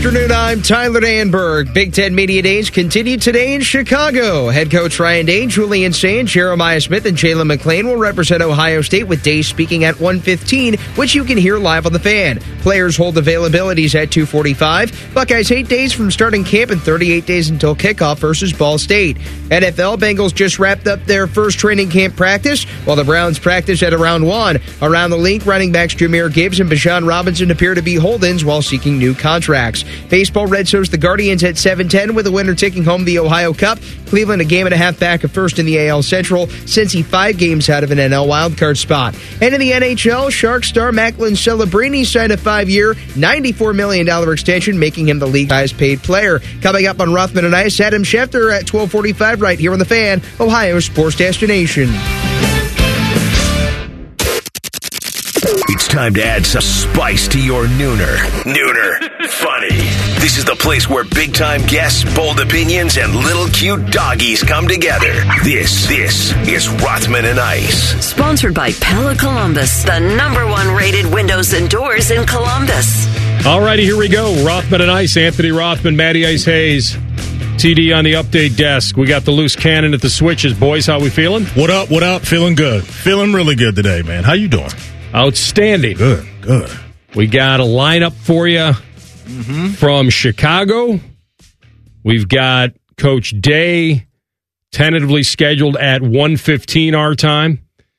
afternoon. I'm Tyler Danberg. Big Ten Media Days continue today in Chicago. Head coach Ryan Day, Julian Sayin, Jeremiah Smith, and Jalen McClain will represent Ohio State, with Day speaking at 1:15, which you can hear live on The Fan. Players hold availabilities at 2:45. Buckeyes 8 days from starting camp and 38 days until kickoff versus Ball State. NFL, Bengals just wrapped up their first training camp practice, while the Browns practice at around 1. Around the league, running backs Jahmyr Gibbs and Bijan Robinson appear to be hold-ins while seeking new contracts. Baseball, Reds host the Guardians at 7:10, with the winner taking home the Ohio Cup. Cleveland a game and a half back of first in the AL Central. Cincy 5 games out of an NL wildcard spot. And in the NHL, Sharks star Macklin Celebrini signed a 5-year, $94 million extension, making him the league's highest paid player. Coming up on Rothman and Ice, Adam Schefter at 12:45 right here on The Fan, Ohio's sports destination. It's time to add some spice to your nooner. Nooner funny. This is the place where big-time guests, bold opinions, and little cute doggies come together. This is Rothman and Ice. Sponsored by Pella Columbus, the #1 rated windows and doors in Columbus. All righty, here we go. Rothman and Ice. Anthony Rothman, Matty Ice Hayes. TD on the update desk. We got the loose cannon at the switches. Boys, how we feeling? What up? What up? Feeling good. Feeling really good today, man. How you doing? Outstanding. Good. We got a lineup for you from Chicago. We've got Coach Day tentatively scheduled at 1:15 our time.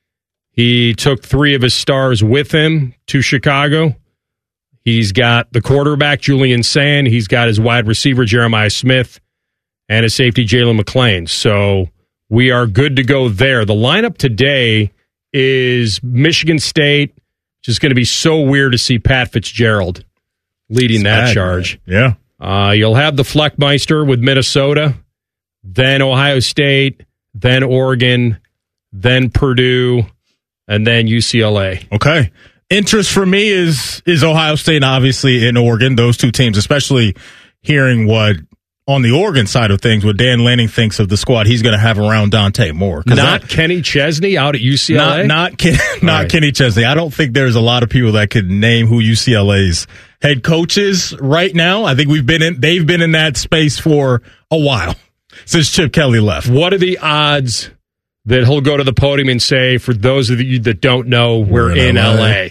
He took 3 of his stars with him to Chicago. He's got the quarterback, Julian Sayin. He's got his wide receiver, Jeremiah Smith, and his safety, Jalen McClain. So we are good to go there. The lineup today is Michigan State, which is going to be so weird to see Pat Fitzgerald leading that charge. Man. Yeah. You'll have the Fleckmeister with Minnesota, then Ohio State, then Oregon, then Purdue, and then UCLA. Okay. Interest for me is Ohio State, obviously, in Oregon. Those two teams, especially hearing what on the Oregon side of things, what Dan Lanning thinks of the squad he's going to have around Dante Moore. Not Kenny Chesney out at UCLA? Not Kenny Chesney. I don't think there's a lot of people that could name who UCLA's head coach is right now. I think they've been in that space for a while, since Chip Kelly left. What are the odds that he'll go to the podium and say, for those of you that don't know, we're in LA.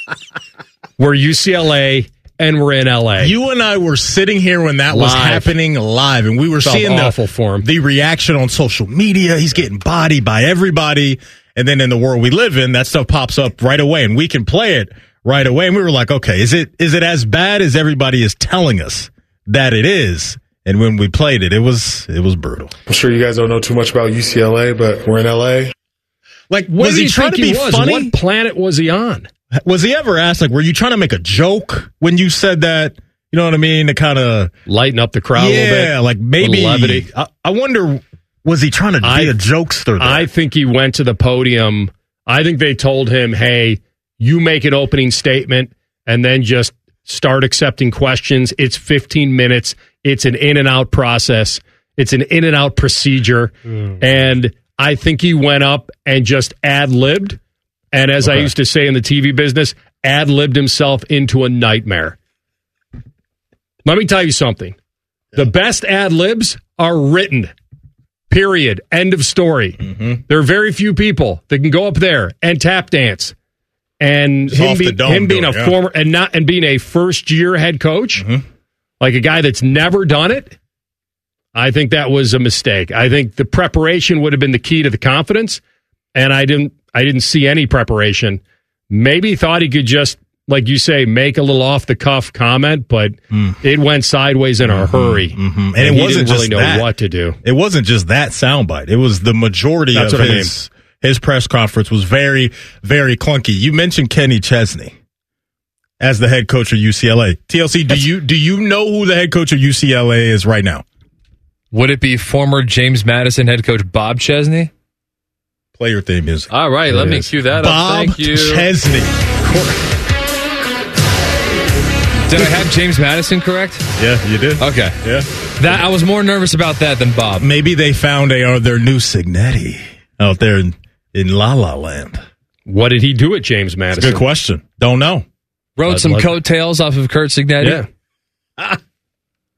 We're UCLA. And we're in L.A. You and I were sitting here when that was happening live, and we were seeing the reaction on social media. He's getting bodied by everybody. And then in the world we live in, that stuff pops up right away, and we can play it right away. And we were like, okay, is it as bad as everybody is telling us that it is? And when we played it, it was brutal. I'm sure you guys don't know too much about UCLA, but we're in L.A. Like, was he trying to be funny? What planet was he on? Was he ever asked, like, were you trying to make a joke when you said that? You know what I mean? To kind of lighten up the crowd a little bit. Yeah, like maybe. Levity. I wonder, was he trying to be a jokester there? I think he went to the podium. I think they told him, hey, you make an opening statement and then just start accepting questions. It's 15 minutes. It's an in and out process. It's an in and out procedure. And I think he went up and just ad-libbed. And as I used to say in the TV business, ad-libbed himself into a nightmare. Let me tell you something. The best ad-libs are written. Period. End of story. There are very few people that can go up there and tap dance. And him being a former and being a first-year head coach, like a guy that's never done it, I think that was a mistake. I think the preparation would have been the key to the confidence, and I didn't see any preparation. Maybe he thought he could just, like you say, make a little off-the-cuff comment, but it went sideways in a hurry. And it wasn't didn't really know that. what to do. It wasn't just that soundbite. It was the majority of his press conference was very, very clunky. You mentioned Kenny Chesney as the head coach of UCLA. TLC, do you know who the head coach of UCLA is right now? Would it be former James Madison head coach Bob Chesney? Play your theme music. All right, let me cue that Bob up. Thank you. Chesney. Did I have James Madison correct? Yeah, you did. Okay. Yeah. I was more nervous about that than Bob. Maybe they found their new Signetti out there in La La Land. What did he do at James Madison? Good question. Don't know. Wrote some coattails off of Kurt Signetti. Yeah.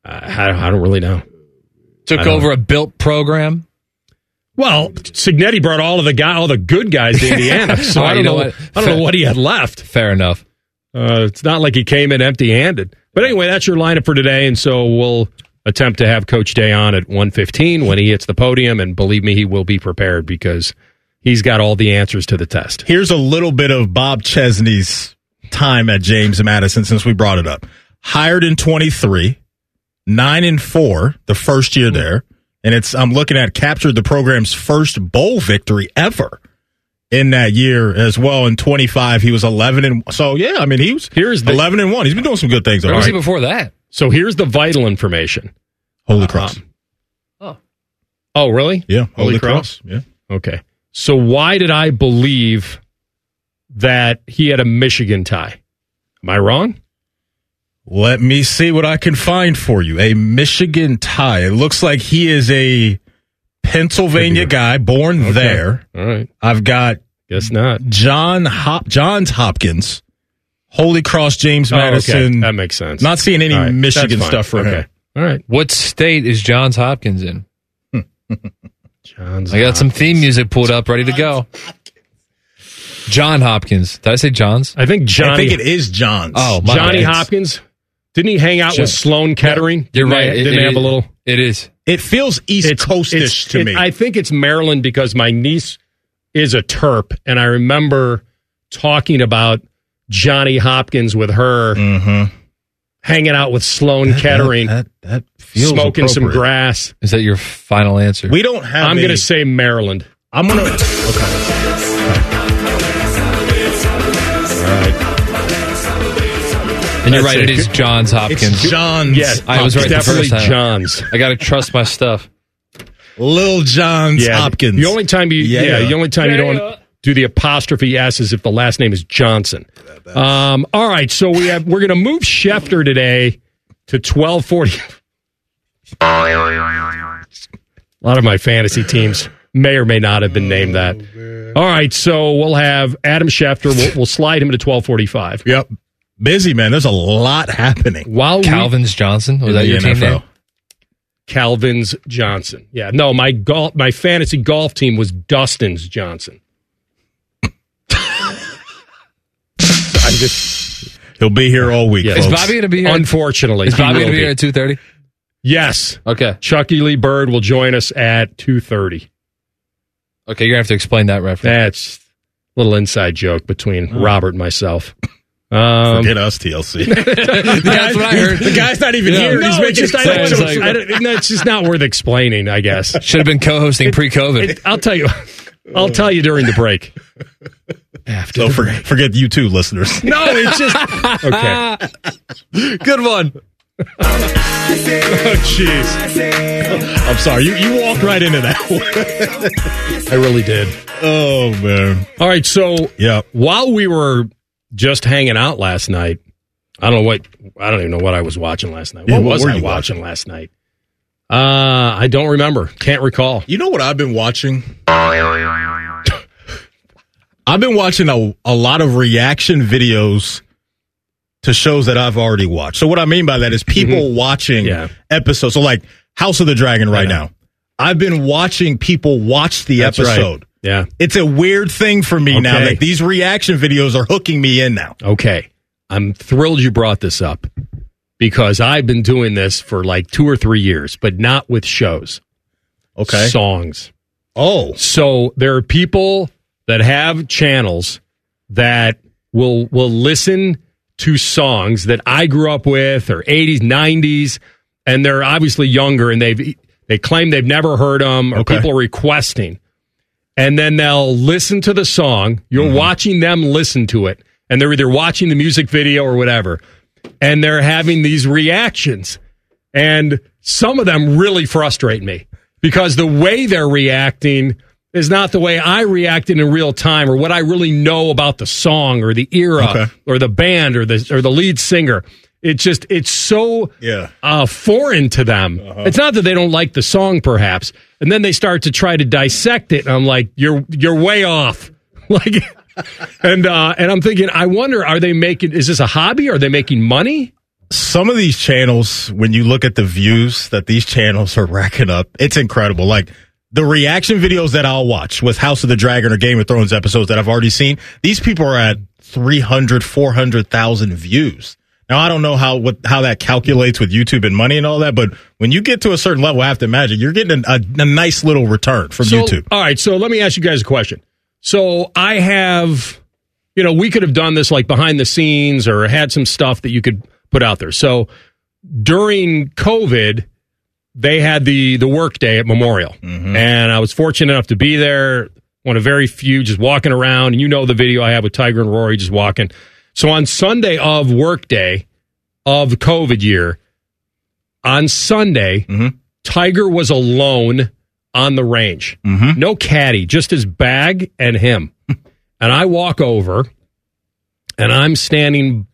I don't really know. Took over a built program. Well, Cignetti brought all the good guys to Indiana, so I don't know what he had left. Fair enough. It's not like he came in empty-handed. But anyway, that's your lineup for today, and so we'll attempt to have Coach Day on at 1:15 when he hits the podium, and believe me, he will be prepared because he's got all the answers to the test. Here's a little bit of Bob Chesney's time at James Madison since we brought it up. Hired in 23, 9-4 the first year there. And I'm looking at captured the program's first bowl victory ever in that year as well. In 25, he was 11 so yeah, I mean he was 11-1. He's been doing some good things. Where was he before that? So here's the vital information. Holy Cross. Oh, really? Yeah, Holy Cross. Yeah. Okay. So why did I believe that he had a Michigan tie? Am I wrong? Let me see what I can find for you. A Michigan tie. It looks like he is a Pennsylvania guy, born there. All right. I've got guess not. Johns Hopkins, Holy Cross, James Madison. Okay. That makes sense. Not seeing any Michigan stuff for him. All right. What state is Johns Hopkins in? I got some theme music pulled up, ready to go. John Hopkins. Did I say Johns? I think Johnny. I think it is Johns. Oh, Johnny Hopkins. Didn't he hang out with Sloan Kettering? You're right. Didn't they have a little? It is. It feels East Coast-ish to me. I think it's Maryland because my niece is a Terp, and I remember talking about Johnny Hopkins with her, hanging out with Sloan Kettering, that feels smoking some grass. Is that your final answer? We don't have. I'm going to say Maryland. I'm going to. Okay. All right. And you're right, it is Johns Hopkins. It's Johns. Yes, I was right definitely the first time. Johns. I got to trust my stuff. Lil Johns Hopkins. The only time you don't do the apostrophe S is if the last name is Johnson. All right, so we're going to move Schefter today to 12:40. A lot of my fantasy teams may or may not have been named that. All right, so we'll have Adam Schefter. We'll slide him to 12:45. Yep. Busy, man. There's a lot happening. Calvin's Johnson? Was that your team name? Calvin's Johnson. Yeah. No, my fantasy golf team was Dustin's Johnson. He'll be here all week. Is Bobby going to be here? Unfortunately. Is Bobby going to be here at 2:30? Yes. Okay. Chucky Lee Bird will join us at 2:30. Okay, you're going to have to explain that reference. That's a little inside joke between Robert and myself. Forget us, TLC. That's what I heard. The guy's not even here. No, He's making it's just not worth explaining, I guess. Should have been co-hosting pre-COVID. I'll tell you during the break. After forget you too, listeners. No, it's just okay. Good one. Oh, jeez. I'm sorry. You walked right into that one. I really did. Oh, man. All right, so while we were just hanging out last night, I don't even know what I was watching last night. What was I watching last night? I don't remember. Can't recall. You know what I've been watching? I've been watching a lot of reaction videos to shows that I've already watched. So what I mean by that is people watching episodes. So like House of the Dragon right now. I've been watching people watch the episode. Right. Yeah. It's a weird thing for me now that these reaction videos are hooking me in now. Okay. I'm thrilled you brought this up because I've been doing this for like 2 or 3 years, but not with shows. Okay. Songs. Oh. So there are people that have channels that will listen to songs that I grew up with or 80s, 90s, and they're obviously younger and they claim they've never heard them or people are requesting. And then they'll listen to the song. You're watching them listen to it. And they're either watching the music video or whatever. And they're having these reactions. And some of them really frustrate me. Because the way they're reacting is not the way I reacted in real time or what I really know about the song or the era or the band or the lead singer. It's so foreign to them. It's not that they don't like the song, perhaps. And then they start to try to dissect it, and I'm like, you're way off. And I'm thinking, I wonder, is this a hobby? Are they making money? Some of these channels, when you look at the views that these channels are racking up, it's incredible. Like the reaction videos that I'll watch with House of the Dragon or Game of Thrones episodes that I've already seen, these people are at 300, 400,000 views. Now, I don't know how that calculates with YouTube and money and all that, but when you get to a certain level, I have to imagine you're getting a nice little return from YouTube. All right, so let me ask you guys a question. So I have, we could have done this like behind the scenes or had some stuff that you could put out there. So during COVID, they had the work day at Memorial, and I was fortunate enough to be there. One of very few, just walking around. And the video I have with Tiger and Rory just walking. So on Sunday of work day of the COVID year, on Sunday, Tiger was alone on the range. No caddy, just his bag and him. And I walk over, and I'm standing,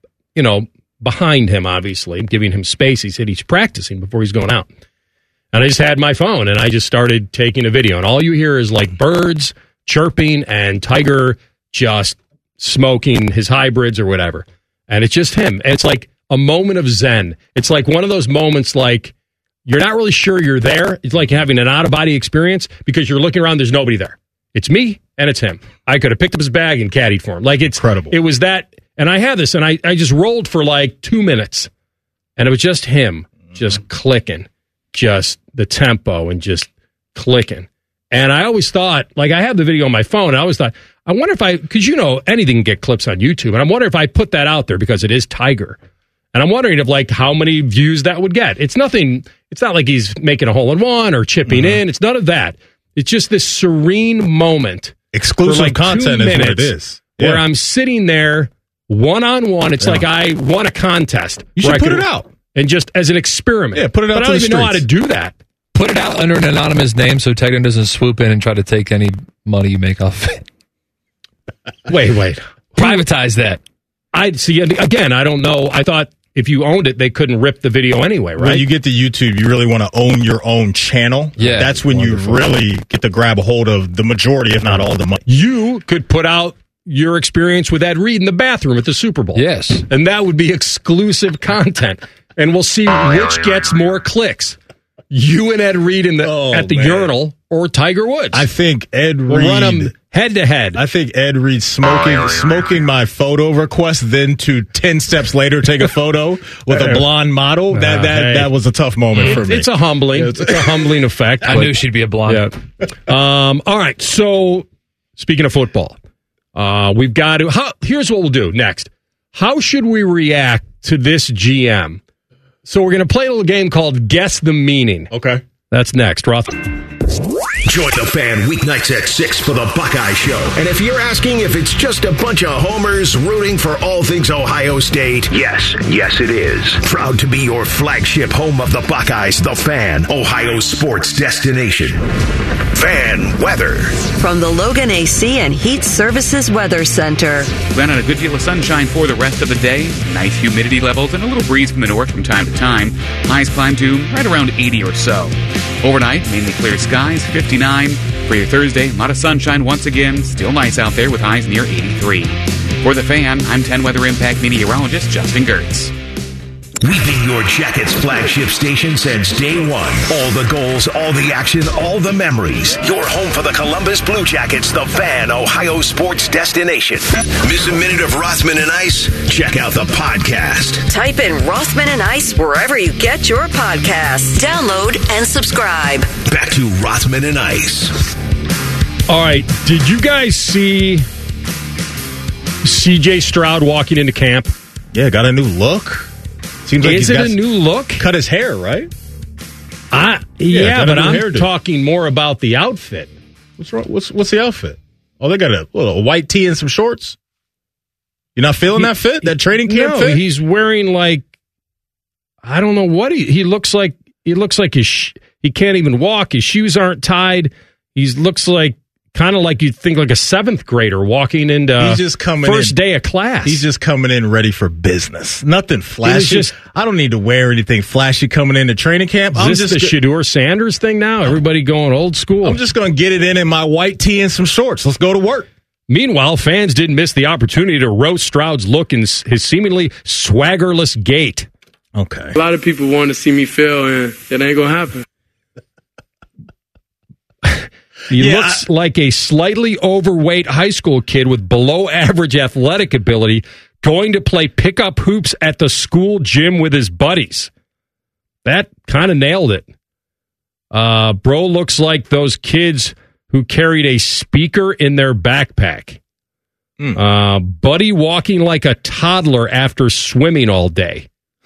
behind him, obviously, giving him space. He said he's practicing before he's going out. And I just had my phone, and I just started taking a video. And all you hear is like birds chirping and Tiger just smoking his hybrids or whatever. And it's just him. And it's like a moment of zen. It's like one of those moments like you're not really sure you're there. It's like having an out-of-body experience because you're looking around, there's nobody there. It's me and it's him. I could have picked up his bag and caddied for him. Like it's incredible. It was that, and I had this, and I just rolled for like 2 minutes. And it was just him, just clicking, just the tempo and just clicking. And I always thought, like I have the video on my phone, and I always thought, I wonder if because anything can get clips on YouTube, and I'm wondering if I put that out there because it is Tiger. And I'm wondering if like how many views that would get. It's nothing, it's not like he's making a hole-in-one or chipping in. It's none of that. It's just this serene moment. Exclusive like content is what it is. Where I'm sitting there one-on-one. It's like I won a contest. You should put it out. And just as an experiment. Yeah, put it out but I don't even know how to do that. Put it out under an anonymous name so Tiger doesn't swoop in and try to take any money you make off it. Wait. Privatize that. I see. Again, I don't know. I thought if you owned it, they couldn't rip the video anyway, right? When you get to YouTube, you really want to own your own channel. Yeah. That's when you really get to grab a hold of the majority, if not all the money. You could put out your experience with Ed Reed in the bathroom at the Super Bowl. Yes. And that would be exclusive content. And we'll see which gets more clicks. You and Ed Reed at the urinal or Tiger Woods. I think Ed Reed. We'll run them head to head. I think Ed Reed smoking my photo request, then to 10 steps later take a photo with a blonde model. That was a tough moment for me. It's a humbling. It's a humbling effect. I knew she'd be a blonde. Yeah. All right. So speaking of football, we've got to. Here's what we'll do next. How should we react to this GM? So we're going to play a little game called Guess the Meaning. Okay. That's next. Roth. Join the Fan weeknights at 6 for the Buckeye Show. And if you're asking if it's just a bunch of homers rooting for all things Ohio State, yes, it is. Proud to be your flagship home of the Buckeyes, the Fan, Ohio sports destination. Fan weather. From the Logan AC and Heat Services Weather Center. Plan on a good deal of sunshine for the rest of the day. Nice humidity levels and a little breeze from the north from time to time. Highs climb to right around 80 or so. Overnight, mainly clear skies, 59. For your Thursday, a lot of sunshine once again. Still nice out there with highs near 83. For the Fan, I'm 10 Weather Impact meteorologist Justin Gertz. We've been your Jackets flagship station since day one. All the goals, all the action, all the memories. Your home for the Columbus Blue Jackets, the Fan, Ohio sports destination. Miss a minute of Rothman and Ice? Check out the podcast. Type in Rothman and Ice wherever you get your podcasts. Download and subscribe. Back to Rothman and Ice. All right. Did you guys see C.J. Stroud walking into camp? Yeah, got a new look. Seems like Is it a new look? Cut his hair, right? Yeah, but I'm talking more about the outfit. What's wrong? What's the outfit? Oh, they got a white tee and some shorts. You're not feeling that fit? That training camp fit? He's wearing like, I don't know what he looks like. He looks like he can't even walk. His shoes aren't tied. He looks like kind of like you'd think like a 7th grader walking into first day of class. He's just coming in ready for business. Nothing flashy. I don't need to wear anything flashy coming into training camp. Is this the Shedeur Sanders thing now? Everybody going old school. I'm just going to get it in my white tee and some shorts. Let's go to work. Meanwhile, fans didn't miss the opportunity to roast Stroud's look and his seemingly swaggerless gait. Okay. A lot of people want to see me fail, and it ain't going to happen. He looks like a slightly overweight high school kid with below-average athletic ability going to play pickup hoops at the school gym with his buddies. That kind of nailed it. Bro looks like those kids who carried a speaker in their backpack. Buddy walking like a toddler after swimming all day.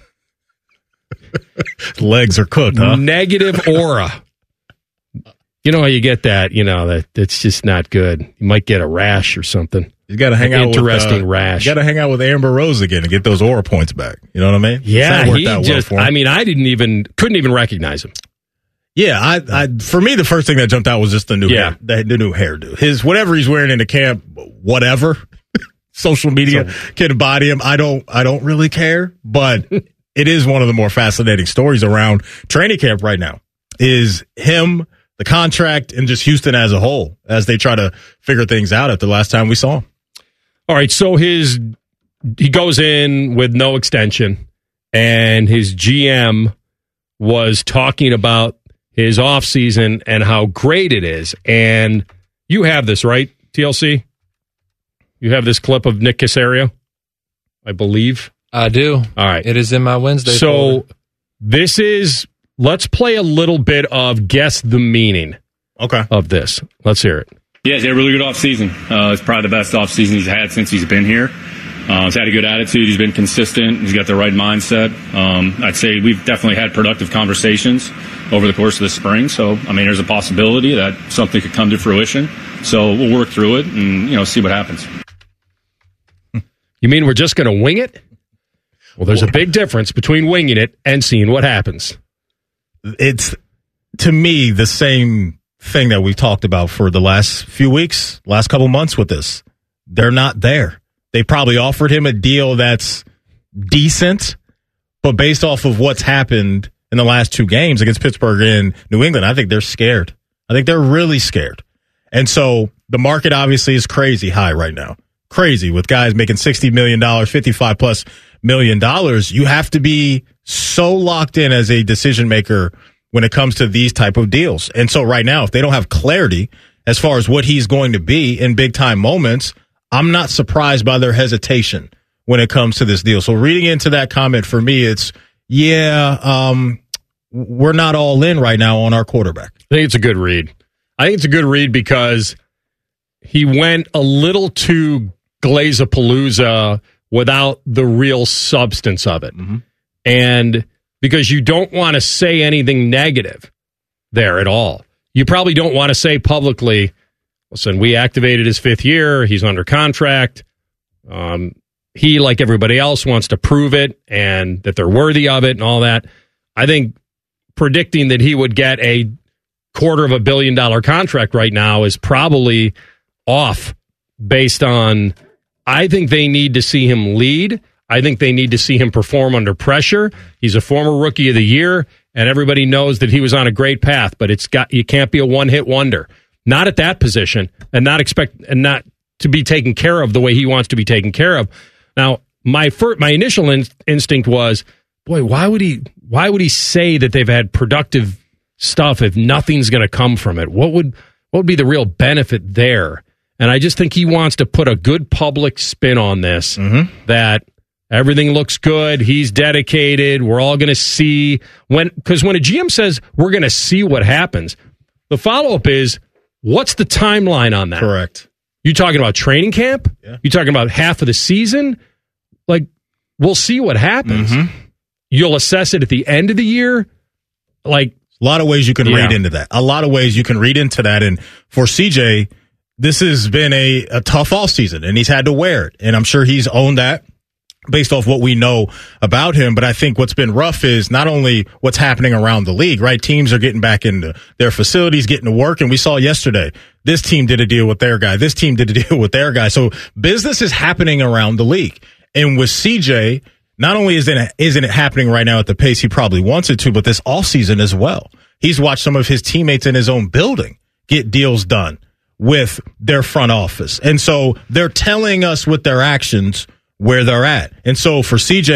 Legs are cooked, huh? Negative aura. You know how you get that? You know that's just not good. You might get a rash or something. You got to hang out. Interesting rash. You got to hang out with Amber Rose again and get those aura points back. You know what I mean? Yeah, he just. I mean, I couldn't even recognize him. Yeah, I for me the first thing that jumped out was just the new hair, the new hairdo. His whatever he's wearing in the camp, whatever. Social media can body him. I don't really care, but it is one of the more fascinating stories around training camp right now. Is him, the contract, and just Houston as a whole as they try to figure things out at the last time we saw him. All right, so he goes in with no extension, and his GM was talking about his offseason and how great it is. And you have this, right, TLC? You have this clip of Nick Caserio, I believe. I do. All right. It is in my Wednesday folder. This is, let's play a little bit of Guess the Meaning of this. Let's hear it. Yeah, he's had a really good offseason. It's probably the best offseason he's had since he's been here. He's had a good attitude. He's been consistent. He's got the right mindset. I'd say we've definitely had productive conversations over the course of the spring. So, I mean, there's a possibility that something could come to fruition. So we'll work through it and, see what happens. You mean we're just going to wing it? Well, there's a big difference between winging it and seeing what happens. It's, to me, the same thing that we've talked about for the last few weeks, last couple months with this. They're not there. They probably offered him a deal that's decent, but based off of what's happened in the last two games against Pittsburgh and New England, I think they're scared. I think they're really scared. And so the market obviously is crazy high right now. Crazy with guys making $60 million, $55+ million. You have to be so locked in as a decision maker when it comes to these type of deals. And so right now, if they don't have clarity as far as what he's going to be in big time moments, I'm not surprised by their hesitation when it comes to this deal. So reading into that comment for me, it's, we're not all in right now on our quarterback. I think it's a good read. I think it's a good read because he went a little too Glaze-a-palooza without the real substance of it. Mm-hmm. And because you don't want to say anything negative there at all. You probably don't want to say publicly, listen, we activated his fifth year. He's under contract. He, like everybody else, wants to prove it and that they're worthy of it and all that. I think predicting that he would get a $250 million contract right now is probably off based on, I think they need to see him lead. I think they need to see him perform under pressure. He's a former Rookie of the Year, and everybody knows that he was on a great path, but you can't be a one-hit wonder. Not at that position, and not to be taken care of the way he wants to be taken care of. Now, my initial instinct was, boy, why would he say that they've had productive stuff if nothing's going to come from it? What would be the real benefit there? And I just think he wants to put a good public spin on this, that everything looks good, he's dedicated, we're all going to see. Because when a GM says we're going to see what happens, the follow-up is, what's the timeline on that? Correct. You talking about training camp? Yeah. You talking about half of the season? Like, we'll see what happens. Mm-hmm. You'll assess it at the end of the year? Like, a lot of ways you can read into that. A lot of ways you can read into that. And for CJ, this has been a tough offseason, and he's had to wear it. And I'm sure he's owned that based off what we know about him. But I think what's been rough is not only what's happening around the league, right? Teams are getting back into their facilities, getting to work. And we saw yesterday, this team did a deal with their guy. This team did a deal with their guy. So business is happening around the league. And with CJ, not only isn't it happening right now at the pace he probably wants it to, but this offseason as well. He's watched some of his teammates in his own building get deals done with their front office. And so they're telling us with their actions where they're at. And so for CJ,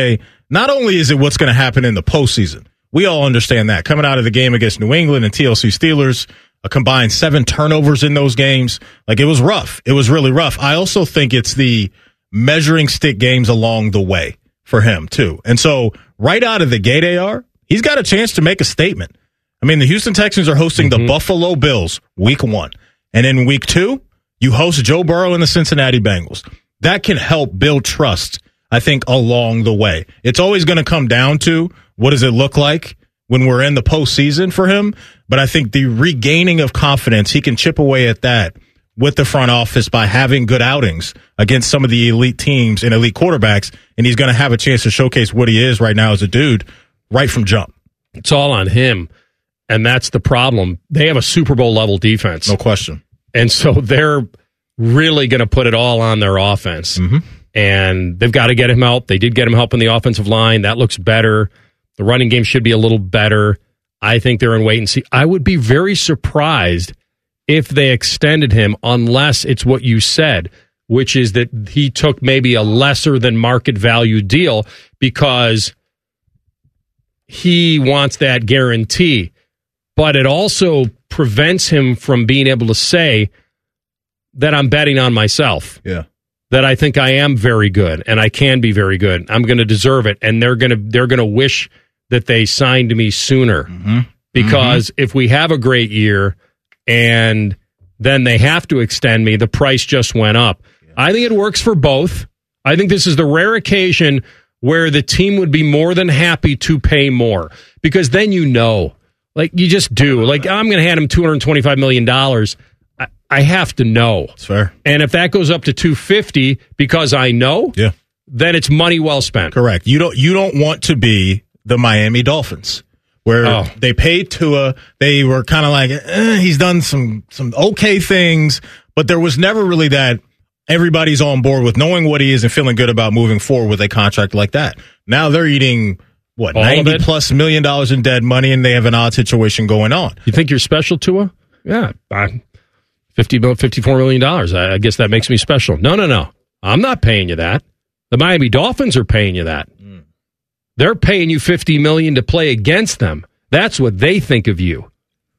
not only is it what's going to happen in the postseason, we all understand that. Coming out of the game against New England and TLC Steelers, a combined 7 turnovers in those games. Like, it was rough. It was really rough. I also think it's the measuring stick games along the way for him, too. And so, right out of the gate, AR, he's got a chance to make a statement. I mean, the Houston Texans are hosting the Buffalo Bills week 1. And in week 2, you host Joe Burrow and the Cincinnati Bengals. That can help build trust, I think, along the way. It's always going to come down to what does it look like when we're in the postseason for him. But I think the regaining of confidence, he can chip away at that with the front office by having good outings against some of the elite teams and elite quarterbacks. And he's going to have a chance to showcase what he is right now as a dude right from jump. It's all on him. And that's the problem. They have a Super Bowl level defense. No question. And so they're really going to put it all on their offense. And they've got to get him help. They did get him help in the offensive line. That looks better. The running game should be a little better. I think they're in wait and see. I would be very surprised if they extended him unless it's what you said, which is that he took maybe a lesser than market value deal because he wants that guarantee. But it also prevents him from being able to say that I'm betting on myself. Yeah. That I think I am very good and I can be very good. I'm going to deserve it. And they're going to wish that they signed me sooner. Because if we have a great year and then they have to extend me, the price just went up. I think it works for both. I think this is the rare occasion where the team would be more than happy to pay more. Because then you know. Like, you just do. Like, I'm going to hand him $225 million. I have to know. That's fair. And if that goes up to $250 because I know, then it's money well spent. Correct. You don't want to be the Miami Dolphins, where they paid Tua. They were kind of like, he's done some okay things, but there was never really that everybody's on board with knowing what he is and feeling good about moving forward with a contract like that. Now they're eating, what, $90+ million in dead money, and they have an odd situation going on. You think you're special, Tua? Yeah. $54 million. I guess that makes me special. No. I'm not paying you that. The Miami Dolphins are paying you that. They're paying you $50 million to play against them. That's what they think of you.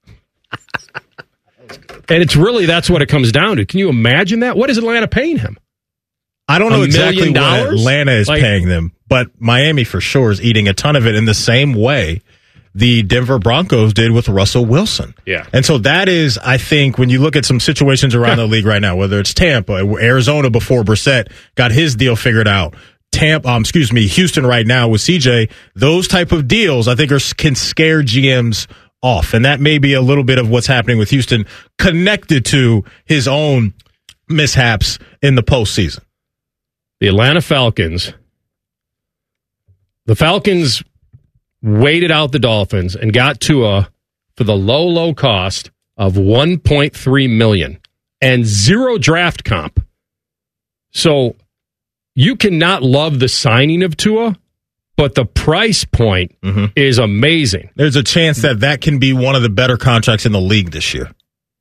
And it's really, that's what it comes down to. Can you imagine that? What is Atlanta paying him? I don't know exactly what Atlanta is paying them, but Miami for sure is eating a ton of it in the same way the Denver Broncos did with Russell Wilson. Yeah. And so that is, I think, when you look at some situations around the league right now, whether it's Tampa, Arizona before Brissett got his deal figured out, Houston right now with CJ, those type of deals I think can scare GMs off. And that may be a little bit of what's happening with Houston connected to his own mishaps in the postseason. The Atlanta Falcons. The Falcons waited out the Dolphins and got Tua for the low cost of $1.3 million and zero draft comp. So you cannot love the signing of Tua, but the price point is amazing. There's a chance that can be one of the better contracts in the league this year.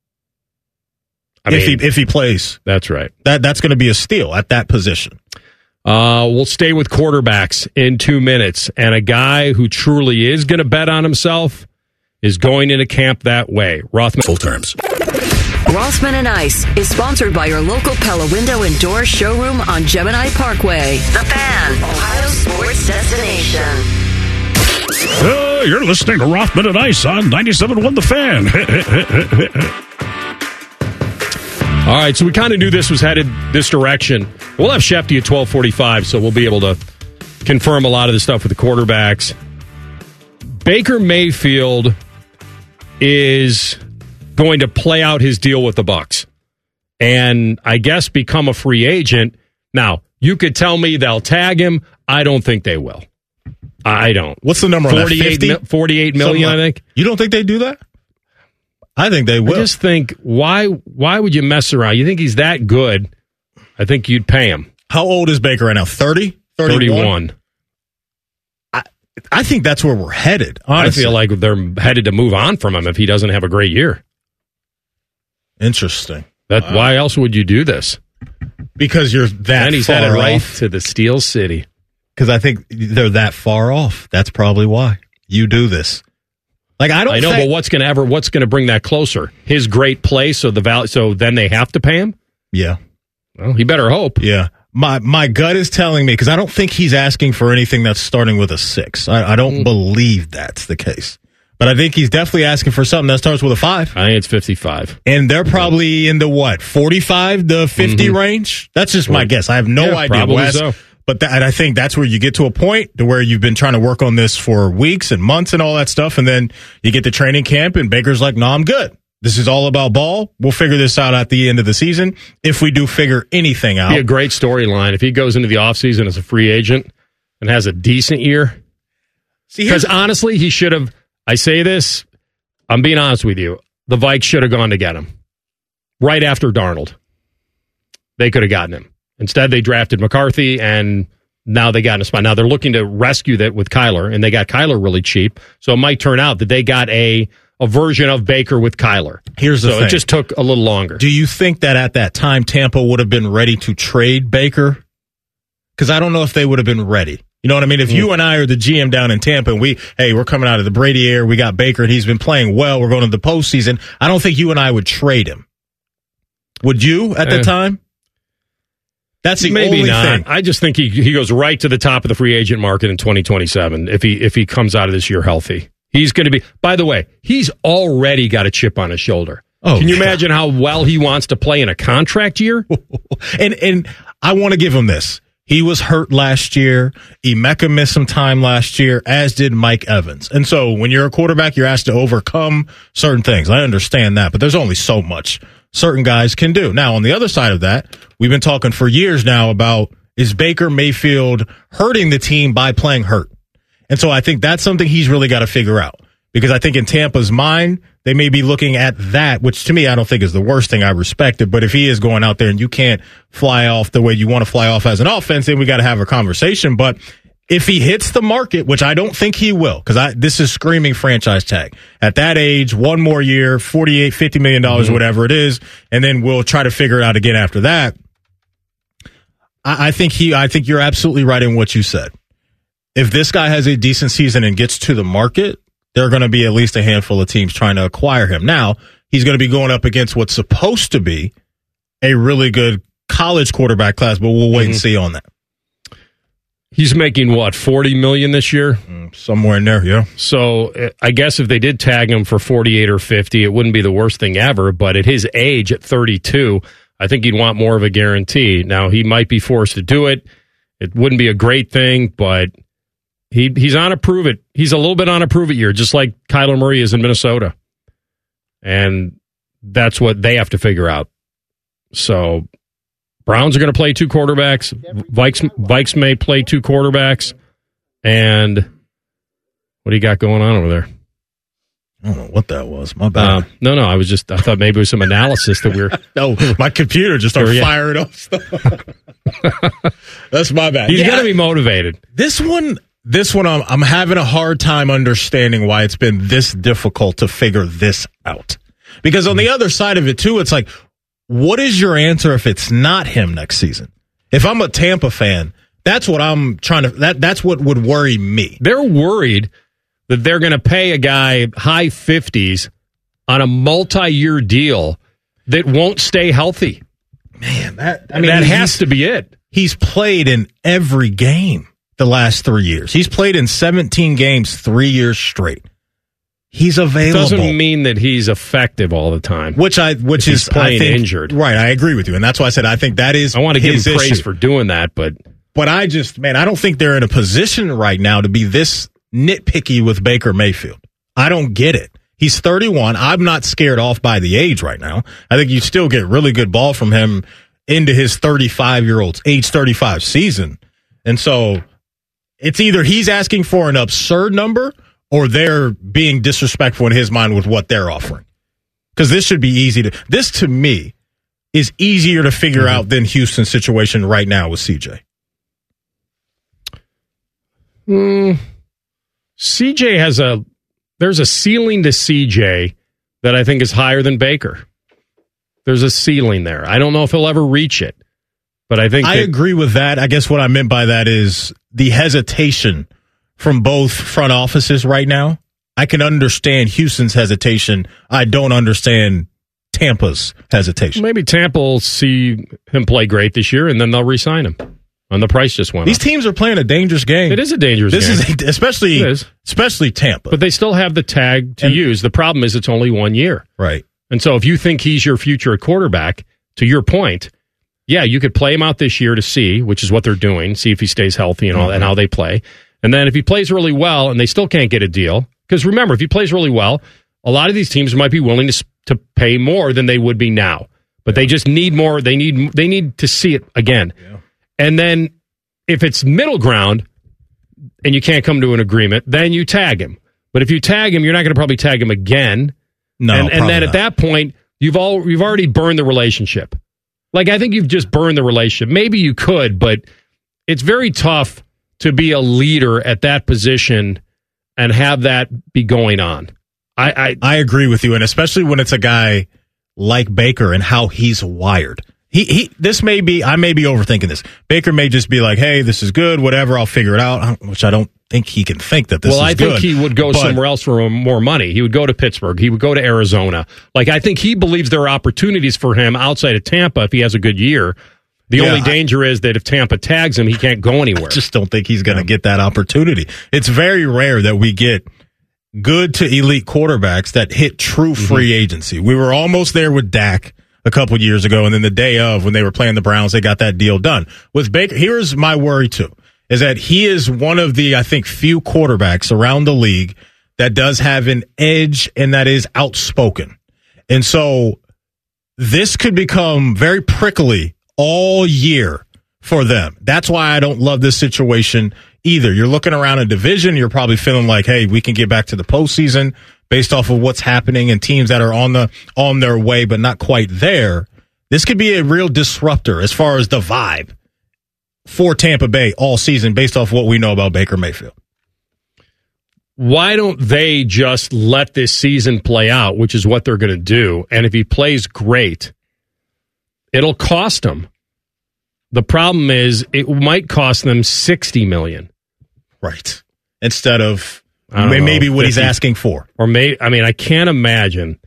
If he plays. That's right. That's going to be a steal at that position. We'll stay with quarterbacks in 2 minutes. And a guy who truly is going to bet on himself is going into camp that way. Rothman. Full terms. Rothman and Ice is sponsored by your local Pella Window and Door showroom on Gemini Parkway. The Fan, Ohio sports destination. You're listening to Rothman and Ice on 97.1 The Fan. All right, so we kind of knew this was headed this direction. We'll have Shefty at 12:45, so we'll be able to confirm a lot of the stuff with the quarterbacks. Baker Mayfield is going to play out his deal with the Bucs and I guess become a free agent. Now, you could tell me they'll tag him. I don't think they will. I don't. What's the number on that? 48 million, I think. You don't think they do that? I think they will. I just think, why would you mess around? You think he's that good? I think you'd pay him. How old is Baker right now? 30? 31. I think that's where we're headed, honestly. I feel like they're headed to move on from him if he doesn't have a great year. Interesting. Why else would you do this? Because you're that and he's far headed right off. to the Steel City. because I think they're that far off. That's probably why you do this. Like I know, but what's going to bring that closer? His great play, so then they have to pay him. Yeah. Well, he better hope. Yeah. My gut is telling me, because I don't think he's asking for anything that's starting with a 6. I don't believe that's the case. But I think he's definitely asking for something that starts with a 5. I think it's 55. And they're probably in the 45 to 50 range? That's just my guess. I have no idea, Wes. So. But I think that's where you get to a point to where you've been trying to work on this for weeks and months and all that stuff, and then you get to training camp, and Baker's like, no, I'm good. This is all about ball. We'll figure this out at the end of the season, if we do figure anything out. Be a great storyline if he goes into the offseason as a free agent and has a decent year. Because honestly, he should have, I say this, I'm being honest with you, the Vikes should have gone to get him right after Darnold. They could have gotten him. Instead, they drafted McCarthy, and now they got in a spot. Now they're looking to rescue that with Kyler, and they got Kyler really cheap. So it might turn out that they got a version of Baker with Kyler. Here's the thing. It just took a little longer. Do you think that at that time Tampa would have been ready to trade Baker? Because I don't know if they would have been ready. You know what I mean? If you and I are the GM down in Tampa, and we're coming out of the Brady era, we got Baker, and he's been playing well, we're going to the postseason, I don't think you and I would trade him. Would you at the time? That's the Maybe only not. thing. I just think he goes right to the top of the free agent market in 2027 if he comes out of this year healthy. He's going to be. By the way, he's already got a chip on his shoulder. Oh, can you imagine how well he wants to play in a contract year? And I want to give him this. He was hurt last year. Emeka missed some time last year, as did Mike Evans. And so when you're a quarterback, you're asked to overcome certain things. I understand that, but there's only so much certain guys can do. Now, on the other side of that, we've been talking for years now about, is Baker Mayfield hurting the team by playing hurt? And so I think that's something he's really got to figure out. Because I think in Tampa's mind, they may be looking at that, which to me I don't think is the worst thing. I respect it. But if he is going out there and you can't fly off the way you want to fly off as an offense, then we got to have a conversation. But if he hits the market, which I don't think he will, because this is screaming franchise tag. At that age, one more year, $48, $50 million, whatever it is, and then we'll try to figure it out again after that. I think you're absolutely right in what you said. If this guy has a decent season and gets to the market, there are going to be at least a handful of teams trying to acquire him. Now, he's going to be going up against what's supposed to be a really good college quarterback class, but we'll wait and see on that. He's making what, $40 million this year? Somewhere in there, yeah. So I guess if they did tag him for 48 or 50, it wouldn't be the worst thing ever. But at his age, at 32, I think he'd want more of a guarantee. Now, he might be forced to do it. It wouldn't be a great thing, but he's on a prove it. He's a little bit on a prove it year, just like Kyler Murray is in Minnesota. And that's what they have to figure out. So Browns are going to play 2 quarterbacks. Vikes may play 2 quarterbacks. And what do you got going on over there? I don't know what that was. My bad. No, I thought maybe it was some analysis that we're. No, my computer just started firing up stuff. That's my bad. He's got to be motivated. This one, I'm having a hard time understanding why it's been this difficult to figure this out. Because on the other side of it, too, it's like, what is your answer if it's not him next season? If I'm a Tampa fan, that's what I'm trying to. That's what would worry me. They're worried that they're going to pay a guy high 50s on a multi-year deal that won't stay healthy. Man, that has to be it. He's played in every game the last 3 years. He's played in 17 games 3 years straight. He's available. Doesn't mean that he's effective all the time. Which is playing injured. Right, I agree with you, and that's why I said I think that is. I want to give him praise issue for doing that, but I don't think they're in a position right now to be this nitpicky with Baker Mayfield. I don't get it. He's 31. I'm not scared off by the age right now. I think you still get really good ball from him into his 35-year-old age 35 season, and so it's either he's asking for an absurd number, or they're being disrespectful in his mind with what they're offering. Because this should be easy this to me is easier to figure out than Houston's situation right now with CJ. CJ there's a ceiling to CJ that I think is higher than Baker. There's a ceiling there. I don't know if he'll ever reach it. But I think I agree with that. I guess what I meant by that is the hesitation from both front offices right now. I can understand Houston's hesitation. I don't understand Tampa's hesitation. Maybe Tampa will see him play great this year, and then they'll re-sign him. And the price just went up. These teams are playing a dangerous game. It is a dangerous game. Especially Tampa. But they still have the tag to use. The problem is it's only 1 year. Right. And so if you think he's your future at quarterback, to your point, yeah, you could play him out this year to see, which is what they're doing, see if he stays healthy and all and how they play. And then if he plays really well and they still can't get a deal, because remember, if he plays really well, a lot of these teams might be willing to pay more than they would be now. But they just need more. They need to see it again. Yeah. And then if it's middle ground and you can't come to an agreement, then you tag him. But if you tag him, you're not going to probably tag him again. No, and then at that point, you've already burned the relationship. Like, I think you've just burned the relationship. Maybe you could, but it's very tough to be a leader at that position and have that be going on. I agree with you, and especially when it's a guy like Baker and how he's wired. I may be overthinking this. Baker may just be like, hey, this is good, whatever, I'll figure it out, which I don't think he can think that this is good. Well, I think he would go somewhere else for more money. He would go to Pittsburgh. He would go to Arizona. Like, I think he believes there are opportunities for him outside of Tampa if he has a good year. The only danger is that if Tampa tags him, he can't go anywhere. I just don't think he's going to get that opportunity. It's very rare that we get good to elite quarterbacks that hit true free agency. We were almost there with Dak a couple years ago, and then the day of, when they were playing the Browns, they got that deal done. With Baker, here's my worry, too, is that he is one of the, I think, few quarterbacks around the league that does have an edge and that is outspoken. And so this could become very prickly all year for them. That's why I don't love this situation either. You're looking around a division, you're probably feeling like, hey, we can get back to the postseason based off of what's happening and teams that are on their way but not quite there. This could be a real disruptor as far as the vibe for Tampa Bay all season based off what we know about Baker Mayfield. Why don't they just let this season play out, which is what they're going to do, and if he plays great, it'll cost them. The problem is it might cost them $60 million. Right. Instead of maybe what 50, he's asking for. Or I can't imagine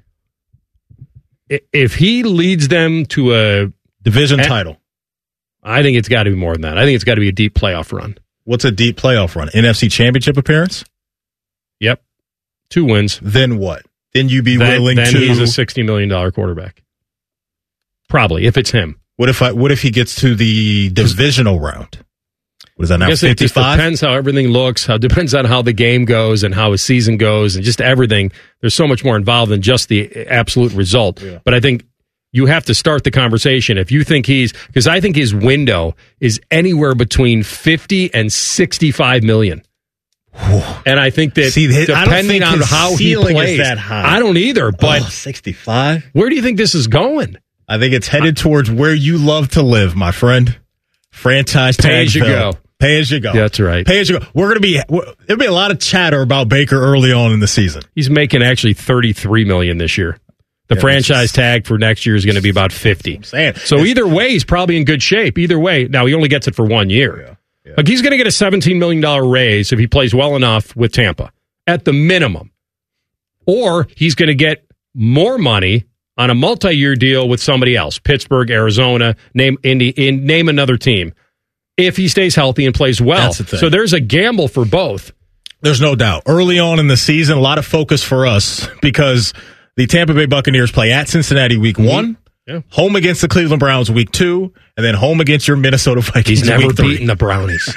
if he leads them to a division title. I think it's got to be more than that. I think it's got to be a deep playoff run. What's a deep playoff run? NFC Championship appearance? Yep. 2 wins. Then what? Then you'd be willing to... Then he's a $60 million quarterback. Probably, if it's him. What if he gets to the divisional round? What is that now, 55? It just depends how everything looks. Depends on how the game goes and how his season goes and just everything. There's so much more involved than just the absolute result. Yeah. But I think you have to start the conversation. If you think because I think his window is anywhere between 50 and 65 million. And I think that depending on how he plays, is that high. I don't either. But 65? Where do you think this is going? I think it's headed towards where you love to live, my friend. Franchise tag. Pay as you go. Pay as you go. That's right. Pay as you go. There'll be a lot of chatter about Baker early on in the season. He's making actually $33 million this year. The franchise tag for next year is going to be about 50. So either way, he's probably in good shape. Either way, now he only gets it for 1 year. Yeah. Like, he's going to get a $17 million raise if he plays well enough with Tampa at the minimum, or he's going to get more money on a multi-year deal with somebody else, Pittsburgh, Arizona, name another team, if he stays healthy and plays well. That's the thing. So there's a gamble for both. There's no doubt. Early on in the season, a lot of focus for us because the Tampa Bay Buccaneers play at Cincinnati week 1, home against the Cleveland Browns week 2, and then home against your Minnesota Vikings He's never week 3. beaten the Brownies.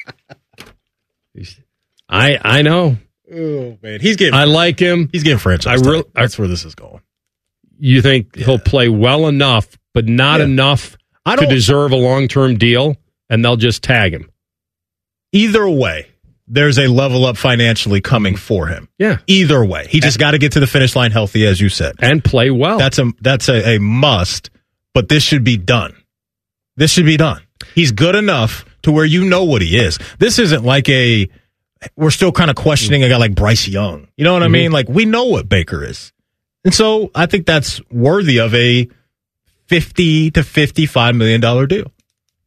I know. Oh, man. I like him. He's getting franchise. That's where this is going. You think he'll play well enough, but not enough to deserve a long-term deal, and they'll just tag him? Either way, there's a level up financially coming for him. Yeah. Either way. He just got to get to the finish line healthy, as you said. And play well. That's a must, but this should be done. This should be done. He's good enough to where you know what he is. This isn't like we're still kind of questioning a guy like Bryce Young. You know what I mean? Like, we know what Baker is. And so I think that's worthy of a $50 to $55 million deal.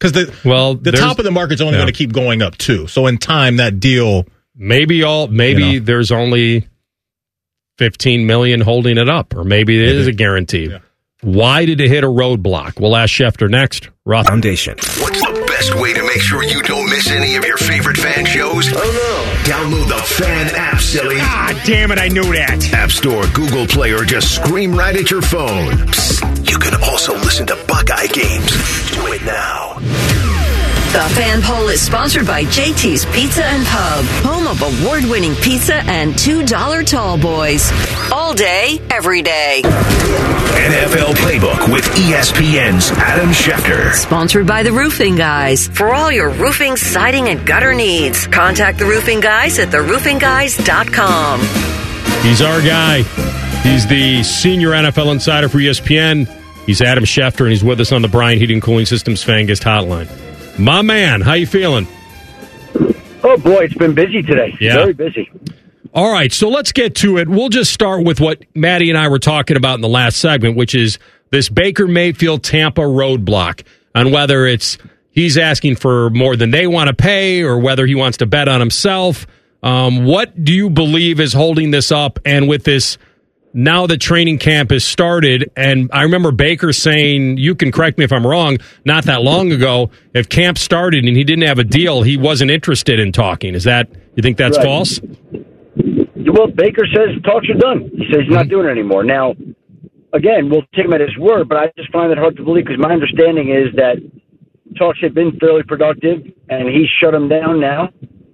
Because the top of the market's only going to keep going up too. So in time, that deal there's only 15 million holding it up, or maybe it is a guarantee. Yeah. Why did it hit a roadblock? We'll ask Schefter next. Roth Foundation. What's the best way to make sure you don't miss any of your favorite fan shows? Oh no! Download the Fan app, silly. Ah, damn it! I knew that. App Store, Google Play, or just scream right at your phone. Psst, you can also listen to Buckeye games. Do it now. The Fan Poll is sponsored by JT's Pizza and Pub, home of award-winning pizza and $2 tall boys. All day, every day. NFL Playbook with ESPN's Adam Schefter. Sponsored by The Roofing Guys. For all your roofing, siding, and gutter needs, contact The Roofing Guys at theroofingguys.com. He's our guy. He's the senior NFL insider for ESPN. He's Adam Schefter, and he's with us on the Bryant Heating and Cooling Systems Fan Guest Hotline. My man, how you feeling? Oh, boy, it's been busy today. Yeah. Very busy. All right, so let's get to it. We'll just start with what Maddie and I were talking about in the last segment, which is this Baker Mayfield-Tampa roadblock, on whether it's he's asking for more than they want to pay or whether he wants to bet on himself. What do you believe is holding this up? And with this, now that training camp has started, and I remember Baker saying, you can correct me if I'm wrong, not that long ago, if camp started and he didn't have a deal, he wasn't interested in talking. You think that's right. False? Well, Baker says talks are done. He says he's not doing it anymore. Now, again, we'll take him at his word, but I just find it hard to believe because my understanding is that talks have been fairly productive, and he's shut them down now.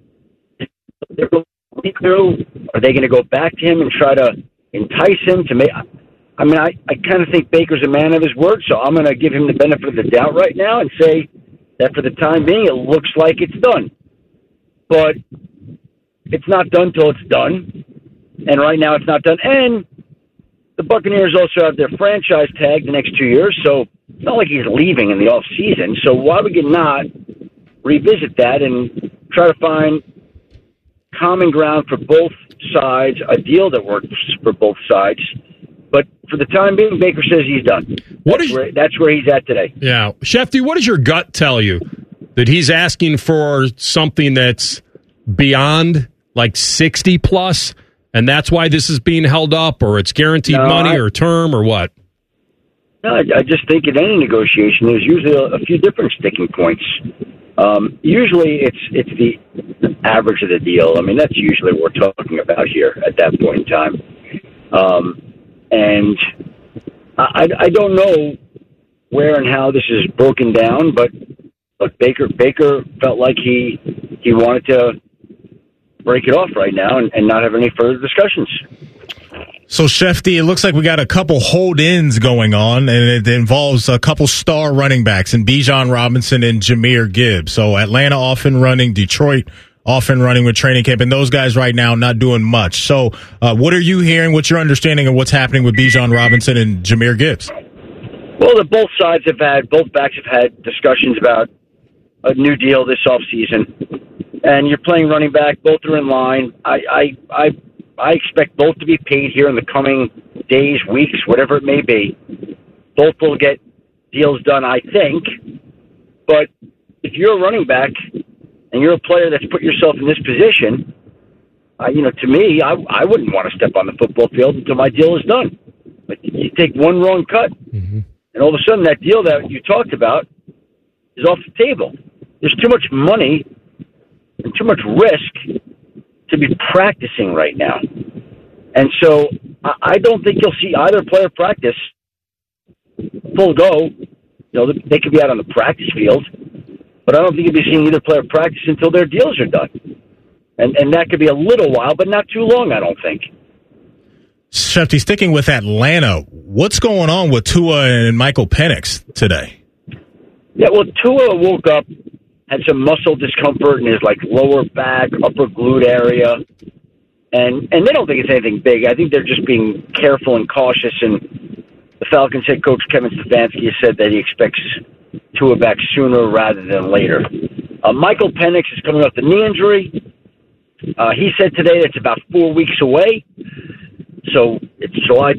Are they going to go back to him and try to entice him to make? I mean, I kind of think Baker's a man of his word, so I'm going to give him the benefit of the doubt right now and say that for the time being, it looks like it's done. But it's not done till it's done, and right now it's not done. And the Buccaneers also have their franchise tag the next 2 years, so it's not like he's leaving in the off season. So why would you not revisit that and try to find common ground for both sides, a deal that works for both sides? But for the time being, Baker says he's done. That's where he's at today. Yeah. Shefty, what does your gut tell you? That he's asking for something that's beyond like 60 plus, and that's why this is being held up, or it's guaranteed money or term or what? No, I just think in any negotiation, there's usually a few different sticking points. Usually it's the average of the deal. I mean, that's usually what we're talking about here at that point in time. And I don't know where and how this is broken down, but Baker felt like he wanted to break it off right now and not have any further discussions. So, Shefty, it looks like we got a couple hold-ins going on, and it involves a couple star running backs in Bijan Robinson and Jahmyr Gibbs. So, Atlanta off and running, Detroit off and running with training camp, and those guys right now not doing much. So, what are you hearing? What's your understanding of what's happening with Bijan Robinson and Jahmyr Gibbs? Well, both backs have had discussions about a new deal this offseason. And you're playing running back. Both are in line. I expect both to be paid here in the coming days, weeks, whatever it may be. Both will get deals done, I think. But if you're a running back and you're a player that's put yourself in this position, to me, I wouldn't want to step on the football field until my deal is done. But you take one wrong cut, and all of a sudden that deal that you talked about is off the table. There's too much money and too much risk to be practicing right now. And so I don't think you'll see either player practice full go. They could be out on the practice field, but I don't think you'll be seeing either player practice until their deals are done. And that could be a little while, but not too long, I don't think. Shefty, sticking with Atlanta, what's going on with Tua and Michael Penix today? Yeah, well, Tua woke up, had some muscle discomfort in his lower back, upper glute area, and they don't think it's anything big. I think they're just being careful and cautious. And the Falcons head coach Kevin Stefanski has said that he expects Tua back sooner rather than later. Michael Penix is coming off the knee injury. He said today that it's about 4 weeks away, so it's July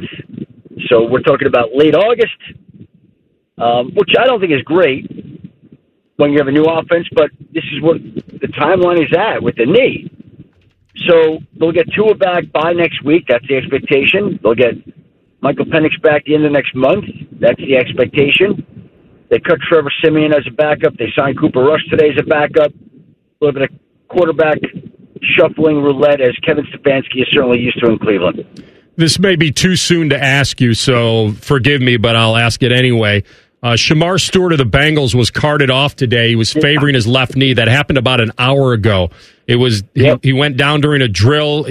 29th. So we're talking about late August, which I don't think is great. when you have a new offense, but this is what the timeline is at with the knee. So they'll get Tua back by next week. That's the expectation. They'll get Michael Penix back the end of next month. That's the expectation. They cut Trevor Siemian as a backup. They signed Cooper Rush today as a backup. A little bit of quarterback shuffling roulette, as Kevin Stefanski is certainly used to in Cleveland. This may be too soon to ask you, so forgive me, but I'll ask it anyway. Shamar Stewart of the Bengals was carted off today. He was favoring his left knee. That happened about an hour ago. It was he went down during a drill.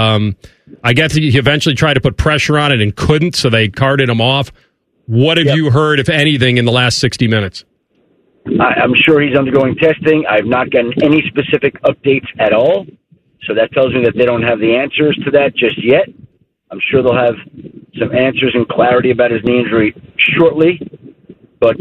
I guess he eventually tried to put pressure on it and couldn't, so they carted him off. What have you heard, if anything, in the last 60 minutes? I'm sure he's undergoing testing. I've not gotten any specific updates at all, so that tells me that they don't have the answers to that just yet. I'm sure they'll have some answers and clarity about his knee injury shortly. But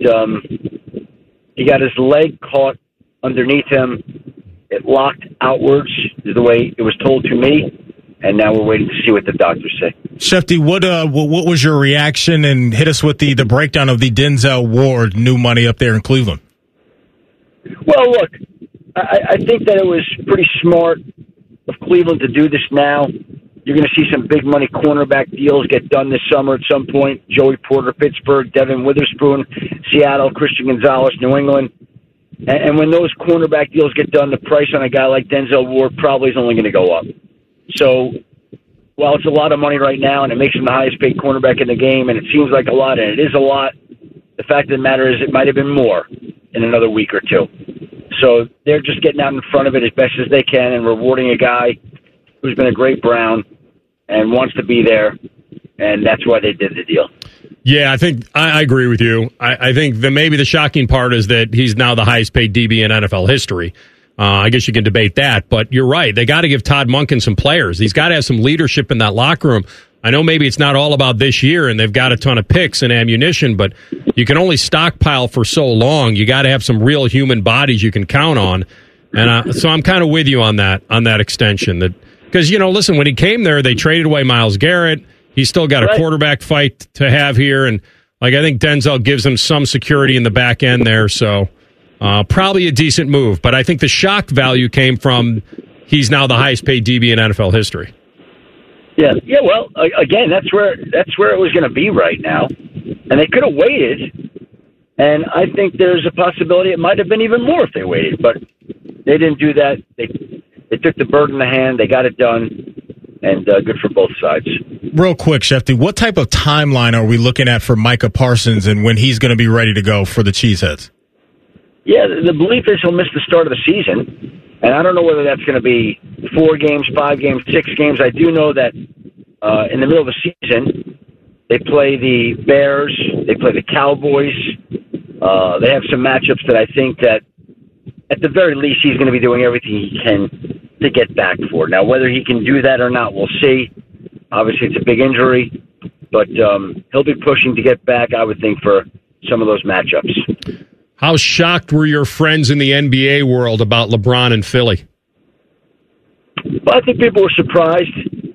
he got his leg caught underneath him. It locked outwards, is the way it was told to me. And now we're waiting to see what the doctors say. Shefty, what was your reaction? And hit us with the breakdown of the Denzel Ward new money up there in Cleveland. Well, look, I think that it was pretty smart of Cleveland to do this now. You're going to see some big money cornerback deals get done this summer at some point. Joey Porter, Pittsburgh, Devin Witherspoon, Seattle, Christian Gonzalez, New England. And when those cornerback deals get done, the price on a guy like Denzel Ward probably is only going to go up. So while it's a lot of money right now and it makes him the highest paid cornerback in the game, and it seems like a lot, and it is a lot, the fact of the matter is it might have been more in another week or two. So they're just getting out in front of it as best as they can and rewarding a guy who's been a great Brown and wants to be there, and that's why they did the deal. Yeah, I think I agree with you. I think that maybe the shocking part is that he's now the highest paid DB in NFL history. I guess you can debate that, but you're right. They got to give Todd Monken some players. He's got to have some leadership in that locker room. I know maybe it's not all about this year, and they've got a ton of picks and ammunition, but you can only stockpile for so long. You got to have some real human bodies you can count on, and so I'm kind of with you on that extension. That because listen, when he came there, they traded away Myles Garrett. He's still got a quarterback fight to have here, and I think Denzel gives him some security in the back end there. So. Probably a decent move, but I think the shock value came from he's now the highest paid DB in NFL history. Yeah. Well, again, that's where it was going to be right now, and they could have waited. And I think there's a possibility it might have been even more if they waited, but they didn't do that. They took the bird in the hand. They got it done, and good for both sides. Real quick, Shefty, what type of timeline are we looking at for Micah Parsons and when he's going to be ready to go for the Cheeseheads? Yeah, the belief is he'll miss the start of the season, and I don't know whether that's going to be 4 games, 5 games, 6 games. I do know that in the middle of the season, they play the Bears, they play the Cowboys. They have some matchups that I think that, at the very least, he's going to be doing everything he can to get back for. Now, whether he can do that or not, we'll see. Obviously, it's a big injury, but he'll be pushing to get back, I would think, for some of those matchups. How shocked were your friends in the NBA world about LeBron and Philly? Well, I think people were surprised.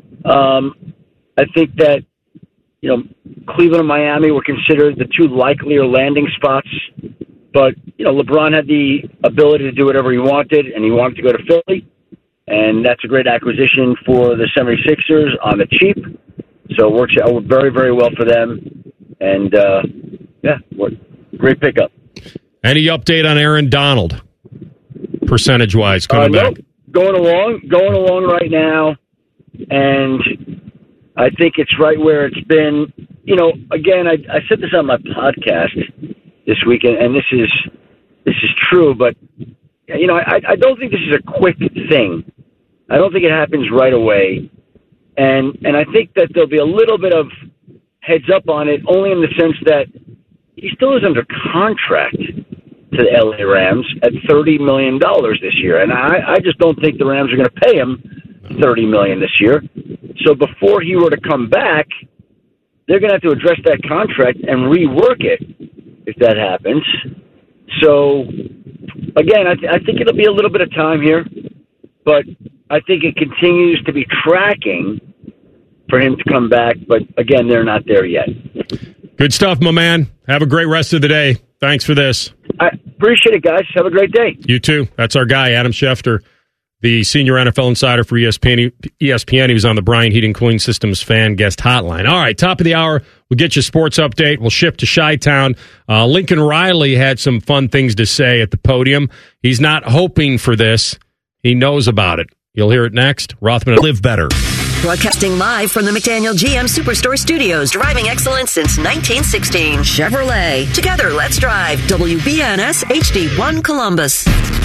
I think that, Cleveland and Miami were considered the 2 likelier landing spots. But, LeBron had the ability to do whatever he wanted, and he wanted to go to Philly. And that's a great acquisition for the 76ers on the cheap. So it works out very, very well for them. And, great pickup. Any update on Aaron Donald, percentage-wise, coming back? Going along right now, and I think it's right where it's been. Again, I said this on my podcast this weekend, and this is true, but, I don't think this is a quick thing. I don't think it happens right away, and I think that there'll be a little bit of heads up on it, only in the sense that he still is under contract to the LA Rams at $30 million this year. And I just don't think the Rams are going to pay him $30 million this year. So before he were to come back, they're going to have to address that contract and rework it if that happens. So, again, I think it'll be a little bit of time here, but I think it continues to be tracking for him to come back. But, again, they're not there yet. Good stuff, my man. Have a great rest of the day. Thanks for this. Appreciate it, guys. Have a great day. You too. That's our guy, Adam Schefter, the senior NFL insider for ESPN. He was on the Brian Heating Cooling Systems fan guest hotline. All right, top of the hour, we'll get you a sports update. We'll shift to Chi-Town. Lincoln Riley had some fun things to say at the podium. He's not hoping for this. He knows about it. You'll hear it next. Rothman. Live better. Broadcasting live from the McDaniel GM Superstore Studios. Driving excellence since 1916. Chevrolet. Together, let's drive. WBNS HD1 Columbus.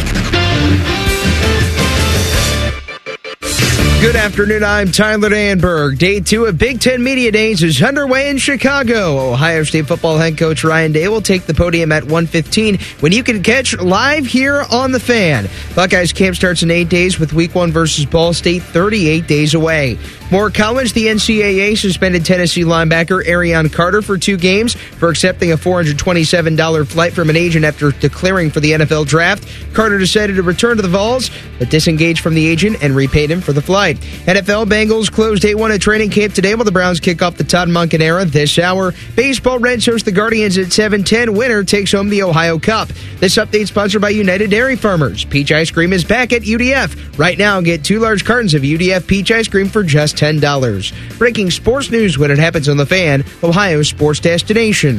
Good afternoon, I'm Tyler Danberg. Day 2 of Big Ten Media Days is underway in Chicago. Ohio State football head coach Ryan Day will take the podium at 1:15 when you can catch live here on The Fan. Buckeyes camp starts in 8 days with Week 1 versus Ball State 38 days away. More college, the NCAA suspended Tennessee linebacker Arion Carter for 2 games for accepting a $427 flight from an agent after declaring for the NFL draft. Carter decided to return to the Vols, but disengaged from the agent and repaid him for the flight. NFL Bengals closed day 1 at training camp today while the Browns kick off the Todd Monken era this hour. Baseball, Reds host the Guardians at 7:10. Winner takes home the Ohio Cup. This update sponsored by United Dairy Farmers. Peach ice cream is back at UDF. Right now, get 2 large cartons of UDF peach ice cream for just $10. Breaking sports news when it happens on The Fan, Ohio's sports destination.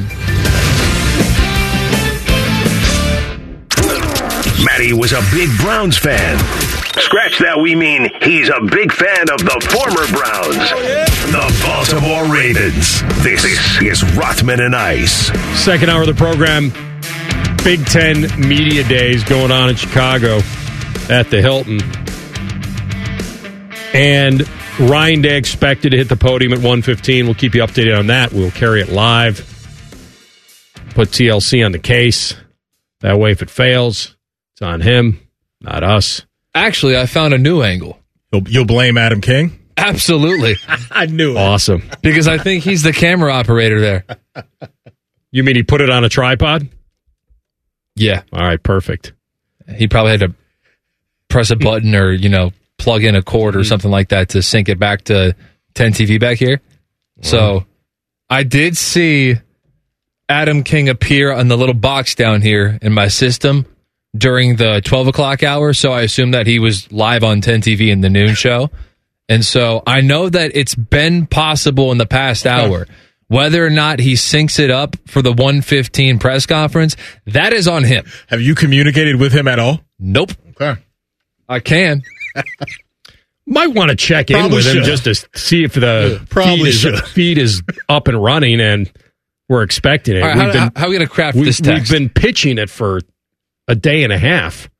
Matty was a big Browns fan. Scratch that, we mean he's a big fan of the former Browns. The Baltimore Ravens. This is Rothman and Ice. Second hour of the program, Big Ten Media Days going on in Chicago at the Hilton. And Ryan Day expected to hit the podium at 1:15. We'll keep you updated on that. We'll carry it live. Put TLC on the case. That way, if it fails, it's on him, not us. Actually, I found a new angle. You'll blame Adam King? Absolutely. I knew it. Awesome. Because I think he's the camera operator there. You mean he put it on a tripod? Yeah. All right, perfect. He probably had to press a button or, plug in a cord or something like that to sync it back to 10 TV back here. So I did see Adam King appear on the little box down here in my system during the 12 o'clock hour, so I assume that he was live on 10 TV in the noon show. And so I know that it's been possible in the past hour. Whether or not he syncs it up for the 1:15 press conference, that is on him. Have you communicated with him at all? Nope. Okay. I can. Might want to check in with him just to see if the feed is up and running and we're expecting it. All right, how are we going to craft this text? We've been pitching it for a day and a half.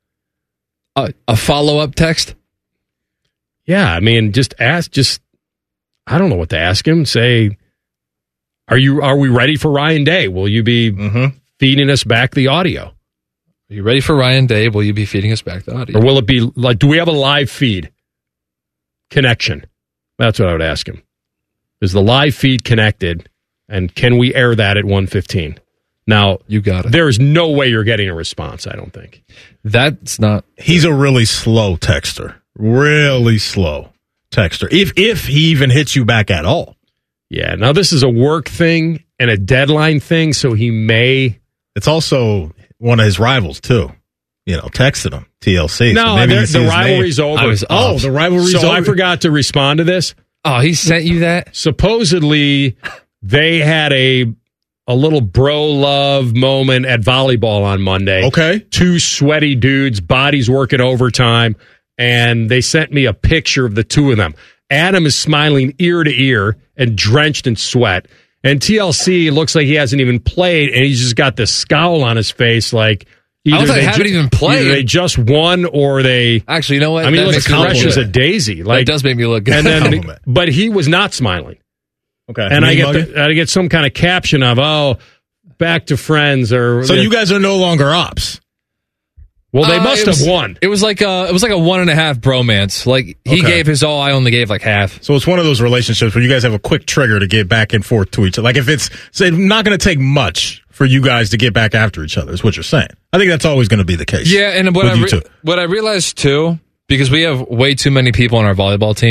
A follow-up text? Yeah, I mean, just ask. I don't know what to ask him. Say, are we ready for Ryan Day? Will you be feeding us back the audio? Are you ready for Ryan Day? Will you be feeding us back the audio? Or will it be like, do we have a live feed connection? That's what I would ask him. Is the live feed connected, and can we air that at 1:15? Now, you got it. There is no way you're getting a response, I don't think. That's not... He's a really slow texter. Really slow texter. If he even hits you back at all. Yeah, now this is a work thing and a deadline thing, so he may... It's also one of his rivals, too. Texted him, TLC. No, so the rivalry's over. The rivalry's over. So I forgot to respond to this. Oh, he sent you that? Supposedly, they had a little bro love moment at volleyball on Monday. Okay. 2 sweaty dudes, bodies working overtime, and they sent me a picture of the 2 of them. Adam is smiling ear to ear and drenched in sweat. And TLC looks like he hasn't even played, and he's just got this scowl on his face like... I don't think they haven't even played. Either they just won or they... Actually, you know what? I mean, he looks fresh as a daisy. That does make me look good. And then, but he was not smiling. Okay. And I get some kind of caption of, back to friends. Or so you guys are no longer ops. Well, they must have won. It was like a 1.5 bromance. Like he gave his all, I only gave like half. So it's one of those relationships where you guys have a quick trigger to get back and forth to each other. Like if it's not going to take much for you guys to get back after each other, is what you're saying. I think that's always going to be the case. Yeah, and what I realized too, because we have way too many people on our volleyball team,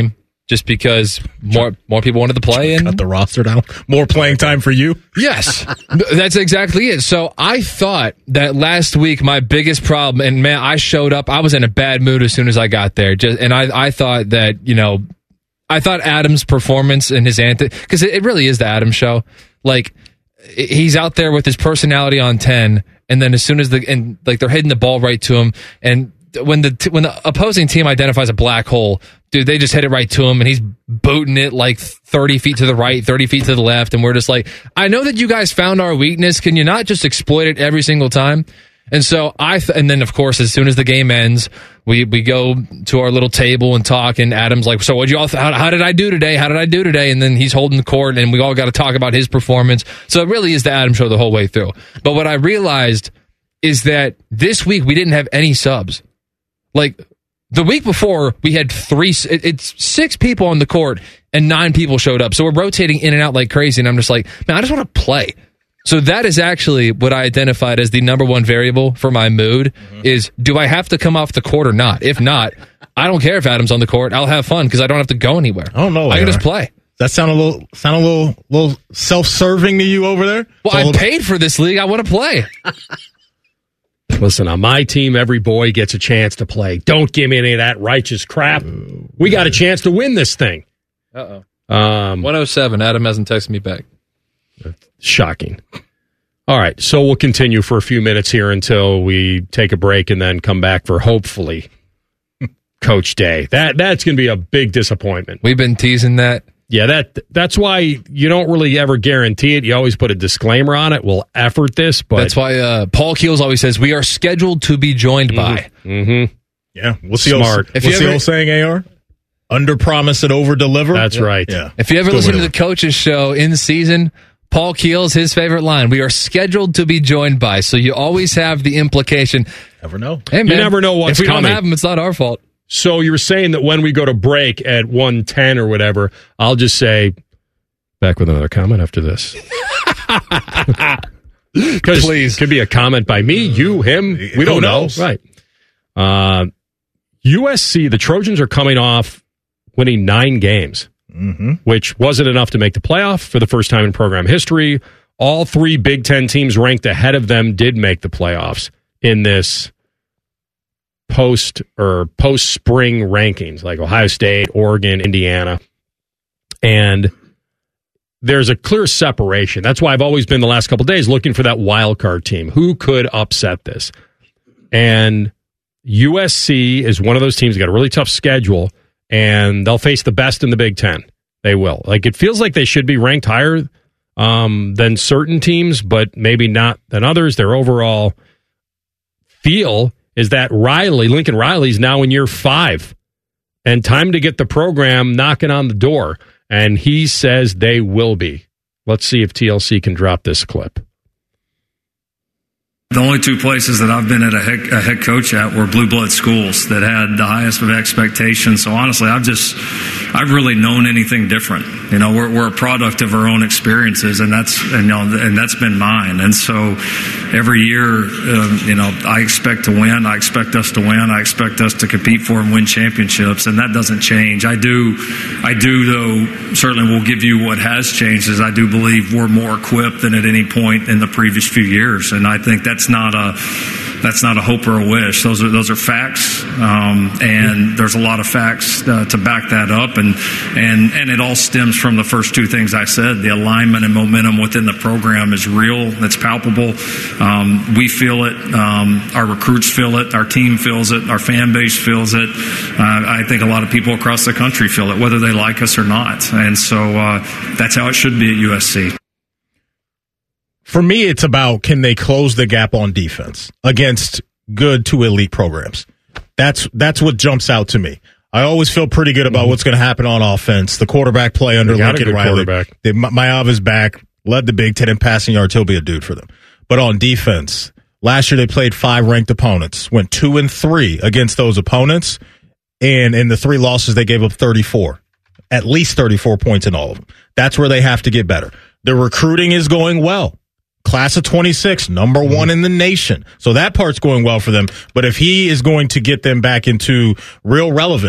just because more people wanted to play. And cut the roster down. More playing time for you? Yes, that's exactly it. So I thought that last week my biggest problem, and man, I showed up, I was in a bad mood as soon as I got there. And I thought that, I thought Adam's performance and his because it really is the Adam show. Like, he's out there with his personality on 10, and then as soon as they're hitting the ball right to him, and when the opposing team identifies a black hole, dude, they just hit it right to him, and he's booting it like 30 feet to the right, 30 feet to the left, and we're just like, I know that you guys found our weakness. Can you not just exploit it every single time? And so and then of course, as soon as the game ends, we go to our little table and talk, and Adam's like, so what how did I do today? How did I do today? And then he's holding the court, and we all got to talk about his performance. So it really is the Adam show the whole way through. But what I realized is that this week we didn't have any subs. Like, the week before, we had it's 6 people on the court and 9 people showed up. So we're rotating in and out like crazy. And I'm just like, man, I just want to play. So that is actually what I identified as the number one variable for my mood is, do I have to come off the court or not? If not, I don't care if Adam's on the court. I'll have fun because I don't have to go anywhere. Oh, no. I can just play. That sound a little self-serving to you over there? Well, I paid for this league. I want to play. Listen, on my team, every boy gets a chance to play. Don't give me any of that righteous crap. We got a chance to win this thing. 107. Adam hasn't texted me back. Shocking. All right, so we'll continue for a few minutes here until we take a break and then come back for hopefully Coach Day. That's going to be a big disappointment. We've been teasing that. Yeah, that's why you don't really ever guarantee it. You always put a disclaimer on it. We'll effort this, but that's why Paul Keels always says we are scheduled to be joined by. Mm-hmm. Yeah, what's the old saying, AR? Under promise and over deliver. That's right. Yeah. If you ever listen to the coach's show in season, Paul Keels, his favorite line: "We are scheduled to be joined by." So you always have the implication. Never know. Hey, man, you never know what's coming. If we don't have them, it's not our fault. So you were saying that when we go to break at 1:10 or whatever, I'll just say, back with another comment after this. Please. Could be a comment by me, you, him. We don't know. Right. USC, the Trojans are coming off winning 9 games, which wasn't enough to make the playoff for the first time in program history. All 3 Big Ten teams ranked ahead of them did make the playoffs in this post-spring rankings, like Ohio State, Oregon, Indiana. And there's a clear separation. That's why I've always been the last couple of days looking for that wild card team. Who could upset this? And USC is one of those teams that got a really tough schedule, and they'll face the best in the Big Ten. They will. Like, it feels like they should be ranked higher than certain teams, but maybe not than others. Their overall feel is that Lincoln Riley's now in year 5, and time to get the program knocking on the door. And he says they will be. Let's see if TLC can drop this clip. The only 2 places that I've been at a head coach at were blue blood schools that had the highest of expectations. So honestly, I've really known anything different. You know, we're a product of our own experiences, and that's been mine. And so every year, I expect to win. I expect us to win. I expect us to compete for and win championships, and that doesn't change. I do though, certainly will give you what has changed is I do believe we're more equipped than at any point in the previous few years, and I think that's not a hope or a wish. Those are facts, and there's a lot of facts to back that up, and it all stems from the first 2 things I said. The alignment and momentum within the program is real. It's palpable. We feel it. Our recruits feel it. Our team feels it. Our fan base feels it. I think a lot of people across the country feel it, whether they like us or not. And so that's how it should be at USC. For me, it's about, can they close the gap on defense against good to elite programs? That's what jumps out to me. I always feel pretty good about what's going to happen on offense. The quarterback play under Lincoln Riley. Mayav is back, led the Big Ten in passing yards. He'll be a dude for them. But on defense, last year they played 5 ranked opponents, went 2-3 against those opponents, and in the 3 losses they gave up 34, at least 34 points in all of them. That's where they have to get better. The recruiting is going well. Class of 26, number 1 in the nation. So that part's going well for them. But if he is going to get them back into real relevance,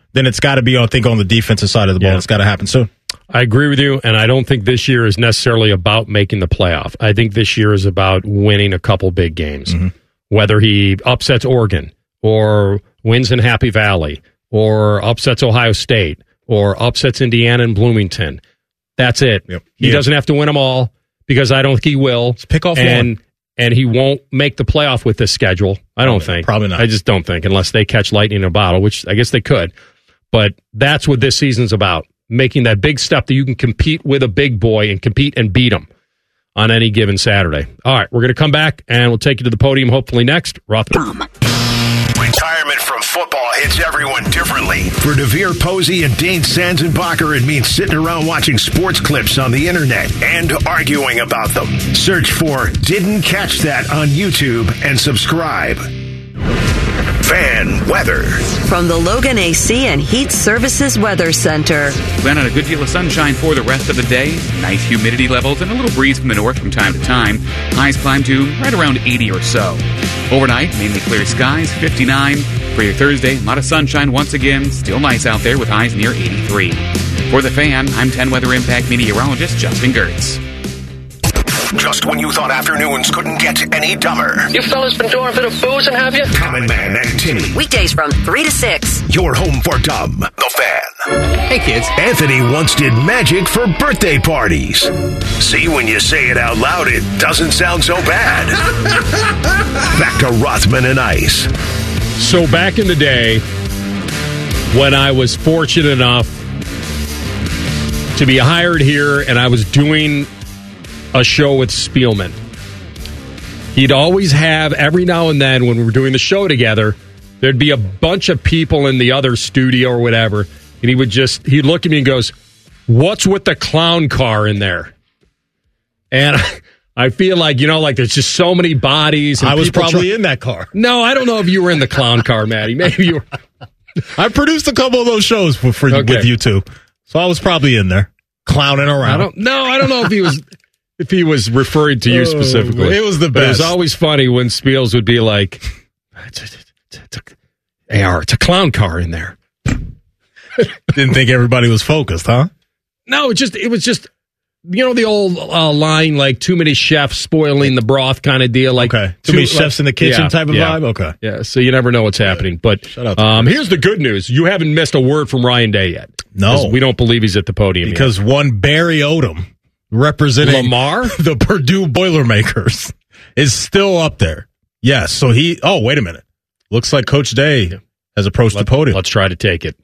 then it's got to be, I think, on the defensive side of the ball. It's got to happen soon. I agree with you, and I don't think this year is necessarily about making the playoff. I think this year is about winning a couple big games. Mm-hmm. Whether he upsets Oregon or wins in Happy Valley or upsets Ohio State or upsets Indiana and Bloomington, that's it. Yep. He doesn't have to win them all because I don't think he will. Just pick off one. And he won't make the playoff with this schedule. I don't think. Probably not. I just don't think, unless they catch lightning in a bottle, which I guess they could. But that's what this season's about. Making that big step that you can compete with a big boy and compete and beat him on any given Saturday. All right, we're going to come back, and we'll take you to the podium hopefully next. Retirement from football hits everyone differently. For DeVere Posey and Dane Sanzenbacher, it means sitting around watching sports clips on the internet and arguing about them. Search for Didn't Catch That on YouTube and subscribe. Fan weather. From the Logan AC and Heat Services Weather Center. Plan on a good deal of sunshine for the rest of the day. Nice humidity levels and a little breeze from the north from time to time. Highs climb to right around 80 or so. Overnight, mainly clear skies, 59. For your Thursday, a lot of sunshine once again. Still nice out there with highs near 83. For The Fan, I'm 10 Weather Impact meteorologist Justin Gertz. Just when you thought afternoons couldn't get any dumber. You fellas been doing a bit of boozing, have you? Common Man and Timmy. Weekdays from 3 to 6. Your home for dumb. The Fan. Hey, kids. Anthony once did magic for birthday parties. See, when you say it out loud, it doesn't sound so bad. Back to Rothman and Ice. So back in the day, when I was fortunate enough to be hired here and I was doing a show with Spielman, he'd always have, every now and then when we were doing the show together, there'd be a bunch of people in the other studio or whatever, and he'd look at me and goes, "What's with the clown car in there?" And I feel like, there's just so many bodies. And I was probably in that car. No, I don't know if you were in the clown car, Maddie. Maybe you were. I produced a couple of those shows with you two, so I was probably in there clowning around. I don't know if he was referring to you specifically. It was the best. But it was always funny when Spiels would be like, it's a clown car in there. Didn't think everybody was focused, huh? No, it was just the old line, like too many chefs spoiling the broth kind of deal. Like too many chefs in the kitchen type of vibe? Okay. Yeah, so you never know what's happening. But here's the good news. You haven't missed a word from Ryan Day yet. No. We don't believe he's at the podium because one Barry Odom, representing Lamar, the Purdue Boilermakers, is still up there. Yes. So wait a minute. Looks like Coach Day has approached the podium. Let's try to take it.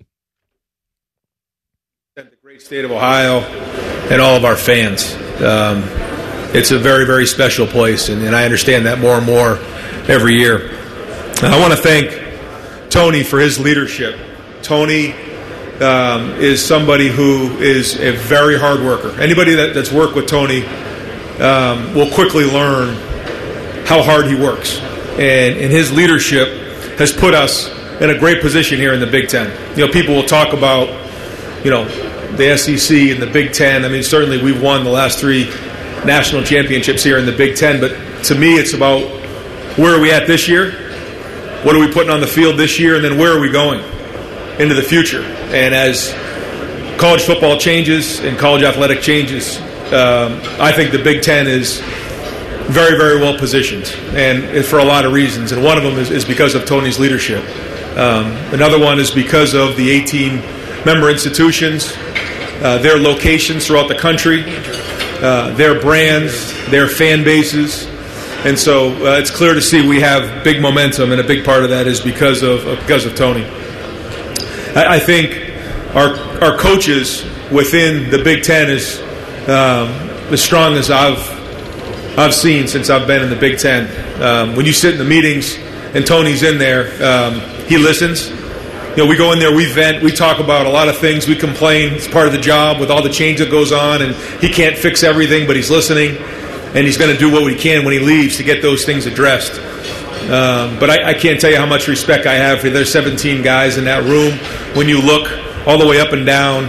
The great state of Ohio and all of our fans. It's a very, very special place, and I understand that more and more every year. I want to thank Tony for his leadership. Tony is somebody who is a very hard worker. Anybody that's worked with Tony will quickly learn how hard he works. And his leadership has put us in a great position here in the Big Ten. People will talk about, the SEC and the Big Ten. I mean, certainly we've won the last 3 national championships here in the Big Ten, but to me it's about where are we at this year? What are we putting on the field this year? And then where are we going into the future? And as college football changes and college athletic changes, I think the Big Ten is very, very well positioned, and for a lot of reasons. And one of them is because of Tony's leadership. Another one is because of the 18 member institutions, their locations throughout the country, their brands, their fan bases. And so it's clear to see we have big momentum, and a big part of that is because of Tony. I think our coaches within the Big Ten is as strong as I've seen since I've been in the Big Ten. When you sit in the meetings and Tony's in there, he listens. We go in there, we vent, we talk about a lot of things, we complain. It's part of the job with all the change that goes on, and he can't fix everything, but he's listening, and he's going to do what he can when he leaves to get those things addressed. But I can't tell you how much respect I have for their 17 guys in that room. When you look all the way up and down,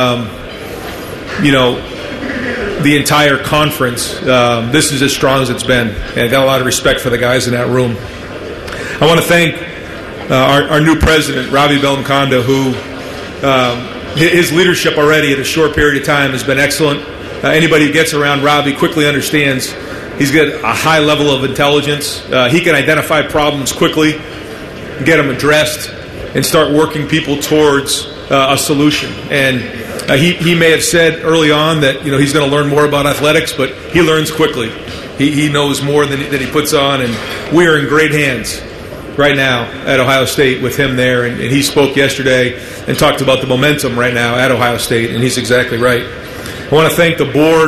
the entire conference, this is as strong as it's been. And I got a lot of respect for the guys in that room. I want to thank our new president, Ravi Bellamkonda, who his leadership already in a short period of time has been excellent. Anybody who gets around Robbie quickly understands he's got a high level of intelligence. He can identify problems quickly, get them addressed, and start working people towards a solution. And he may have said early on that he's going to learn more about athletics, but he learns quickly. He knows more than he puts on, and we are in great hands right now at Ohio State with him there. And he spoke yesterday and talked about the momentum right now at Ohio State, and he's exactly right. I want to thank the board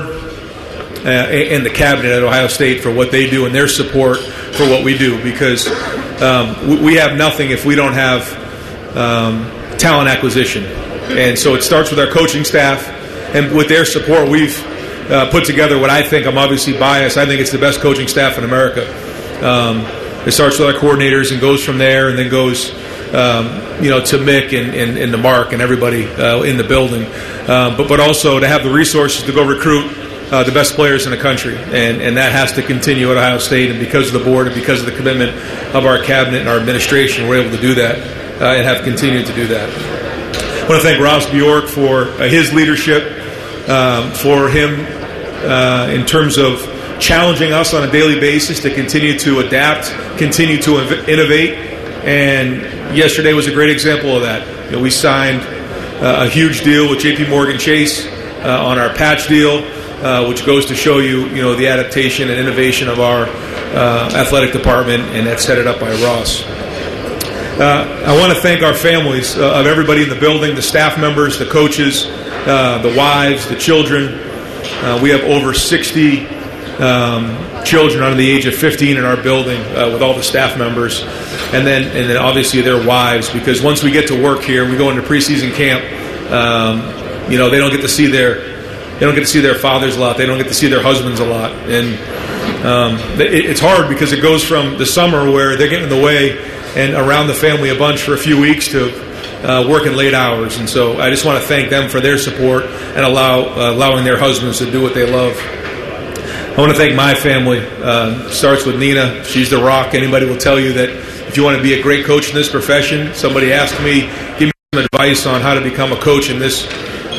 and the cabinet at Ohio State for what they do and their support for what we do, because we have nothing if we don't have talent acquisition. And so it starts with our coaching staff, and with their support, we've put together what I think, I'm obviously biased, I think it's the best coaching staff in America. It starts with our coordinators and goes from there, and then goes to Mick and to Mark and everybody in the building. But also to have the resources to go recruit the best players in the country. And that has to continue at Ohio State. And because of the board and because of the commitment of our cabinet and our administration, we're able to do that and have continued to do that. I want to thank Ross Bjork for his leadership, for him in terms of challenging us on a daily basis to continue to adapt, continue to innovate. And yesterday was a great example of that. We signed a huge deal with J.P. Morgan Chase on our patch deal, which goes to show you, the adaptation and innovation of our athletic department, and that's headed up by Ross. I want to thank our families of everybody in the building, the staff members, the coaches, the wives, the children. We have over 60 children under the age of 15 in our building with all the staff members, and then obviously their wives, because once we get to work here, we go into preseason camp. They don't get to see their fathers a lot. They don't get to see their husbands a lot, and it's hard because it goes from the summer where they're getting in the way and around the family a bunch for a few weeks to working late hours. And so I just want to thank them for their support and allowing their husbands to do what they love. I want to thank my family. Starts with Nina. She's the rock. Anybody will tell you that if you want to be a great coach in this profession, somebody asked me, give me some advice on how to become a coach in this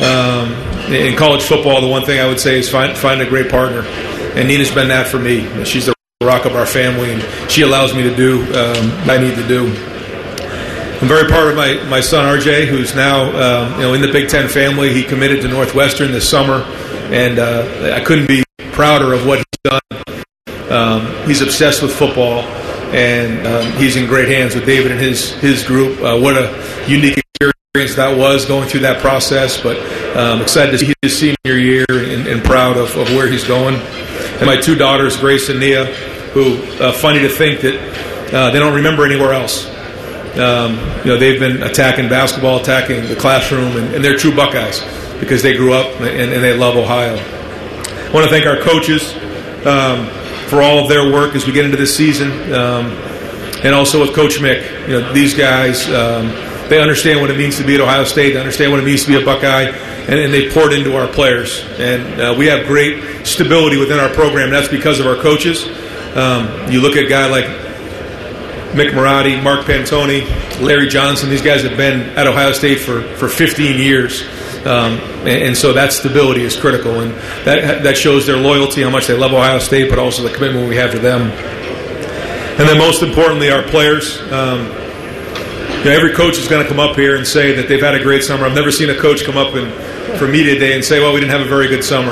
in college football. The one thing I would say is find a great partner. And Nina's been that for me. She's the rock of our family, and she allows me to do what I need to do. I'm very proud of my son RJ, who's now in the Big Ten family. He committed to Northwestern this summer, and I couldn't be prouder of what he's done. He's obsessed with football, and he's in great hands with David and his group. What a unique experience that was going through that process, but I'm excited to see his senior year and proud of where he's going. And my two daughters, Grace and Nia, who funny to think that they don't remember anywhere else. They've been attacking basketball, attacking the classroom, and they're true Buckeyes because they grew up and they love Ohio. I want to thank our coaches for all of their work as we get into this season, and also with Coach Mick. These guys, they understand what it means to be at Ohio State. They understand what it means to be a Buckeye, and they poured into our players. And we have great stability within our program. That's because of our coaches. You look at a guy like Mick Marotti, Mark Pantoni, Larry Johnson. These guys have been at Ohio State for 15 years. And so that stability is critical, and that shows their loyalty, how much they love Ohio State, but also the commitment we have to them. And then most importantly, our players. Every coach is going to come up here and say that they've had a great summer. I've never seen a coach come up for media day and say, well, we didn't have a very good summer.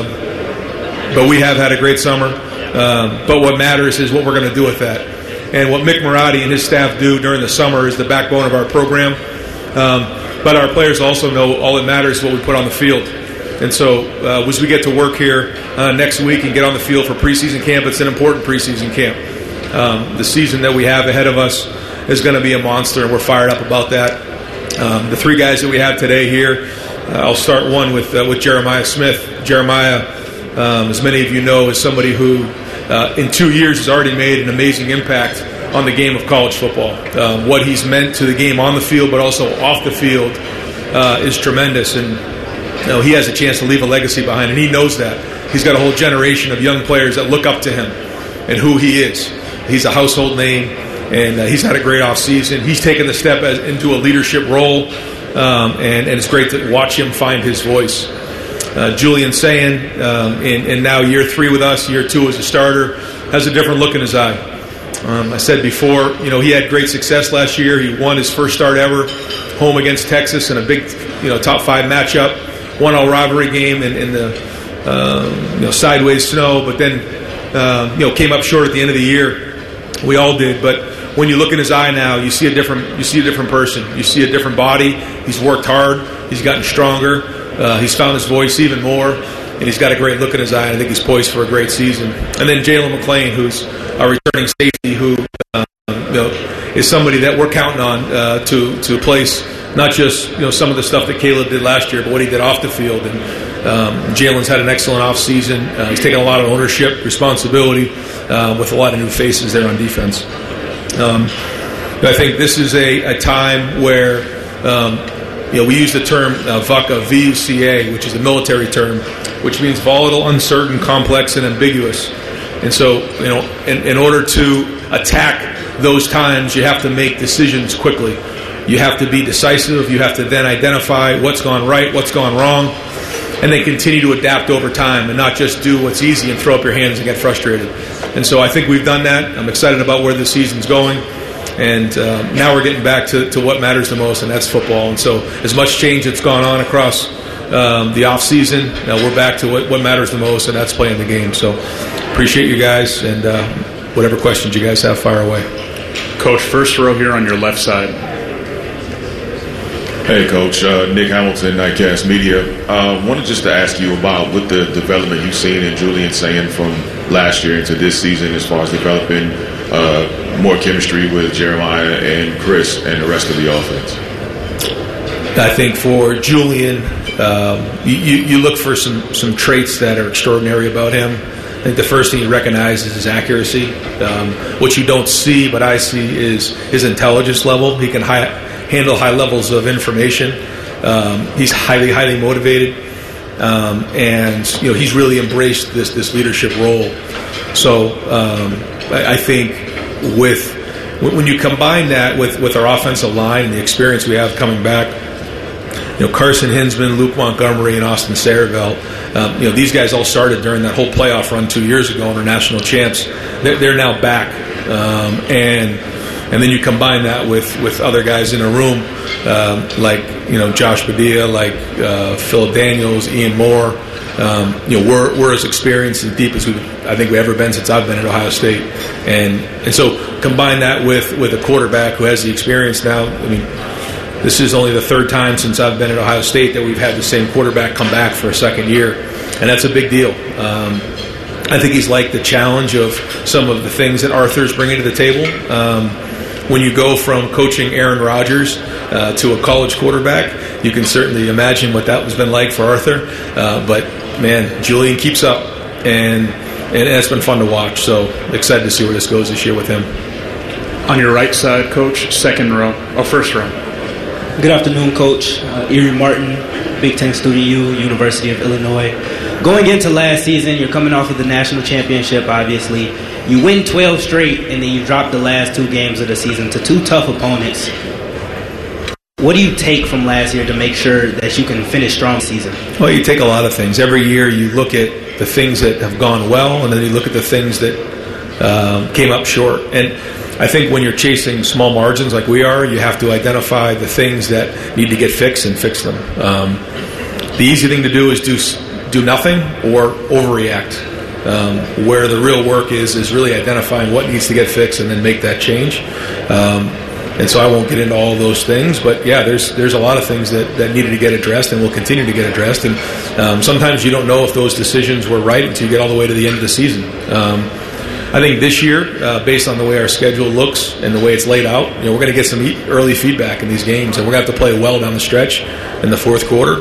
But we have had a great summer. But what matters is what we're going to do with that. And what Mick Marotti and his staff do during the summer is the backbone of our program. But our players also know all that matters is what we put on the field. And so as we get to work here next week and get on the field for preseason camp, it's an important preseason camp. The season that we have ahead of us is going to be a monster, and we're fired up about that. The three guys that we have today here, I'll start one with Jeremiah Smith. Jeremiah, as many of you know, is somebody who in 2 years has already made an amazing impact on the game of college football. What he's meant to the game on the field, but also off the field, is tremendous. And he has a chance to leave a legacy behind, and he knows that. He's got a whole generation of young players that look up to him and who he is. He's a household name, and he's had a great offseason. He's taken the step into a leadership role and it's great to watch him find his voice. Julian Sayin, in now year 3 with us, year 2 as a starter, has a different look in his eye. I said before, he had great success last year. He won his first start ever home against Texas in a big, top 5 matchup. 1-0 rivalry game in the sideways snow, but then came up short at the end of the year. We all did, but when you look in his eye now, you see a different person. You see a different body. He's worked hard. He's gotten stronger. He's found his voice even more, and he's got a great look in his eye. I think he's poised for a great season. And then Jalen McLean, who's a returning safety, who is somebody that we're counting on to place not just some of the stuff that Caleb did last year, but what he did off the field. And Jalen's had an excellent off season. He's taken a lot of ownership, responsibility, with a lot of new faces there on defense. I think this is a time where we use the term VUCA, VUCA, which is a military term, which means volatile, uncertain, complex, and ambiguous. And so, in order to attack those times, you have to make decisions quickly. You have to be decisive. You have to then identify what's gone right, what's gone wrong, and then continue to adapt over time and not just do what's easy and throw up your hands and get frustrated. And so I think we've done that. I'm excited about where the season's going. And now we're getting back to what matters the most, and that's football. And so as much change that's gone on across the offseason, we're back to what matters the most, and that's playing the game. So appreciate you guys, and whatever questions you guys have, fire away. Coach, first row here on your left side. Hey, Coach. Nick Hamilton, Nightcast Media. Wanted just to ask you about what the development you've seen in Julian Sayin from last year into this season as far as developing more chemistry with Jeremiah and Chris and the rest of the offense. I think for Julian, you look for some traits that are extraordinary about him. I think the first thing he recognizes is accuracy. What you don't see, but I see, is his intelligence level. He can handle high levels of information. He's highly motivated, and he's really embraced this leadership role. So I think when you combine that with our offensive line and the experience we have coming back, Carson Hinsman, Luke Montgomery, and Austin Saravelt, these guys all started during that whole playoff run 2 years ago and are national champs. They're now back, and then you combine that with other guys in a room, like Josh Padilla, like Phil Daniels, Ian Moore. We're as experienced and deep as I think we've ever been since I've been at Ohio State, and so combine that with a quarterback who has the experience now. I mean, this is only the third time since I've been at Ohio State that we've had the same quarterback come back for a second year, and that's a big deal. I think he's liked the challenge of some of the things that Arthur's bringing to the table. When you go from coaching Aaron Rodgers to a college quarterback, you can certainly imagine what that has been like for Arthur. But, man, Julian keeps up, and it's been fun to watch. So excited to see where this goes this year with him. On your right side, Coach, first row. Good afternoon, Coach. Erie Martin, Big Ten Student U, University of Illinois. Going into last season, you're coming off of the national championship, obviously. You win 12 straight, and then you drop the last 2 games of the season to 2 tough opponents. What do you take from last year to make sure that you can finish strong this season? Well, you take a lot of things. Every year you look at the things that have gone well, and then you look at the things that came up short. And I think when you're chasing small margins like we are, you have to identify the things that need to get fixed and fix them. The easy thing to do is do nothing or overreact. Where the real work is really identifying what needs to get fixed and then make that change. And so I won't get into all those things, but yeah, there's a lot of things that needed to get addressed and will continue to get addressed. And sometimes you don't know if those decisions were right until you get all the way to the end of the season. I think this year, based on the way our schedule looks and the way it's laid out, we're going to get some early feedback in these games, and we're going to have to play well down the stretch in the fourth quarter.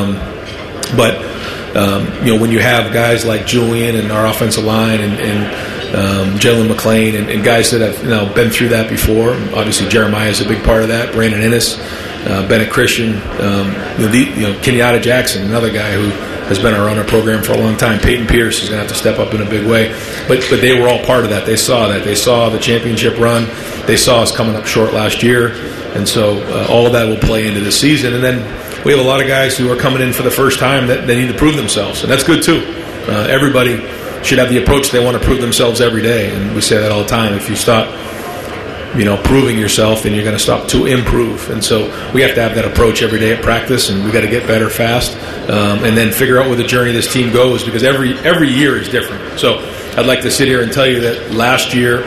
When you have guys like Julian and our offensive line and Jalen McLean and guys that have been through that before, obviously Jeremiah is a big part of that. Brandon Ennis, Bennett Christian, Kenyatta Jackson, another guy who has been around our program for a long time. Peyton Pierce is going to have to step up in a big way. But they were all part of that. They saw that. They saw the championship run. they saw us coming up short last year, and so all of that will play into the season. And then we have a lot of guys who are coming in for the first time that they need to prove themselves, and that's good too. Everybody should have the approach they want to prove themselves every day, and we say that all the time. If you stop proving yourself, then you're going to stop to improve. And so we have to have that approach every day at practice, and we got to get better fast, and then figure out where the journey of this team goes, because every year is different. So I'd like to sit here and tell you that last year,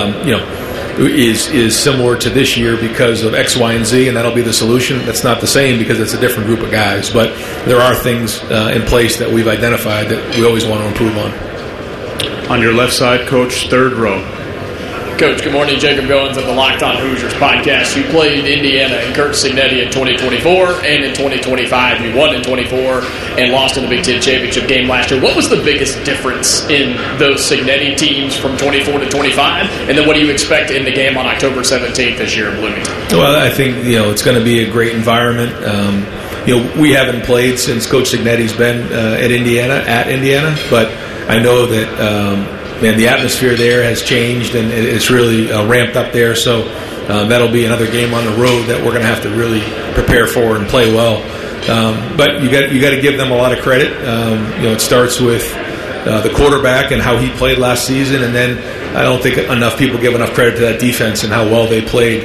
is similar to this year because of X, Y, and Z, and that'll be the solution. That's not the same because it's a different group of guys, but there are things in place that we've identified that we always want to improve on. On your left side, Coach, third row. Coach, good morning. Jacob Goins of the Locked On Hoosiers podcast. You played Indiana and Curt Cignetti in 2024, and in 2025 you won in 24 and lost in the Big Ten Championship game last year. What was the biggest difference in those Cignetti teams from 24 to 25? And then what do you expect in the game on October 17th this year in Bloomington? Well, I think it's going to be a great environment. We haven't played since Coach Cignetti's been at Indiana, but I know that the atmosphere there has changed, and it's really ramped up there. So that'll be another game on the road that we're going to have to really prepare for and play well. But you got to give them a lot of credit. It starts with the quarterback and how he played last season, and then I don't think enough people give enough credit to that defense and how well they played.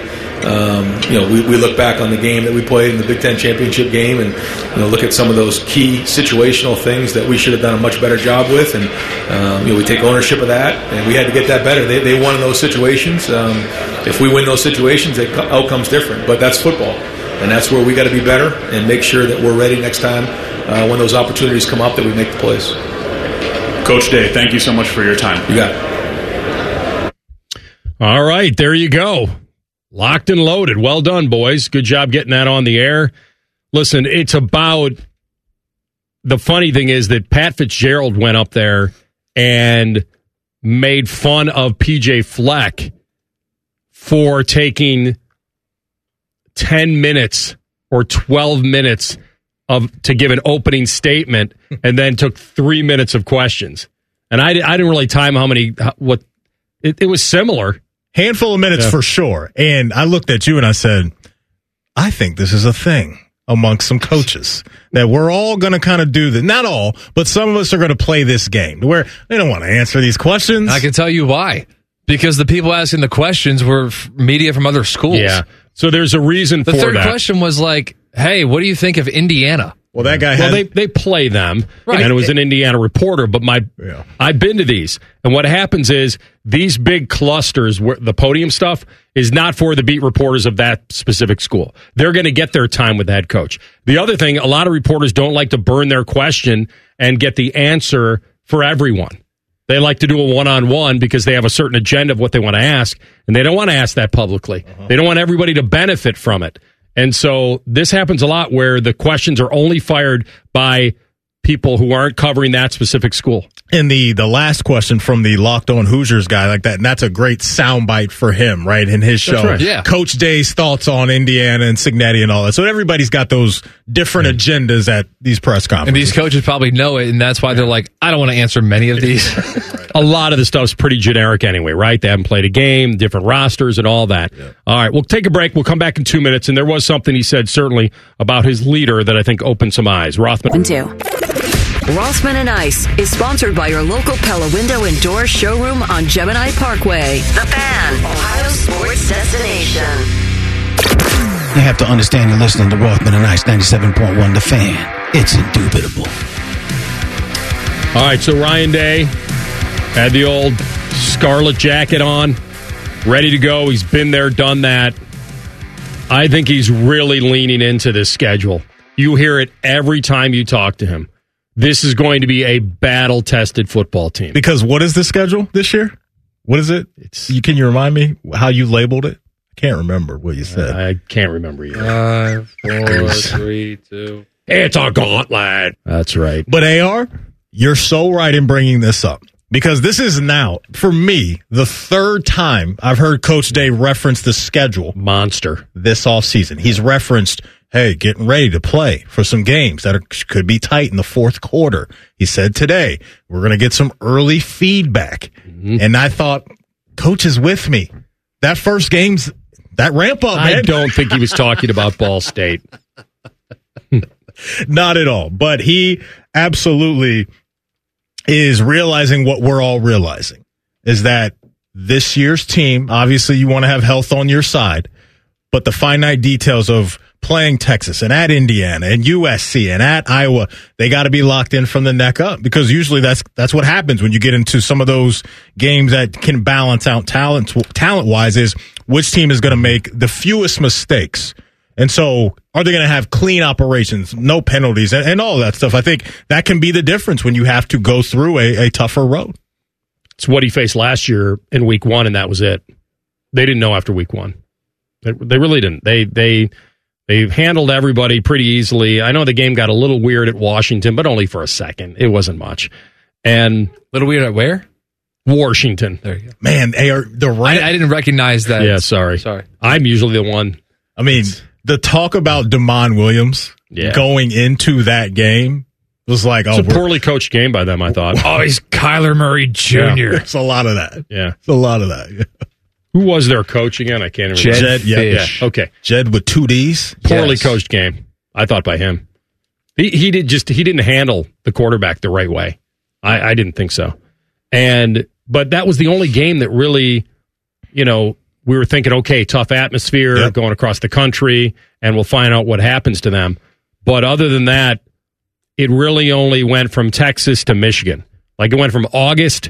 We look back on the game that we played in the Big Ten Championship game, and look at some of those key situational things that we should have done a much better job with, and we take ownership of that, and we had to get that better. They won in those situations. If we win those situations, the outcome's different, but that's football, and that's where we got to be better and make sure that we're ready next time when those opportunities come up that we make the plays. Coach Day, thank you so much for your time. You got it. All right, there you go. Locked and loaded. Well done, boys. Good job getting that on the air. Listen, it's about... The funny thing is that Pat Fitzgerald went up there and made fun of PJ Fleck for taking 10 minutes or 12 minutes to give an opening statement and then took 3 minutes of questions. And I didn't really time how many... It was similar. Handful of minutes for sure. And I looked at you and I said, I think this is a thing amongst some coaches that we're all going to kind of do this. Not all, but some of us are going to play this game where they don't want to answer these questions. I can tell you why. Because the people asking the questions were media from other schools. Yeah. So there's a reason for that. The third question was like, hey, what do you think of Indiana? Well, that guy they play them, right. And it was an Indiana reporter, but I've been to these, and what happens is these big clusters, where the podium stuff is not for the beat reporters of that specific school. They're going to get their time with the head coach. The other thing, a lot of reporters don't like to burn their question and get the answer for everyone. They like to do a one-on-one because they have a certain agenda of what they want to ask, and they don't want to ask that publicly. They don't want everybody to benefit from it. And so this happens a lot where the questions are only fired by people who aren't covering that specific school. And the last question from the Locked On Hoosiers guy like that, and that's a great soundbite for him, right, in his show. That's right. Yeah. Coach Day's thoughts on Indiana and Cignetti and all that. So everybody's got those different agendas at these press conferences. And these coaches probably know it, and that's why they're like, I don't want to answer many of these. A lot of the stuff's pretty generic anyway, right? They haven't played a game, different rosters and all that. Yeah. All right, we'll take a break. We'll come back in 2 minutes, and there was something he said, certainly, about his leader that I think opened some eyes. Rothman. Rothman and Ice is sponsored by your local Pella Window and Door showroom on Gemini Parkway. The Fan, Ohio sports destination. You have to understand you're listening to Rothman and Ice 97.1 The Fan. It's indubitable. All right, so Ryan Day had the old scarlet jacket on, ready to go. He's been there, done that. I think he's really leaning into this schedule. You hear it every time you talk to him. This is going to be a battle-tested football team. Because what is the schedule this year? What is it? Can you remind me how you labeled it? I can't remember what you said. I can't remember either. 5, 4, 3, 2. It's a gauntlet. That's right. But AR, you're so right in bringing this up. Because this is now, for me, the third time I've heard Coach Day reference the schedule. Monster. This offseason. He's referenced, hey, getting ready to play for some games that could be tight in the fourth quarter. He said today, we're going to get some early feedback. Mm-hmm. And I thought, Coach is with me. that first game's that ramp up, man. I don't think he was talking about Ball State. Not at all. But he absolutely is realizing what we're all realizing, is that this year's team, obviously you want to have health on your side, but the finite details of playing Texas and at Indiana and USC and at Iowa, they got to be locked in from the neck up, because usually that's what happens when you get into some of those games that can balance out talent-wise, is which team is going to make the fewest mistakes. And so are they going to have clean operations, no penalties, and all that stuff? I think that can be the difference when you have to go through a tougher road. It's what he faced last year in week 1, and that was it. They didn't know after week 1. They really didn't. They handled everybody pretty easily. I know the game got a little weird at Washington, but only for a second. It wasn't much. And a little weird at where? Washington. There you go. Man, I didn't recognize that. Yeah, sorry. I'm usually the one. I mean, the talk about DeMond Williams going into that game was like, it's a poorly coached game by them, I thought. Oh, he's Kyler Murray Jr. Yeah, there's a lot of that. Yeah. It's a lot of that. Yeah. Who was their coach again? I can't remember. Jed Fish. Yeah. Okay. Jed with 2 Ds. Poorly coached game, I thought, by him. He didn't handle the quarterback the right way. I didn't think so. But that was the only game that really, we were thinking, okay, tough atmosphere going across the country, and we'll find out what happens to them. But other than that, it really only went from Texas to Michigan. Like, it went from August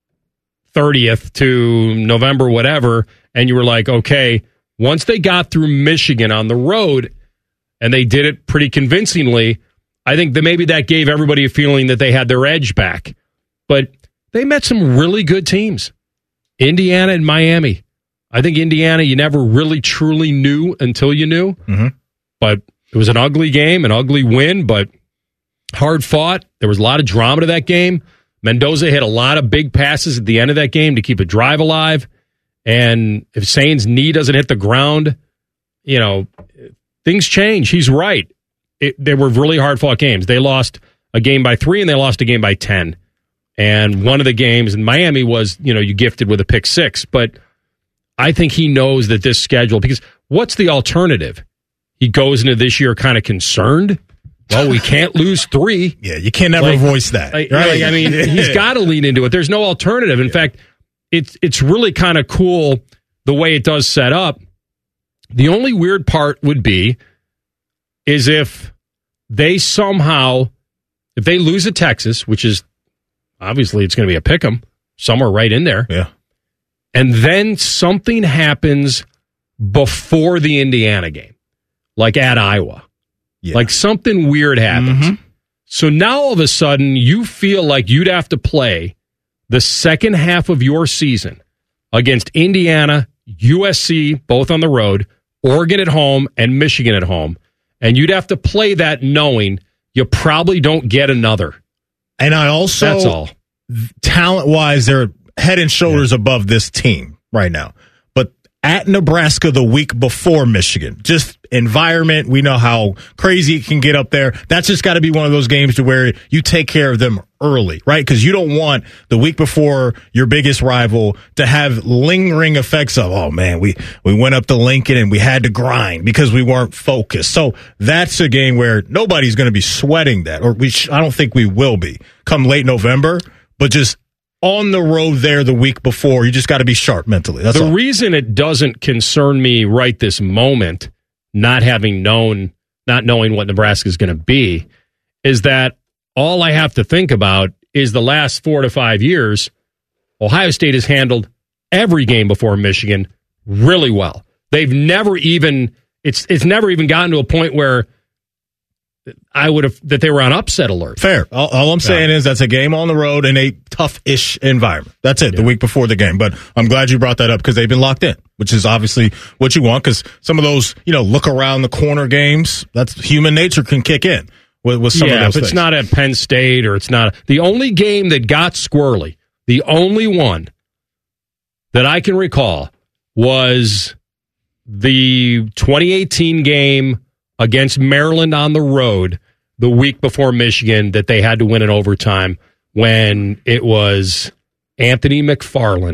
30th to November whatever, and you were like, okay, once they got through Michigan on the road, and they did it pretty convincingly, I think that maybe that gave everybody a feeling that they had their edge back. But they met some really good teams. Indiana and Miami. I think Indiana, you never really truly knew until you knew. Mm-hmm. But it was an ugly game, an ugly win, but hard fought. There was a lot of drama to that game. Mendoza hit a lot of big passes at the end of that game to keep a drive alive. And if Sain's knee doesn't hit the ground, things change. He's right. They were really hard-fought games. They lost a game by 3, and they lost a game by 10. And one of the games in Miami was, you gifted with a pick 6. But I think he knows that this schedule, because what's the alternative? He goes into this year kind of concerned. Well, we can't lose 3. Yeah, you can never voice that. Right? I mean, he's got to lean into it. There's no alternative. In fact, it's really kind of cool the way it does set up. The only weird part would be is if they if they lose at Texas, which is obviously it's going to be a pick'em, somewhere right in there. Yeah. And then something happens before the Indiana game, like at Iowa. Yeah. Like something weird happens. Mm-hmm. So now all of a sudden you feel like you'd have to play the second half of your season against Indiana, USC, both on the road, Oregon at home, and Michigan at home. And you'd have to play that knowing you probably don't get another. And I also, that's all. Talent-wise, they're head and shoulders above this team right now. But at Nebraska the week before Michigan, just environment, we know how crazy it can get up there. That's just got to be one of those games to where you take care of them early, right? Because you don't want the week before your biggest rival to have lingering effects of, oh man, we went up to Lincoln and we had to grind because we weren't focused. So that's a game where nobody's going to be sweating that, or I don't think we will be come late November, but just on the road there the week before, you just got to be sharp mentally. That's the reason it doesn't concern me right this moment, not knowing what Nebraska is going to be, is that all I have to think about is the last 4 to 5 years, Ohio State has handled every game before Michigan really well. They've never even, it's never even gotten to a point where that they were on upset alert. Fair. All I'm saying is that's a game on the road in a tough-ish environment. That's it, the week before the game. But I'm glad you brought that up because they've been locked in, which is obviously what you want, because some of those, look around the corner games, that's human nature can kick in with some of those things. It's not at Penn State or it's not. The only game that got squirrely, the only one that I can recall was the 2018 game against Maryland on the road the week before Michigan that they had to win in overtime when it was Anthony McFarland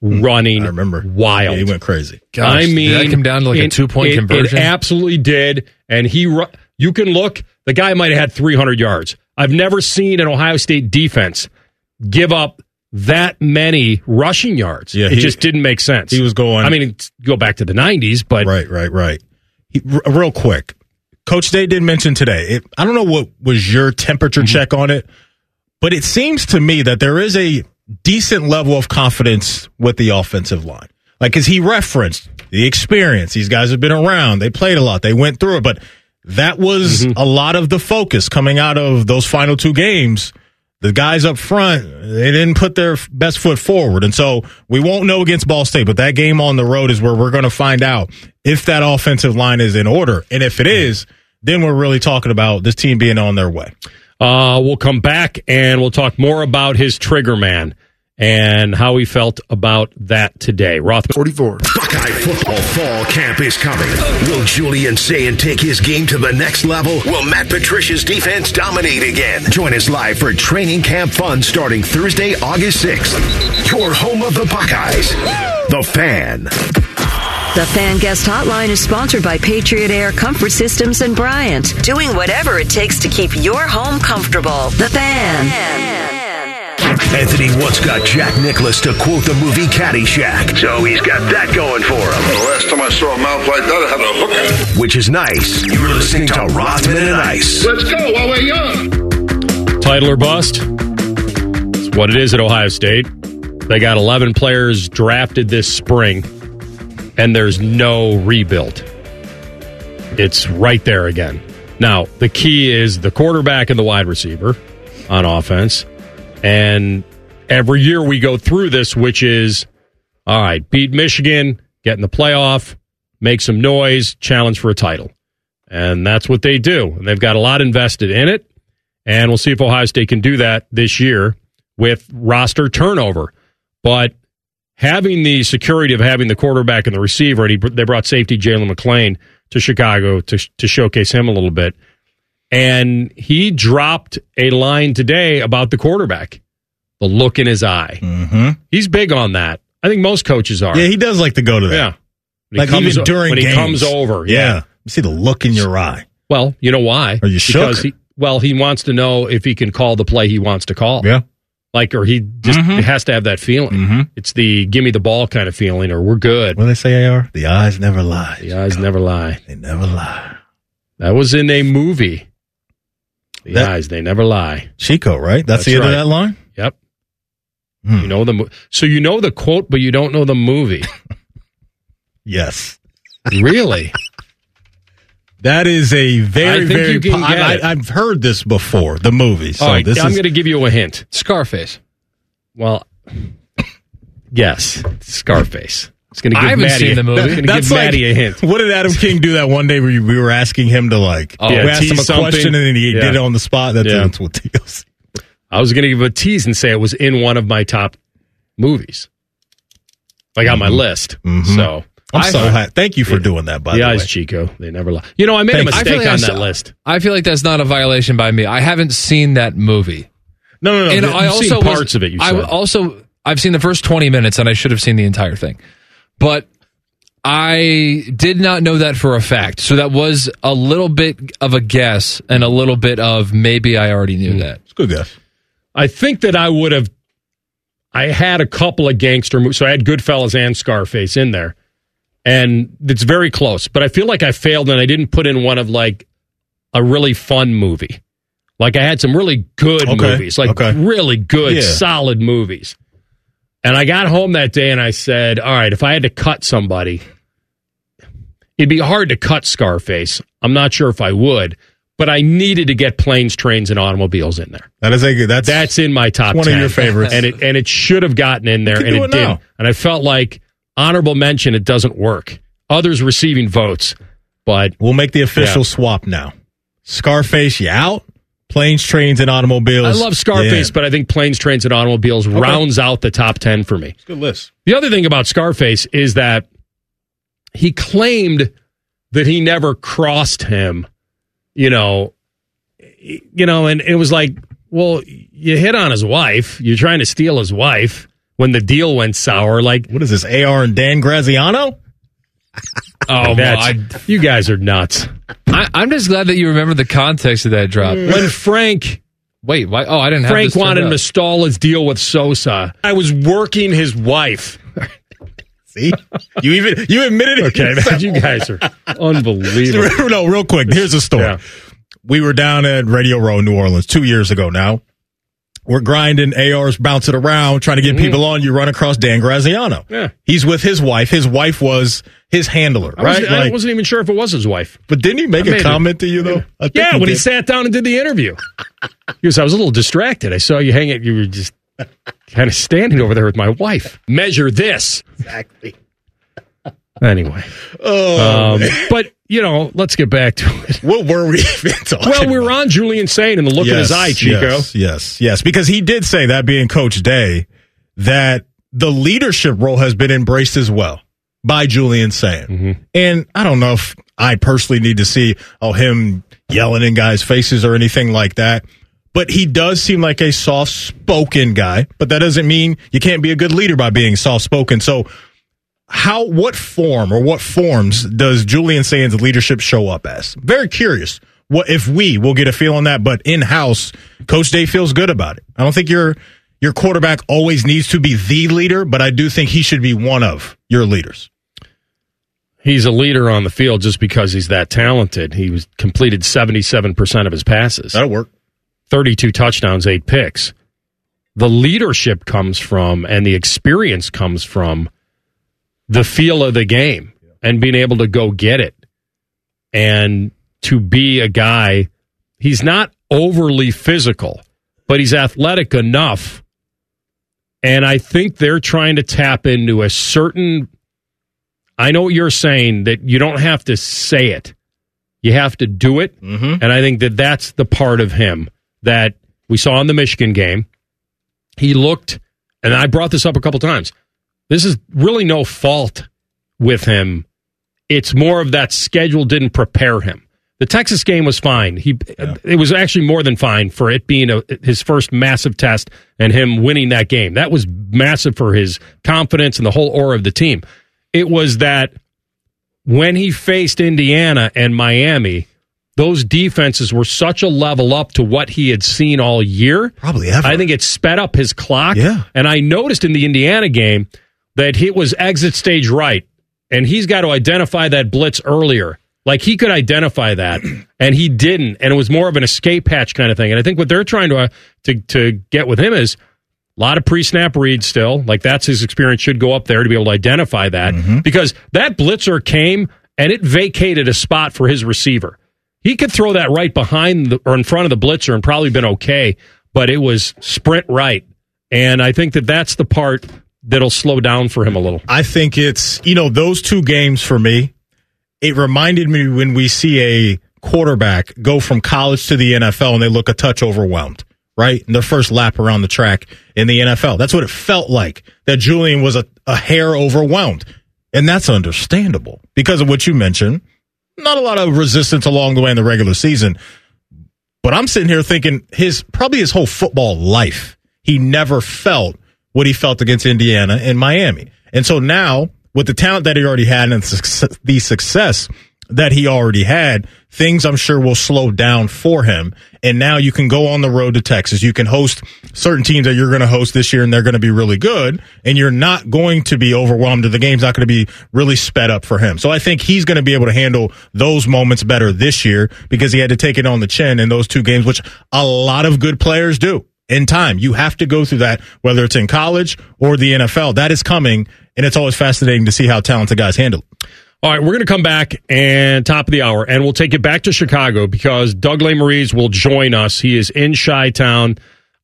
running. I remember. Wild. Yeah, he went crazy. Gosh, I mean, did that come down to like a 2-point conversion? It absolutely did. And you can look, the guy might have had 300 yards. I've never seen an Ohio State defense give up that many rushing yards. Yeah, it just didn't make sense. He was going. I mean, go back to the 90s, but. Right. Real quick. Coach Day did mention today, I don't know what was your temperature check on it, but it seems to me that there is a decent level of confidence with the offensive line. Like, as he referenced the experience, these guys have been around, they played a lot, they went through it, but that was a lot of the focus coming out of those final 2 games. The guys up front, they didn't put their best foot forward. And so we won't know against Ball State, but that game on the road is where we're going to find out if that offensive line is in order. And if it is, then we're really talking about this team being on their way. We'll come back and we'll talk more about his trigger man and how he felt about that today. Rothman 44. Buckeye football fall camp is coming. Will Julian Sayin take his game to the next level? Will Matt Patricia's defense dominate again? Join us live for training camp fun starting Thursday, August 6th. Your home of the Buckeyes. The Fan. The Fan Guest Hotline is sponsored by Patriot Air Comfort Systems and Bryant, doing whatever it takes to keep your home comfortable. The Fan. Anthony once got Jack Nicklaus to quote the movie Caddyshack, so he's got that going for him. The last time I saw a mouth like that, I had a hook. Which is nice. You're listening to Rothman and Ice. Let's go while we're young. Title or bust? It's what it is at Ohio State. They got 11 players drafted this spring, and there's no rebuild. It's right there again. Now, the key is the quarterback and the wide receiver on offense. And every year we go through this, which is, all right, beat Michigan, get in the playoff, make some noise, challenge for a title. And that's what they do. And they've got a lot invested in it. And we'll see if Ohio State can do that this year with roster turnover. But having the security of having the quarterback and the receiver, and they brought safety Jalen McClain to Chicago to showcase him a little bit. And he dropped a line today about the quarterback, the look in his eye. Mm-hmm. He's big on that. I think most coaches are. Yeah, he does like to go to that. Yeah. Like even during when games. he comes over. Yeah. You see the look in your eye. Well, you know why? Are you shook? Because he wants to know if he can call the play he wants to call. Yeah. Or he just has to have that feeling. Mm-hmm. It's the give me the ball kind of feeling, or we're good. What do they say, AR? The eyes never lie. The eyes never lie. They never lie. That was in a movie. The eyes, they never lie. Chico, right? That's the end of that line? Yep. You know so you know the quote, but you don't know the movie. Yes. Really? That is a very, very... I've I've heard this before, the movie. So all right, I'm going to give you a hint. Scarface. Well, yes, Scarface. It's going to I give haven't Maddie seen the movie. It's going to give Maddie a hint. What did Adam King do that one day where we were asking him to we asked him a question and then he did it on the spot? That's what TLC. I was going to give a tease and say it was in one of my top movies. Like on my list. Mm-hmm. So I'm so happy. Thank you for doing that, by the way. The eyes, Chico. They never lie. You know, I made a mistake on that list. I feel like that's not a violation by me. I haven't seen that movie. No. And I also seen parts of it, you said. I've seen the first 20 minutes and I should have seen the entire thing. But I did not know that for a fact. So that was a little bit of a guess and a little bit of maybe I already knew that. It's a good guess. I think that I had a couple of gangster movies. So I had Goodfellas and Scarface in there. And it's very close. But I feel like I failed and I didn't put in one of a really fun movie. Like I had some really good movies. Really good, solid movies. And I got home that day and I said, all right, if I had to cut somebody, it'd be hard to cut Scarface. I'm not sure if I would, but I needed to get Planes, Trains, and Automobiles in there. That's in my top 10. One of your favorites. And it should have gotten in there, and it didn't. And I felt like honorable mention, it doesn't work. Others receiving votes, but... We'll make the official swap now. Scarface, you out? Planes, Trains, and Automobiles. I love Scarface, but I think Planes, Trains, and Automobiles rounds out the top 10 for me. It's a good list. The other thing about Scarface is that he claimed that he never crossed him, and it was like, well, you hit on his wife. You're trying to steal his wife. when the deal went sour. Like, what is this, AR and Dan Graziano? You guys are nuts. I'm just glad that you remember the context of that drop. When Frank... Wait, why? Oh, I didn't have Frank this wanted Mastala's deal with Sosa. I was working his wife. See? You admitted it. Okay, man, you guys are unbelievable. No, real quick. Here's the story. Yeah. We were down at Radio Row in New Orleans 2 years ago now. We're grinding, AR's bouncing around, trying to get people on. You run across Dan Graziano. Yeah. He's with his wife. His wife was his handler, right? I wasn't even sure if it was his wife. But didn't he make a comment to you, though? Yeah, when he sat down and did the interview. He goes, I was a little distracted. I saw you hang it. You were just kind of standing over there with my wife. Measure this. Exactly. Anyway. But, let's get back to it. What were we even talking Well, we were on Julian saying in the look in his eye, Chico. Yes. Because he did say, that being Coach Day, that the leadership role has been embraced as well by Julian Saying. Mm-hmm. And I don't know if I personally need to see him yelling in guys' faces or anything like that. But he does seem like a soft-spoken guy. But that doesn't mean you can't be a good leader by being soft-spoken. So what form or what forms does Julian Saying's leadership show up as? Very curious. What if we will get a feel on that, but in-house, Coach Day feels good about it. I don't think your quarterback always needs to be the leader, but I do think he should be one of your leaders. He's a leader on the field just because he's that talented. He completed 77% of his passes. That'll work. 32 touchdowns, 8 picks. The leadership comes from, and the experience comes from, the feel of the game and being able to go get it. And to be a guy, he's not overly physical, but he's athletic enough. And I think they're trying to tap into a certain, I know what you're saying, that you don't have to say it. You have to do it. Mm-hmm. And I think that that's the part of him that we saw in the Michigan game. He looked, and I brought this up a couple times, this is really no fault with him. It's more of that schedule didn't prepare him. The Texas game was fine. It was actually more than fine for it being his first massive test and him winning that game. That was massive for his confidence and the whole aura of the team. It was that when he faced Indiana and Miami, those defenses were such a level up to what he had seen all year. Probably ever. I think it sped up his clock. Yeah. And I noticed in the Indiana game that it was exit stage right, and he's got to identify that blitz earlier. Like, he could identify that, and he didn't, and it was more of an escape hatch kind of thing. And I think what they're trying to get with him is a lot of pre-snap reads still. Like, that's his experience, should go up there to be able to identify that. Mm-hmm. Because that blitzer came, and it vacated a spot for his receiver. He could throw that right behind or in front of the blitzer and probably been okay, but it was sprint right. And I think that that's the part that'll slow down for him a little. I think it's, those two games for me, it reminded me when we see a quarterback go from college to the NFL and they look a touch overwhelmed, right? In their first lap around the track in the NFL. That's what it felt like, that Julian was a hair overwhelmed. And that's understandable because of what you mentioned. Not a lot of resistance along the way in the regular season. But I'm sitting here thinking probably his whole football life, he never felt what he felt against Indiana and Miami. And so now, with the talent that he already had and the success that he already had, things I'm sure will slow down for him. And now you can go on the road to Texas. You can host certain teams that you're going to host this year, and they're going to be really good. And you're not going to be overwhelmed. The game's not going to be really sped up for him. So I think he's going to be able to handle those moments better this year because he had to take it on the chin in those two games, which a lot of good players do. In time, you have to go through that, whether it's in college or the NFL. That is coming, and it's always fascinating to see how talented guys handle it. All right, we're going to come back and top of the hour, and we'll take it back to Chicago because Doug Lesmerises will join us. He is in Chi-Town.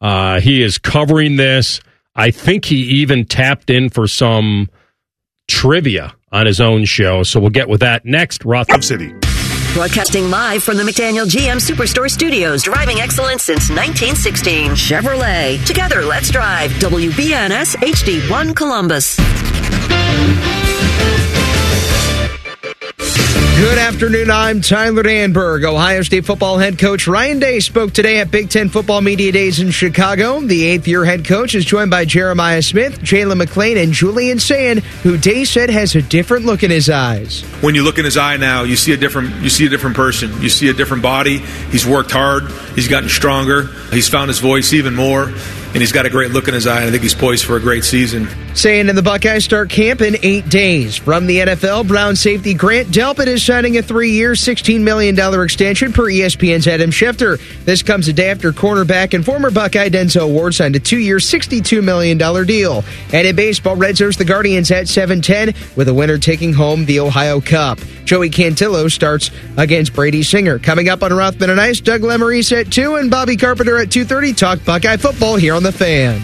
He is covering this. I think he even tapped in for some trivia on his own show, so we'll get with that next. Rothschild City. Broadcasting live from the McDaniel GM Superstore Studios, driving excellence since 1916. Chevrolet. Together, let's drive. WBNS HD1 Columbus. Good afternoon, I'm Tyler Danberg. Ohio State football head coach Ryan Day spoke today at Big Ten Football Media Days in Chicago. The eighth-year head coach is joined by Jeremiah Smith, Jalen McClain, and Julian Sand, who Day said has a different look in his eyes. When you look in his eye now, you see a different person. You see a different body. He's worked hard. He's gotten stronger. He's found his voice even more, and he's got a great look in his eye, and I think he's poised for a great season. Sand and the Buckeyes start camp in 8 days. From the NFL, Brown safety Grant Delpit is signing a 3-year, $16 million extension per ESPN's Adam Schefter. This comes a day after cornerback and former Buckeye Denzel Ward signed a 2-year, $62 million deal. And in baseball, Reds host the Guardians at 7:10, with a winner taking home the Ohio Cup. Joey Cantillo starts against Brady Singer. Coming up on Rothman and Ice, Doug Lemarese at 2 and Bobby Carpenter at 2:30. Talk Buckeye football here on The Fan.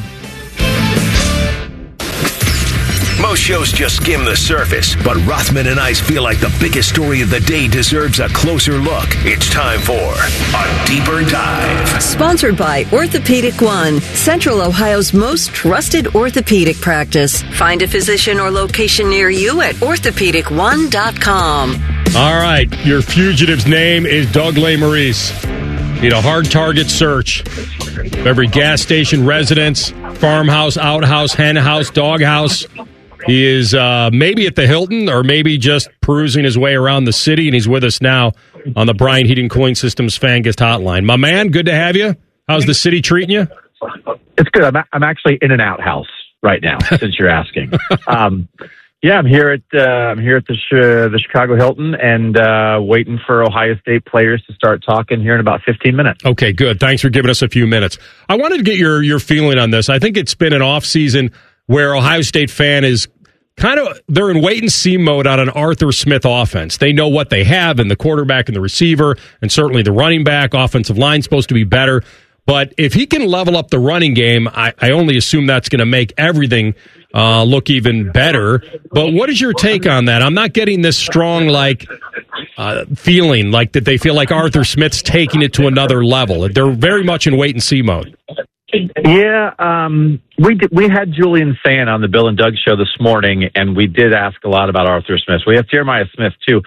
Most shows just skim the surface, but Rothman and Ice feel like the biggest story of the day deserves a closer look. It's time for a deeper dive. Sponsored by Orthopedic One, Central Ohio's most trusted orthopedic practice. Find a physician or location near you at orthopedic1.com. All right, your fugitive's name is Doug Lemarese. Need a hard target search. Every gas station, residence, farmhouse, outhouse, hen house, dog house. He is maybe at the Hilton or maybe just perusing his way around the city, and he's with us now on the Bryant Heating Cooling Systems Fan Guest Hotline. My man, good to have you. How's the city treating you? It's good. I'm actually in an outhouse right now, since you're asking. Yeah, I'm here at the Chicago Hilton and waiting for Ohio State players to start talking here in about 15 minutes. Okay, good. Thanks for giving us a few minutes. I wanted to get your feeling on this. I think it's been an off season where Ohio State fan is they're in wait-and-see mode on an Arthur Smith offense. They know what they have in the quarterback and the receiver, and certainly the running back. Offensive line's supposed to be better. But if he can level up the running game, I only assume that's going to make everything look even better. But what is your take on that? I'm not getting this strong, feeling like that they feel like Arthur Smith's taking it to another level. They're very much in wait-and-see mode. Yeah, we had Julian Sand on the Bill and Doug show this morning, and we did ask a lot about Arthur Smith. We have Jeremiah Smith too.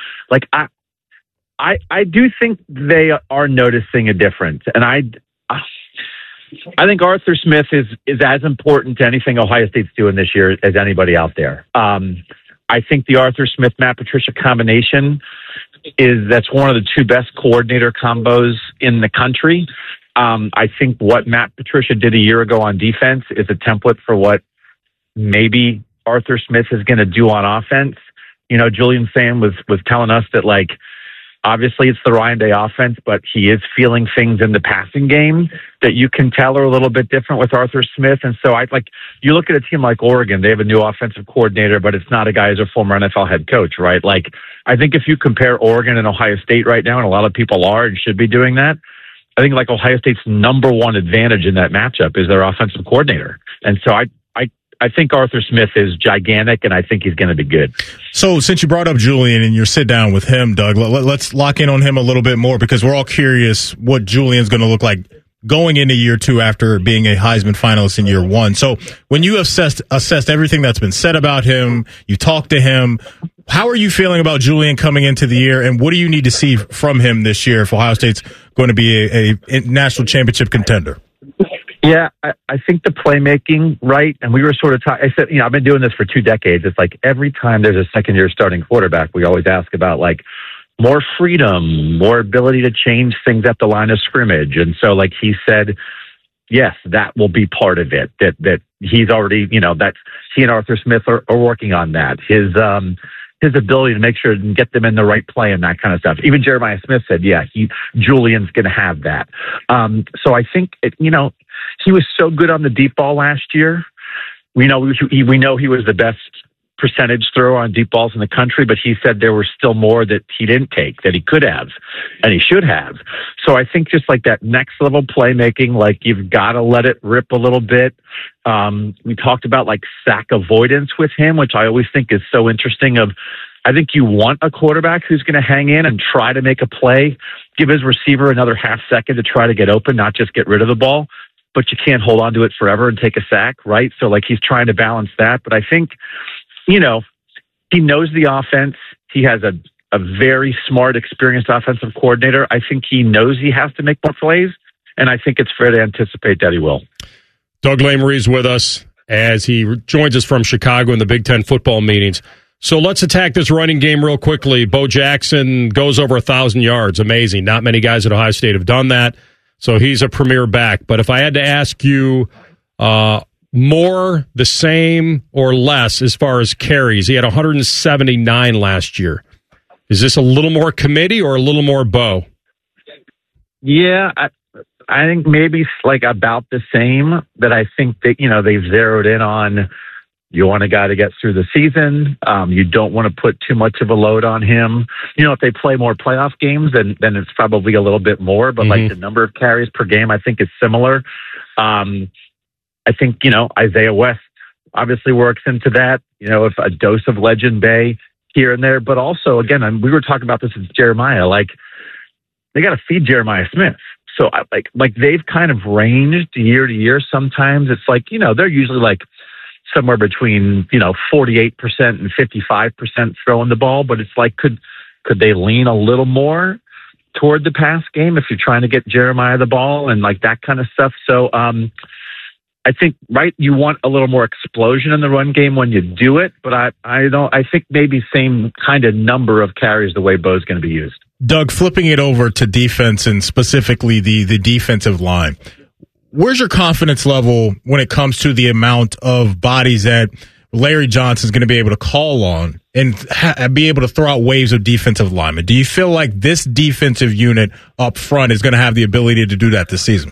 I do think they are noticing a difference, and I think Arthur Smith is as important to anything Ohio State's doing this year as anybody out there. I think the Arthur Smith Matt Patricia combination that's one of the two best coordinator combos in the country. I think what Matt Patricia did a year ago on defense is a template for what maybe Arthur Smith is going to do on offense. You know, Julian Sand was telling us that, obviously it's the Ryan Day offense, but he is feeling things in the passing game that you can tell are a little bit different with Arthur Smith. And so you look at a team like Oregon, they have a new offensive coordinator, but it's not a guy who's a former NFL head coach, right? I think if you compare Oregon and Ohio State right now, and a lot of people are and should be doing that, I think Ohio State's number one advantage in that matchup is their offensive coordinator. And so I think Arthur Smith is gigantic, and I think he's going to be good. So since you brought up Julian and your sit down with him, Doug, let's lock in on him a little bit more, because we're all curious what Julian's going to look like going into year 2 after being a Heisman finalist in year 1. So when you assessed everything that's been said about him, you talked to him, how are you feeling about Julian coming into the year, and what do you need to see from him this year if Ohio State's going to be a national championship contender? Yeah, I think the playmaking, right? And we were sort of I said, I've been doing this for 2 decades. It's every time there's a second-year starting quarterback, we always ask about, more freedom, more ability to change things at the line of scrimmage. And so, he said, yes, that will be part of it, that he's already, that he and Arthur Smith are working on that. His ability to make sure and get them in the right play and that kind of stuff. Even Jeremiah Smith said, yeah, Julian's going to have that. So I think, he was so good on the deep ball last year. We know he was the best percentage thrower on deep balls in the country, but he said there were still more that he didn't take, that he could have and he should have. So I think just that next level playmaking, you've got to let it rip a little bit. We talked about sack avoidance with him, which I always think is so interesting. I think you want a quarterback who's going to hang in and try to make a play, give his receiver another half second to try to get open, not just get rid of the ball, but you can't hold on to it forever and take a sack, right? So he's trying to balance that. But I think, he knows the offense. He has a a very smart, experienced offensive coordinator. I think he knows he has to make more plays, and I think it's fair to anticipate that he will. Doug Lesmerises with us as he joins us from Chicago in the Big Ten football meetings. So let's attack this running game real quickly. Bo Jackson goes over 1,000 yards. Amazing. Not many guys at Ohio State have done that. So he's a premier back. But if I had to ask you more, the same, or less as far as carries, he had 179 last year. Is this a little more committee or a little more Bo? Yeah, I think maybe like about the same, but I think that, they've zeroed in on you want a guy to get through the season. You don't want to put too much of a load on him. If they play more playoff games, then it's probably a little bit more, but like the number of carries per game, I think is similar. I think, Isaiah West obviously works into that, if a dose of Legend Bay here and there, but also, again, we were talking about this with Jeremiah, like they got to feed Jeremiah Smith. So like they've kind of ranged year to year. Sometimes it's like, they're usually like somewhere between, 48% and 55% throwing the ball, but it's like, could they lean a little more toward the pass game if you're trying to get Jeremiah the ball and like that kind of stuff? So, I think, right, you want a little more explosion in the run game when you do it, but I think maybe same kind of number of carries the way Bo's going to be used. Doug, flipping it over to defense and specifically the defensive line, where's your confidence level when it comes to the amount of bodies that Larry Johnson's going to be able to call on and be able to throw out waves of defensive linemen? Do you feel like this defensive unit up front is going to have the ability to do that this season?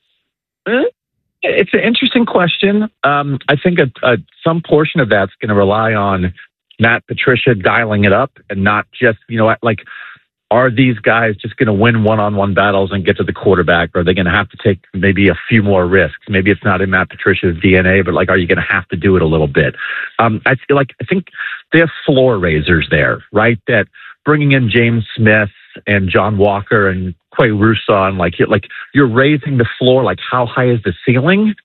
It's an interesting question. I think some portion of that's going to rely on Matt Patricia dialing it up and not just, are these guys just going to win one-on-one battles and get to the quarterback? Or are they going to have to take maybe a few more risks? Maybe it's not in Matt Patricia's DNA, but are you going to have to do it a little bit? I think they have floor raisers there, right? That bringing in James Smith and John Walker and Quay Rousseau, you're raising the floor. Like, how high is the ceiling?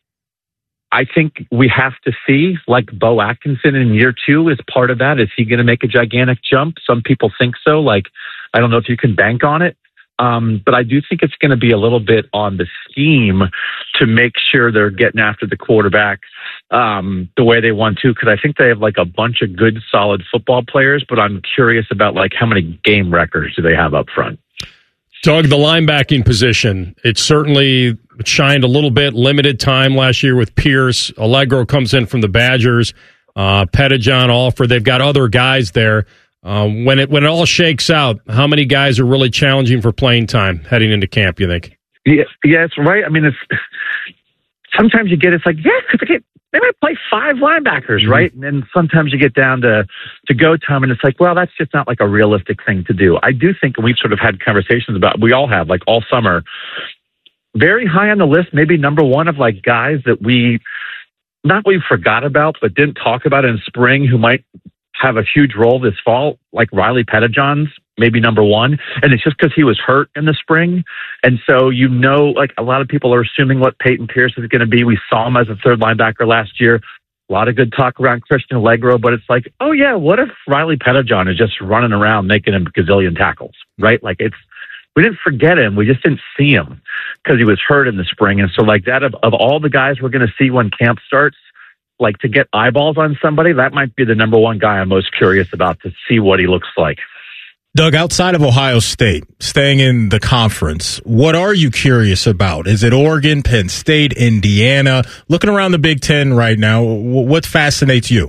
I think we have to see, like Bo Atkinson in year 2 is part of that. Is he going to make a gigantic jump? Some people think so. I don't know if you can bank on it. But I do think it's going to be a little bit on the scheme to make sure they're getting after the quarterback the way they want to, because I think they have a bunch of good, solid football players, but I'm curious about how many game records do they have up front. Doug, the linebacking position, it certainly shined a little bit, limited time last year with Pierce. Allegro comes in from the Badgers, Pettijohn, Alford. They've got other guys there. When it all shakes out, how many guys are really challenging for playing time heading into camp, you think? Yeah, it's right. I mean, sometimes you get, they might play 5 linebackers, right? And then sometimes you get down to go time, and it's that's just not a realistic thing to do. I do think, and we've sort of had conversations about, we all have, all summer, very high on the list, maybe number 1 of guys that we forgot about, but didn't talk about in spring who might have a huge role this fall, like Riley Pettijohn's maybe number 1. And it's just because he was hurt in the spring. And so, a lot of people are assuming what Peyton Pierce is going to be. We saw him as a third linebacker last year. A lot of good talk around Christian Allegro, but it's oh yeah, what if Riley Pettijohn is just running around making a gazillion tackles, right? We didn't forget him. We just didn't see him because he was hurt in the spring. And so that of all the guys we're going to see when camp starts, to get eyeballs on somebody, that might be the number 1 guy I'm most curious about to see what he looks like. Doug, outside of Ohio State, staying in the conference, what are you curious about? Is it Oregon, Penn State, Indiana? Looking around the Big Ten right now, what fascinates you?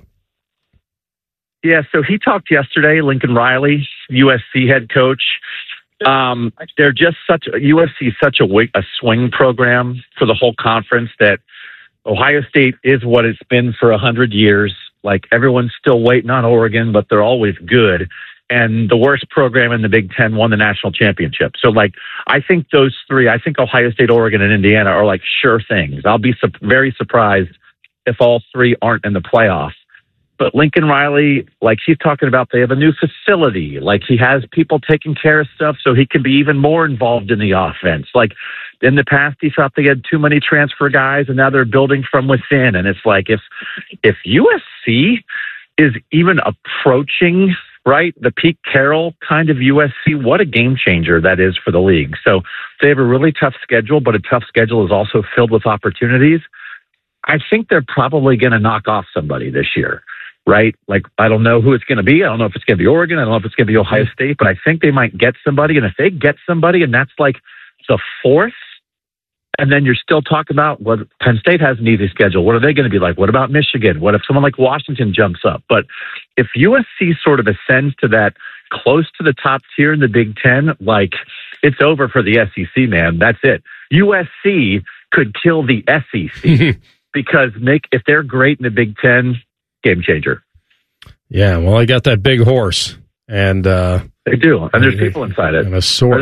Yeah, so he talked yesterday, Lincoln Riley, USC head coach. They're just USC is such a swing program for the whole conference that Ohio State is what it's been for 100 years. Everyone's still waiting on Oregon, but they're always good. And the worst program in the Big Ten won the national championship. So, I think those 3, I think Ohio State, Oregon, and Indiana are sure things. I'll be very surprised if all 3 aren't in the playoffs. But Lincoln Riley, he's talking about, they have a new facility. He has people taking care of stuff so he can be even more involved in the offense. In the past, he thought they had too many transfer guys, and now they're building from within. And it's if USC is even approaching right? The Pete Carroll kind of USC, what a game changer that is for the league. So they have a really tough schedule, but a tough schedule is also filled with opportunities. I think they're probably going to knock off somebody this year, right? Like, I don't know who it's going to be. I don't know if it's going to be Oregon. I don't know if it's going to be Ohio State, but I think they might get somebody. And if they get somebody and that's like the fourth, and then you're still talking about what Penn State has an easy schedule. What are they going to be like? What about Michigan? What if someone like Washington jumps up? But if USC sort of ascends to that close to the top tier in the Big Ten, like it's over for the SEC, man. That's it. USC could kill the SEC because if they're great in the Big Ten, game changer. Yeah, well, I got that big horse. And they do, and there's people inside it. And a sword,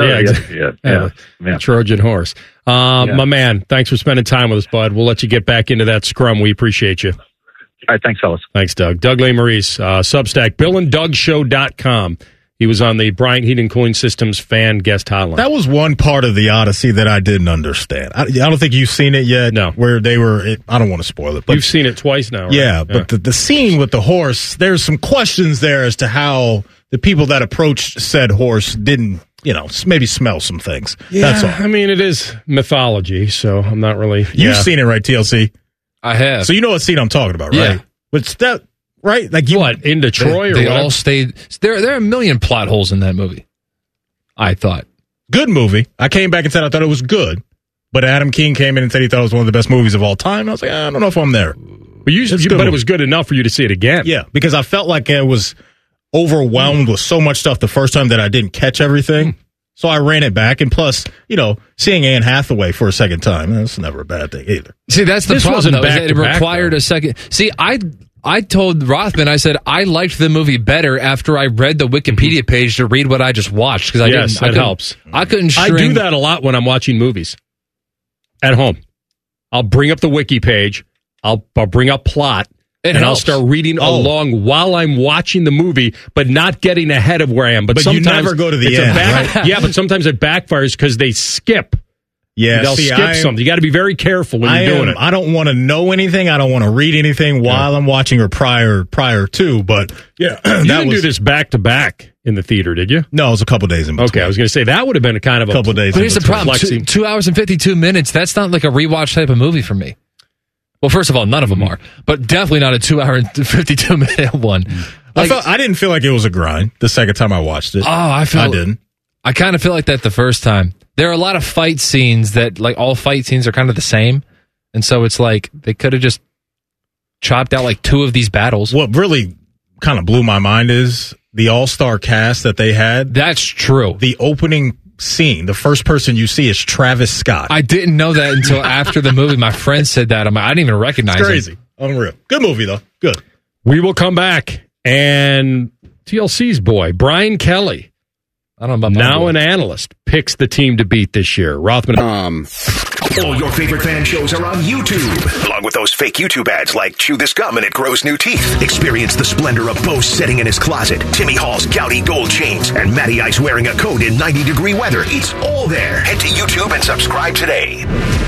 yeah. Trojan horse. My man, thanks for spending time with us, bud. We'll let you get back into that scrum. We appreciate you. All right, thanks, fellas. Thanks, Doug. Doug Lesmerises, Substack, BillAndDougShow.com. He was on the Bryant Heating and Cooling Systems fan guest hotline. That was one part of the Odyssey that I didn't understand. I don't think you've seen it yet. No. Where they were, I don't want to spoil it. But you've seen it twice now, right? Yeah, but the scene with the horse, there's some questions there as to how the people that approached said horse didn't, maybe smell some things. Yeah, that's all. I mean, it is mythology, so I'm not really... You've seen it, right, TLC? I have. So you know what scene I'm talking about, right? Yeah. But it's that... Right? Like into Troy? They all stayed. There are a million plot holes in that movie, I thought. Good movie. I came back and said I thought it was good, but Adam King came in and said he thought it was one of the best movies of all time. And I was like, I don't know if I'm there. But it was good enough for you to see it again. Yeah, because I felt like I was overwhelmed with so much stuff the first time that I didn't catch everything. So I ran it back. And plus, seeing Anne Hathaway for a second time, that's never a bad thing either. See, that's the problem, though, is that it required a second. See, I told Rothman, I said, I liked the movie better after I read the Wikipedia page to read what I just watched. Because that helps. I couldn't I do that a lot when I'm watching movies at home. I'll bring up the wiki page. I'll bring up plot. I'll start reading along while I'm watching the movie, but not getting ahead of where I am. But you never go to the end. Right? Yeah, but sometimes it backfires because they skip. Yeah, they'll skip something. You got to be very careful when you're doing it. I don't want to know anything. I don't want to read anything while I'm watching or prior to. But yeah, you didn't do this back to back in the theater, did you? No, it was a couple days in between. Okay, I was going to say that would have been a kind of couple days. But here's the problem: 2 hours and 52 minutes. That's not like a rewatch type of movie for me. Well, first of all, none of them are, but definitely not a 2 hour and 52 minute one. I didn't feel like it was a grind the second time I watched it. I didn't. I kind of feel like that the first time. There are a lot of fight scenes that, like, all fight scenes are kind of the same. And so it's like they could have just chopped out like two of these battles. What really kind of blew my mind is the all-star cast that they had. That's true. The opening scene, the first person you see is Travis Scott. I didn't know that until after the movie. My friend said that. I didn't even recognize it. Crazy. Unreal. Good movie, though. Good. We will come back. And TLC's boy, Brian Kelly, I don't know about now an analyst, picks the team to beat this year. Rothman. All your favorite fan shows are on YouTube, along with those fake YouTube ads like Chew This Gum and It Grows New Teeth. Experience the splendor of Bo sitting in his closet, Timmy Hall's gouty gold chains, and Matty Ice wearing a coat in 90-degree weather. It's all there. Head to YouTube and subscribe today.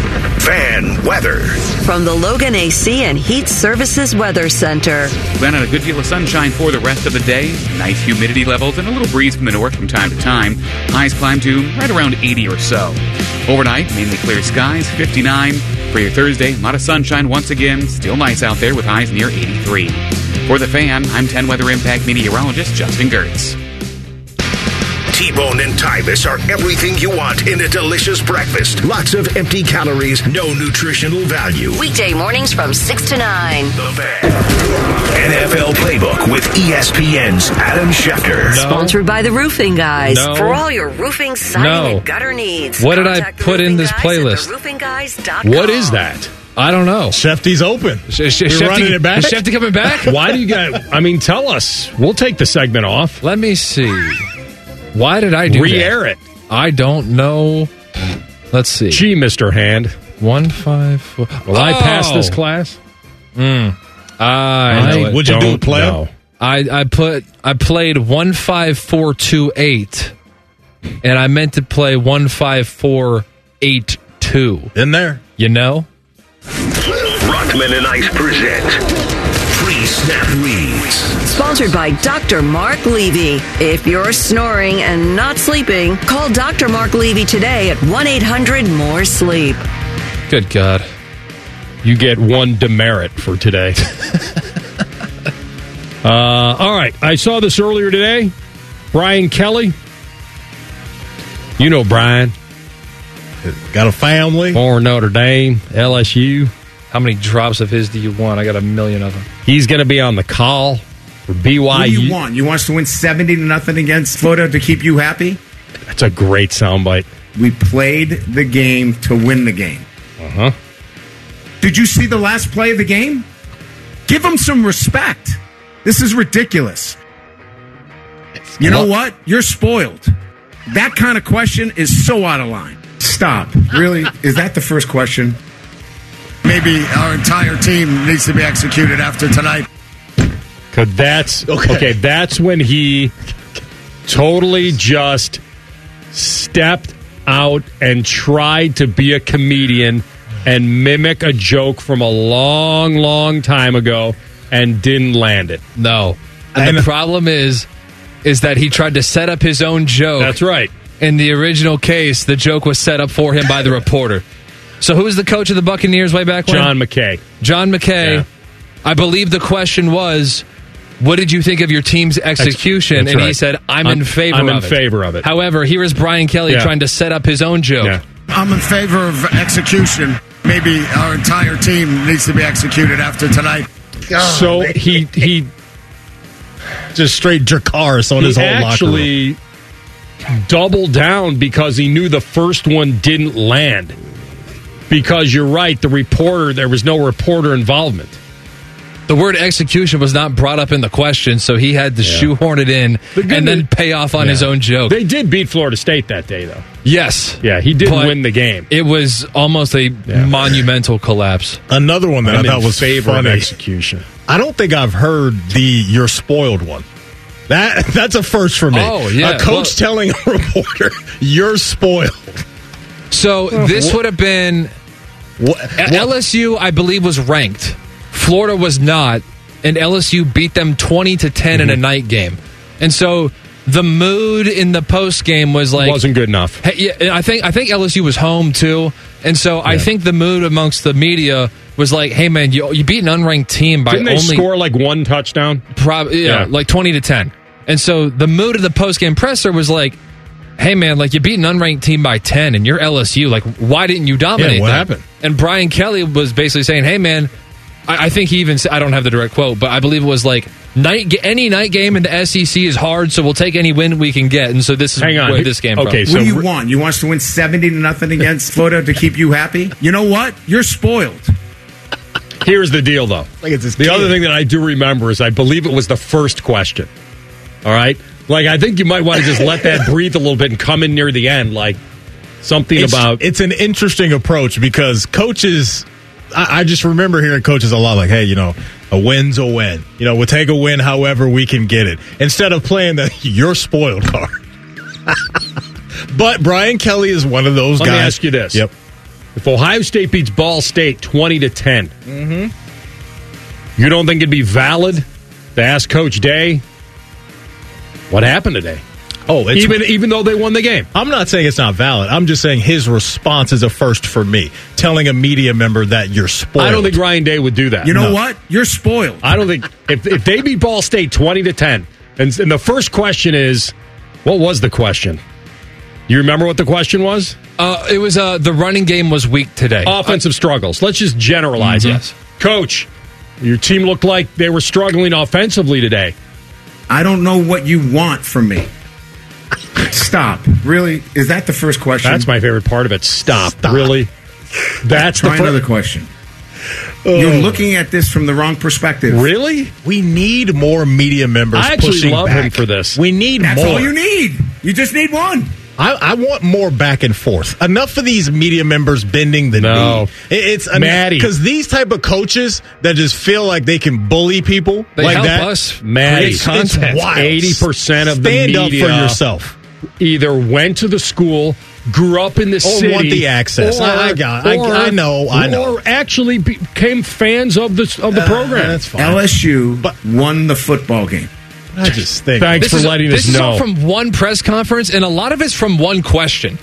Fan weather. From the Logan AC and Heat Services Weather Center. Plan on a good deal of sunshine for the rest of the day. Nice humidity levels and a little breeze from the north from time to time. Highs climb to right around 80 or so. Overnight, mainly clear skies, 59. For your Thursday, a lot of sunshine once again. Still nice out there with highs near 83. For the Fan, I'm 10 Weather Impact meteorologist Justin Gertz. T-Bone and Tyvis are everything you want in a delicious breakfast. Lots of empty calories, no nutritional value. Weekday mornings from 6 to 9. The Fan. NFL Playbook with ESPN's Adam Schefter. Sponsored by the Roofing Guys. No. For all your roofing, siding, and gutter needs. What did I put in this playlist? What is that? I don't know. Shefty's open. You're running it back? Is Shefty coming back? Why do you guys... I mean, tell us. We'll take the segment off. Let me see. Why did I do Re-air it. I don't know. Let's see. Gee, Mr. Hand. 154. Will I pass this class? I know it. Would you do a play? I played 15428, and I meant to play 15482. In there. You know? Rothman and Ice present Snap Leads. Sponsored by Dr. Mark Levy. If you're snoring and not sleeping, call Dr. Mark Levy today at 1-800-MORE-SLEEP. Good God. You get one demerit for today. All right. I saw this earlier today. Brian Kelly. You know Brian. Got a family. Born Notre Dame, LSU. How many drops of his do you want? I got a million of them. He's going to be on the call for BYU. What do you want? You want us to win 70-0 against Florida to keep you happy? That's a great soundbite. We played the game to win the game. Uh-huh. Did you see the last play of the game? Give them some respect. This is ridiculous. You know what? You're spoiled. That kind of question is so out of line. Stop. Really? Is that the first question? Maybe our entire team needs to be executed after tonight. Cause that's okay. That's when he totally just stepped out and tried to be a comedian and mimic a joke from a long, long time ago and didn't land it. No. And the problem is that he tried to set up his own joke. That's right. In the original case, the joke was set up for him by the reporter. So who was the coach of the Buccaneers way back when? John McKay. John McKay. Yeah. I believe the question was, what did you think of your team's execution? That's and right. he said, I'm in favor of it. However, here is Brian Kelly trying to set up his own joke. Yeah. I'm in favor of execution. Maybe our entire team needs to be executed after tonight. So he just straight Dracarys on his whole locker room. Actually doubled down because he knew the first one didn't land. Because you're right, there was no reporter involvement. The word execution was not brought up in the question, so he had to shoehorn it in and then pay off on his own joke. They did beat Florida State that day, though. Yes. Yeah, he did win the game. It was almost a monumental collapse. Another one that I thought was funny. Execution. I don't think I've heard the "you're spoiled" one. That's a first for me. Oh, yeah. A coach telling a reporter, "You're spoiled." So this would have been LSU, I believe, was ranked. Florida was not, and LSU beat them 20-10 in a night game. And so the mood in the post game was like wasn't good enough. Hey, I think LSU was home too, and so I think the mood amongst the media was like, "Hey man, you beat an unranked team by Didn't they score like one touchdown? Probably, like 20-10." And so the mood of the post game presser was like, "Hey man, like you beat an unranked team by 10, and you're LSU. Like why didn't you dominate? What happened?" And Brian Kelly was basically saying, "Hey man." I think he even said, I don't have the direct quote, but I believe it was like, any night game in the SEC is hard, so we'll take any win we can get. And so this is where this came from. What do you want? You want us to win 70-0 against Florida to keep you happy? You know what? You're spoiled. Here's the deal, though. The other thing that I do remember is I believe it was the first question. All right? Like, I think you might want to just let that breathe a little bit and come in near the end, like something about... It's an interesting approach because coaches... I just remember hearing coaches a lot like, hey, a win's a win. We'll take a win however we can get it. Instead of playing the you're spoiled card. But Brian Kelly is one of those guys. Let me ask you this. Yep. If Ohio State beats Ball State 20-10, you don't think it'd be valid to ask Coach Day what happened today? Oh, even though they won the game. I'm not saying it's not valid. I'm just saying his response is a first for me. Telling a media member that you're spoiled. I don't think Ryan Day would do that. You know what? You're spoiled. I don't think if they beat Ball State 20-10, and the first question is, what was the question? You remember what the question was? It was the running game was weak today. Offensive struggles. Let's just generalize it. Yes. Coach, your team looked like they were struggling offensively today. I don't know what you want from me. Stop. Really? Is that the first question? That's my favorite part of it. Stop. Really? That's Try another question. You're looking at this from the wrong perspective. Really? We need more media members. I actually pushing love back. him for this. We need That's more. all you need. You just need one. I want more back and forth. Enough of these media members bending the knee. It's Maddie, because these type of coaches that just feel like they can bully people they like help that. Us Maddie, it's wild. 80% of the Stand media up for yourself. Either went to the school grew up in the city, want the access. I know. Or actually became fans of the program. That's fine. LSU won the football game. I just think. Thanks for letting us know. This is all from one press conference, and a lot of it's from one question.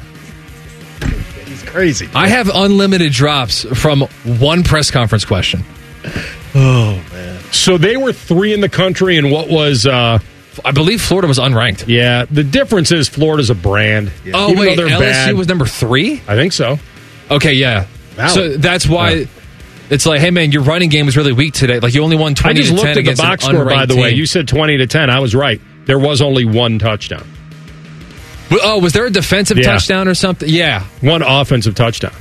He's crazy. I have unlimited drops from one press conference question. Oh, man. So they were 3 in the country, and what was... I believe Florida was unranked. Yeah, the difference is Florida's a brand. Yeah. Oh, wait, LSU was number 3? I think so. Okay, yeah. Wow. So that's why it's like, hey, man, your running game was really weak today. Like, you only won 20 to 10 I just looked at the box score, by the way. You said 20 to 10. I was right. There was only 1 touchdown. Oh, was there a defensive touchdown or something? Yeah. 1 offensive touchdown.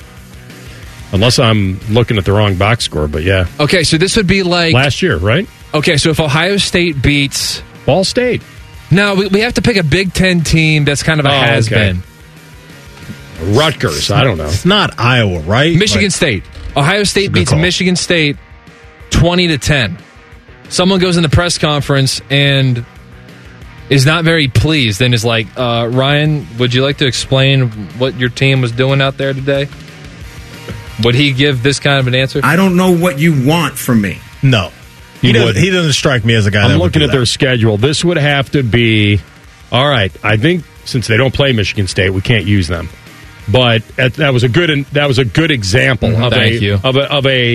Unless I'm looking at the wrong box score, but yeah. Okay, so this would be like... last year, right? Okay, so if Ohio State beats... Ball State. No, we have to pick a Big Ten team that's kind of a has-been. Rutgers, I don't know. It's not Iowa, right? Michigan State. Ohio State beats Michigan State 20 to 10. Someone goes in the press conference and is not very pleased and is like, Ryan, would you like to explain what your team was doing out there today? Would he give this kind of an answer? I don't know what you want from me. No. He doesn't strike me as a guy I'm looking at their schedule. This would have to be, all right, I think since they don't play Michigan State, we can't use them. But that was a good example of Thank you. of a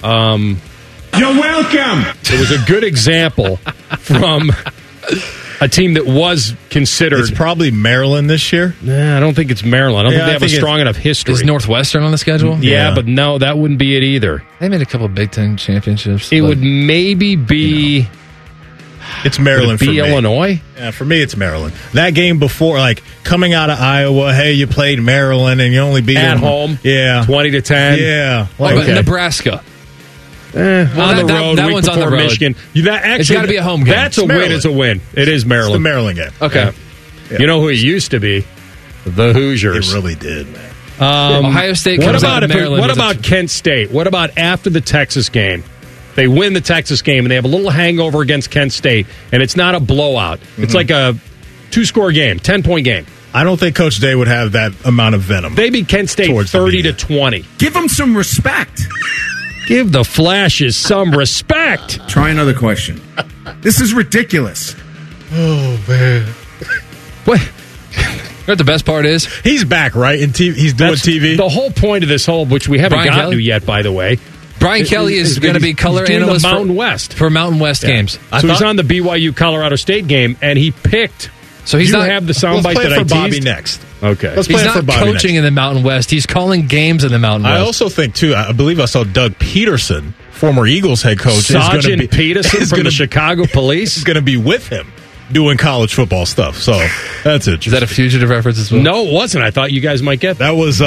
You're welcome. It was a good example from a team that was considered. It's probably Maryland this year. Nah, I don't think it's Maryland. I don't think they have a strong enough history. Is Northwestern on the schedule? Yeah, but no, that wouldn't be it either. They made a couple of Big Ten championships. It would maybe be... It's Maryland for me. Illinois? Yeah, for me, it's Maryland. That game before, like, coming out of Iowa, hey, you played Maryland and you only beat at them. home. Yeah. 20 to 10. Yeah. Like, Nebraska. On the road. That one's on the road. Michigan. It's got to be a home game. That's a win. It's a win. It is Maryland. It's the Maryland game. Okay. Yeah. You know who it used to be? The Hoosiers. It really did, man. Ohio State comes out of Maryland. What about Kent State? What about after the Texas game? They win the Texas game, and they have a little hangover against Kent State, and it's not a blowout. Mm-hmm. It's like a 2-score game, 10-point game. I don't think Coach Day would have that amount of venom. They beat Kent State 30 to 20. Give them some respect. Give the Flashes some respect. Try another question. This is ridiculous. Oh, man. What? You know what the best part is? He's back, right? He's doing TV. The whole point of this whole, which we haven't gotten to yet, by the way. Brian Kelly is going to be color analyst for Mountain West. For Mountain West games. So he's on the BYU Colorado State game, and he picked. So he's not have the soundbite that I teased? Bobby next. Okay. He's not coaching in the Mountain West. He's calling games in the Mountain West. I also think, too, I believe I saw Doug Peterson, former Eagles head coach. Sergeant Peterson from the Chicago Police. is going to be with him doing college football stuff. So that's it. Is that a fugitive reference as well? No, it wasn't. I thought you guys might get that. That was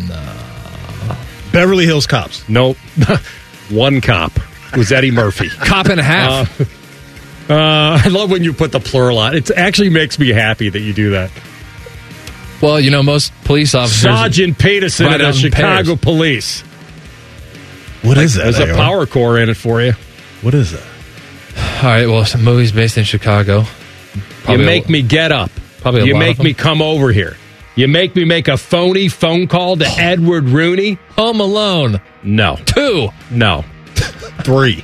Beverly Hills Cops. Nope. One cop. It was Eddie Murphy. Cop and a half. I love when you put the plural on. It actually makes me happy that you do that. Well, you know, most police officers... Sergeant Peterson of the Chicago Police. What is that? There's a power core in it for you. What is that? All right, well, some movies based in Chicago. You make me get up. You make me come over here. You make me make a phony phone call to Edward Rooney. Home Alone. No. 2. No. 3.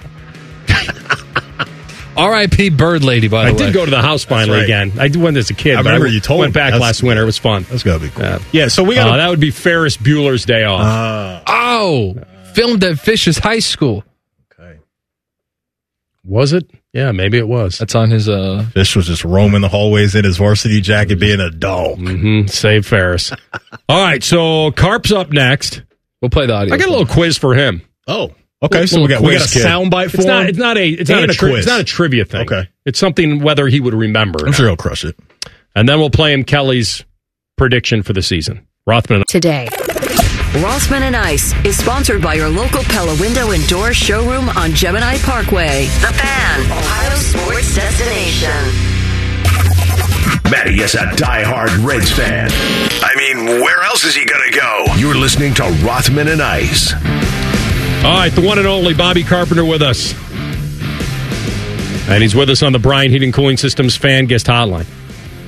R.I.P. Bird Lady, by the way. I did go to the house finally again. I did went as a kid. I remember you told me. Went back last winter. It was fun. That's got to be cool. Yeah, so we got that would be Ferris Bueller's Day Off. Filmed at Fish's High School. Okay. Was it? Yeah, maybe it was. That's on his... Fish was just roaming the hallways in his varsity jacket being a dog. Mm-hmm. Save Ferris. All right, so Carp's up next. We'll play the audio. I got a little quiz for him. Oh, okay. So we got a soundbite for him. It's not a trivia thing. Okay. It's something whether he would remember. I'm sure he'll crush it. And then we'll play him Kelly's prediction for the season. Rothman. Today. Rossman and Ice is sponsored by your local Pella Window and Door showroom on Gemini Parkway. The Fan, Ohio sports destination. Matty is a diehard Reds fan. I mean, where else is he going to go? You're listening to Rothman and Ice. All right, the one and only Bobby Carpenter with us. And he's with us on the Bryan Heating Cooling Systems Fan Guest Hotline.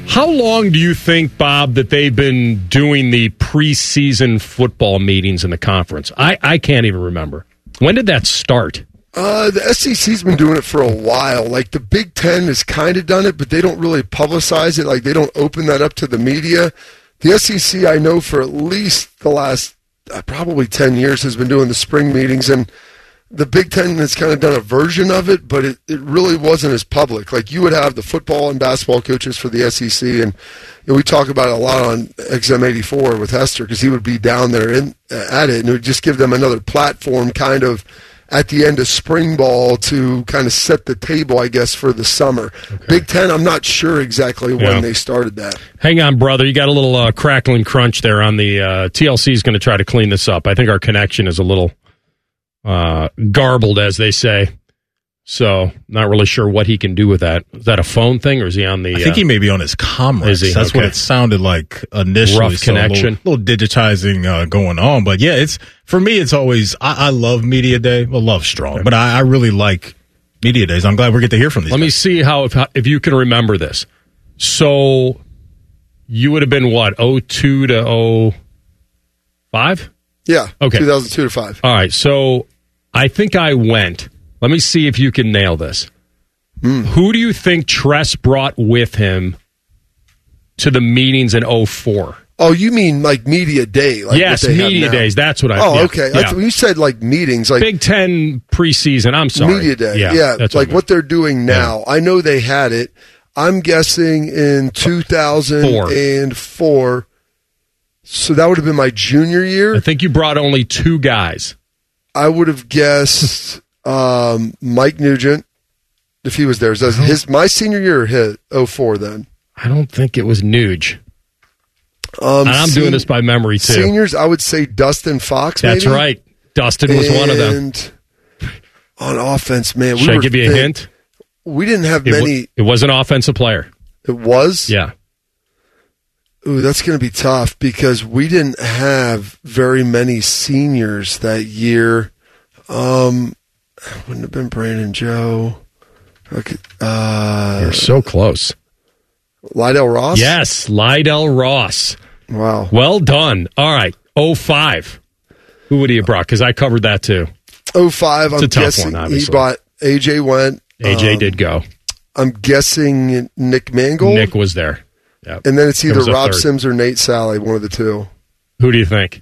How long do you think, Bob, that they've been doing the preseason football meetings in the conference? I can't even remember. When did that start? The SEC's been doing it for a while. Like the Big Ten has kind of done it, but they don't really publicize it. Like they don't open that up to the media. The SEC, I know for at least the last probably 10 years, has been doing the spring meetings, and the Big Ten has kind of done a version of it, but it really wasn't as public. Like you would have the football and basketball coaches for the SEC, and we talk about it a lot on XM84 with Hester because he would be down there at it, and it would just give them another platform kind of at the end of spring ball to kind of set the table, I guess, for the summer. Okay. Big Ten, I'm not sure exactly when they started that. Hang on, brother. You got a little crackling crunch there on the TLC is going to try to clean this up. I think our connection is a little garbled, as they say. So, not really sure what he can do with that. Is that a phone thing, or is he on the... I think he may be on his Comrex. Is he? That's what it sounded like initially. Rough connection. A little digitizing going on. But yeah, for me, it's always... I love Media Day. Well, love strong. But I really like Media Days. I'm glad we get to hear from these Let me see if you can remember this. So, you would have been what, 02 to 05? Yeah. Okay. 2002 to 5. All right. So, I think I went... Let me see if you can nail this. Who do you think Tress brought with him to the meetings in 04? Oh, you mean like Media Day? Like yes, Media Days. That's what I mean. Oh, okay. Yeah. You said like meetings. Like Big Ten preseason. I'm sorry. Media Day. Yeah. That's like what they're doing now. Yeah. I know they had it. I'm guessing in 2004. So that would have been my junior year. I think you brought only 2 guys. I would have guessed... Mike Nugent, if he was there. My senior year or his 04 then? I don't think it was Nuge. And I'm doing this by memory, too. Seniors, I would say Dustin Fox, That's maybe? right. Dustin was one of them. On offense, man. Should I give you a hint? We didn't have many. It was an offensive player. It was? Yeah. Ooh, that's going to be tough because we didn't have very many seniors that year. Wouldn't have been Brandon Joe. Okay, you're so close. Lydell Ross? Yes, Lydell Ross. Wow. Well done. All right, 05. Who would he have brought? Because I covered that too. 05, it's I'm a tough guessing one, obviously. He bought, AJ went. AJ did go. I'm guessing Nick Mangold. Nick was there. Yep. And then it's either Rob Sims or Nate Sally, one of the two. Who do you think?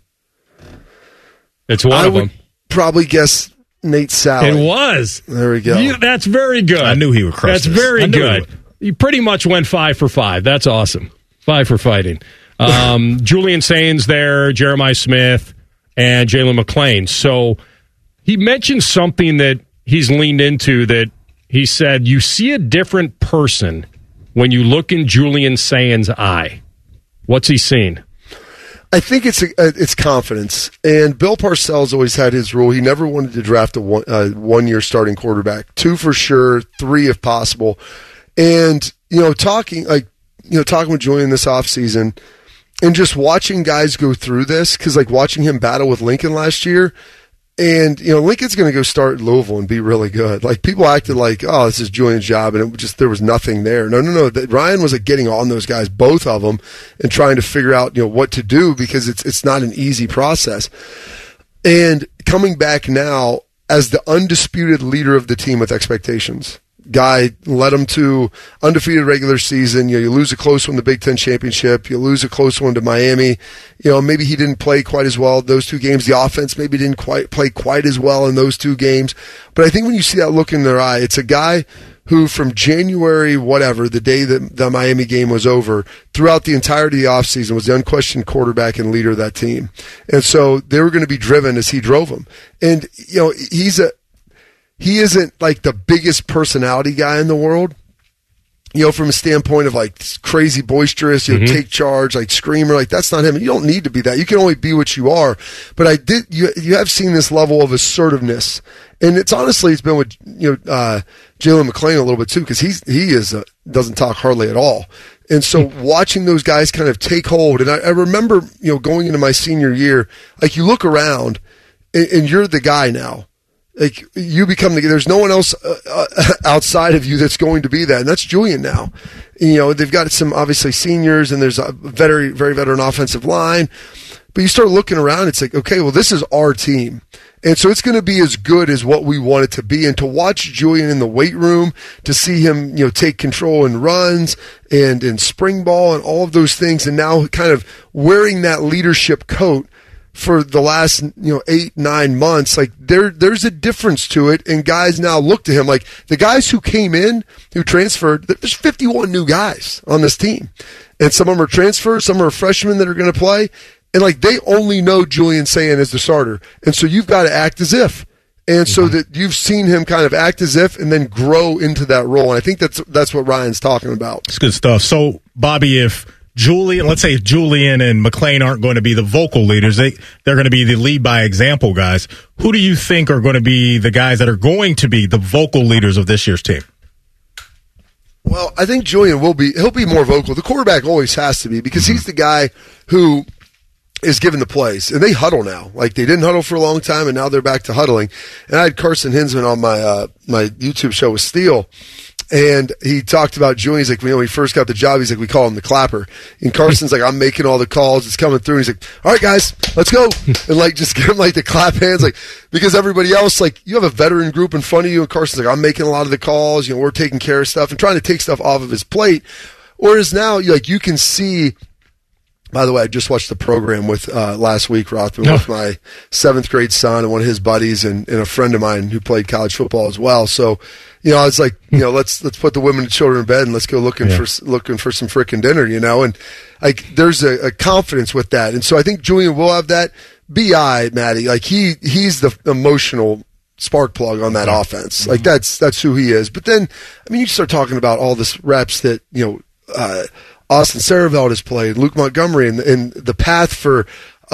It's one of them. Probably guess Nate Sally. It was. There we go. That's very good. I knew he would crush That's this. very good. You pretty much went 5 for 5. That's awesome. 5 for fighting. Julian Sains there, Jeremiah Smith, and Jalen McClain. So he mentioned something that he's leaned into that he said, you see a different person when you look in Julian Sains' eye. What's he seen? I think it's confidence. And Bill Parcells always had his rule. He never wanted to draft a one-year starting quarterback. 2 for sure, 3 if possible. And, talking with Julian this offseason and just watching guys go through this, because watching him battle with Lincoln last year, and, Lincoln's going to go start in Louisville and be really good. People acted like, oh, this is Julian's job, and there was nothing there. No. Ryan was getting on those guys, both of them, and trying to figure out, what to do because it's not an easy process. And coming back now as the undisputed leader of the team with expectations. Guy led them to undefeated regular season. You lose a close one to the Big Ten championship. You lose a close one to Miami. Maybe he didn't play quite as well those 2 games. The offense maybe didn't play quite as well in those 2 games. But I think when you see that look in their eye, it's a guy who from January, whatever, the day that the Miami game was over, throughout the entirety of the offseason was the unquestioned quarterback and leader of that team. And so they were going to be driven as he drove them. And, he isn't the biggest personality guy in the world, from a standpoint of crazy boisterous, take charge, screamer, that's not him. You don't need to be that. You can only be what you are. But you have seen this level of assertiveness. And it's been with, Jalen McClain a little bit too, because he doesn't talk hardly at all. And so watching those guys kind of take hold, and I remember, going into my senior year, you look around and you're the guy now. Like, you become there's no one else outside of you that's going to be that, and that's Julian now. You know, they've got some obviously seniors, and there's a very, very veteran offensive line. But you start looking around, it's like, okay, well, this is our team. And so it's going to be as good as what we want it to be. And to watch Julian in the weight room, to see him, you know, take control in runs and in spring ball and all of those things, and now kind of wearing that leadership coat for the last, 8-9 months, like there's a difference to it, and guys now look to him. Like the guys who came in, who transferred, there's 51 new guys on this team, and some of them are transfers, some are freshmen that are going to play, and like they only know Julian Sayin as the starter, and so you've got to act as if, and so that you've seen him kind of act as if and then grow into that role, and I think that's what Ryan's talking about. It's good stuff. So Bobby, let's say Julian and McLean aren't going to be the vocal leaders. They're going to be the lead by example guys. Who do you think are going to be the guys that are going to be the vocal leaders of this year's team? Well, I think Julian he'll be more vocal. The quarterback always has to be, because he's the guy who is given the plays, and they huddle now. Like, they didn't huddle for a long time, and now they're back to huddling. And I had Carson Hinsman on my YouTube show with Steele, and he talked about Julian. He's like, when he first got the job, he's like, we call him the clapper. And Carson's like, I'm making all the calls. It's coming through. And he's like, all right, guys, let's go. And like, just give him like the clap hands, like, because everybody else, like, you have a veteran group in front of you, and Carson's like, I'm making a lot of the calls. We're taking care of stuff and trying to take stuff off of his plate. Whereas now, like, you can see. By the way, I just watched the program with last week, Rothman, with my 7th grade son and one of his buddies, and a friend of mine who played college football as well. So, I was like, let's put the women and children in bed and let's go looking for some frickin' dinner, and like there's a confidence with that, and so I think Julian will have that. Bi, Maddie, like he's the emotional spark plug on that offense. Like that's who he is. But then, I mean, you start talking about all this reps that Austin Sareveld has played, Luke Montgomery, and the path for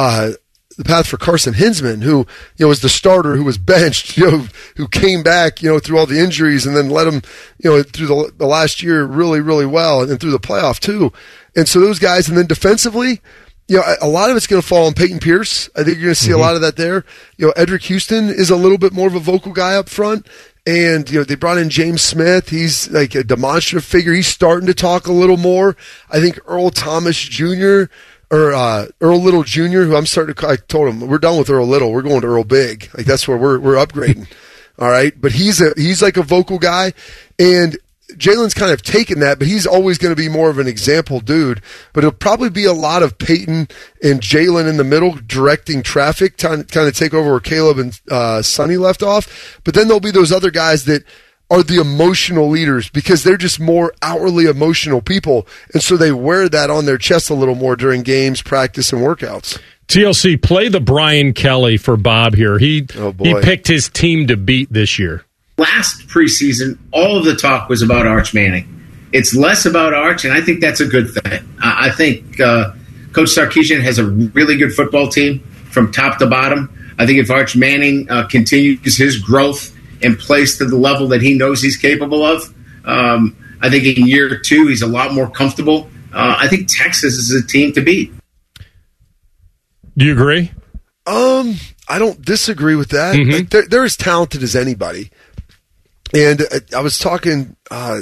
Carson Hinsman, who was the starter, who was benched, who came back, through all the injuries, and then led him, through the last year really, really well, and through the playoff too. And so those guys, and then defensively, a lot of it's going to fall on Peyton Pierce. I think you're going to see a lot of that there. Edric Houston is a little bit more of a vocal guy up front. And, they brought in James Smith. He's like a demonstrative figure. He's starting to talk a little more. I think Earl Thomas Jr. or Earl Little Jr., who I told him, we're done with Earl Little. We're going to Earl Big. Like, that's where we're upgrading. All right. But he's like a vocal guy. And Jalen's kind of taken that, but he's always going to be more of an example dude. But it'll probably be a lot of Peyton and Jalen in the middle directing traffic, kind of take over where Caleb and Sonny left off. But then there'll be those other guys that are the emotional leaders, because they're just more outwardly emotional people. And so they wear that on their chest a little more during games, practice, and workouts. TLC, play the Brian Kelly for Bob here. He picked his team to beat this year. Last preseason, all of the talk was about Arch Manning. It's less about Arch, and I think that's a good thing. I think Coach Sarkisian has a really good football team from top to bottom. I think if Arch Manning continues his growth and plays to the level that he knows he's capable of, I think in year 2 he's a lot more comfortable. I think Texas is a team to beat. Do you agree? I don't disagree with that. Like, they're as talented as anybody. And I was talking,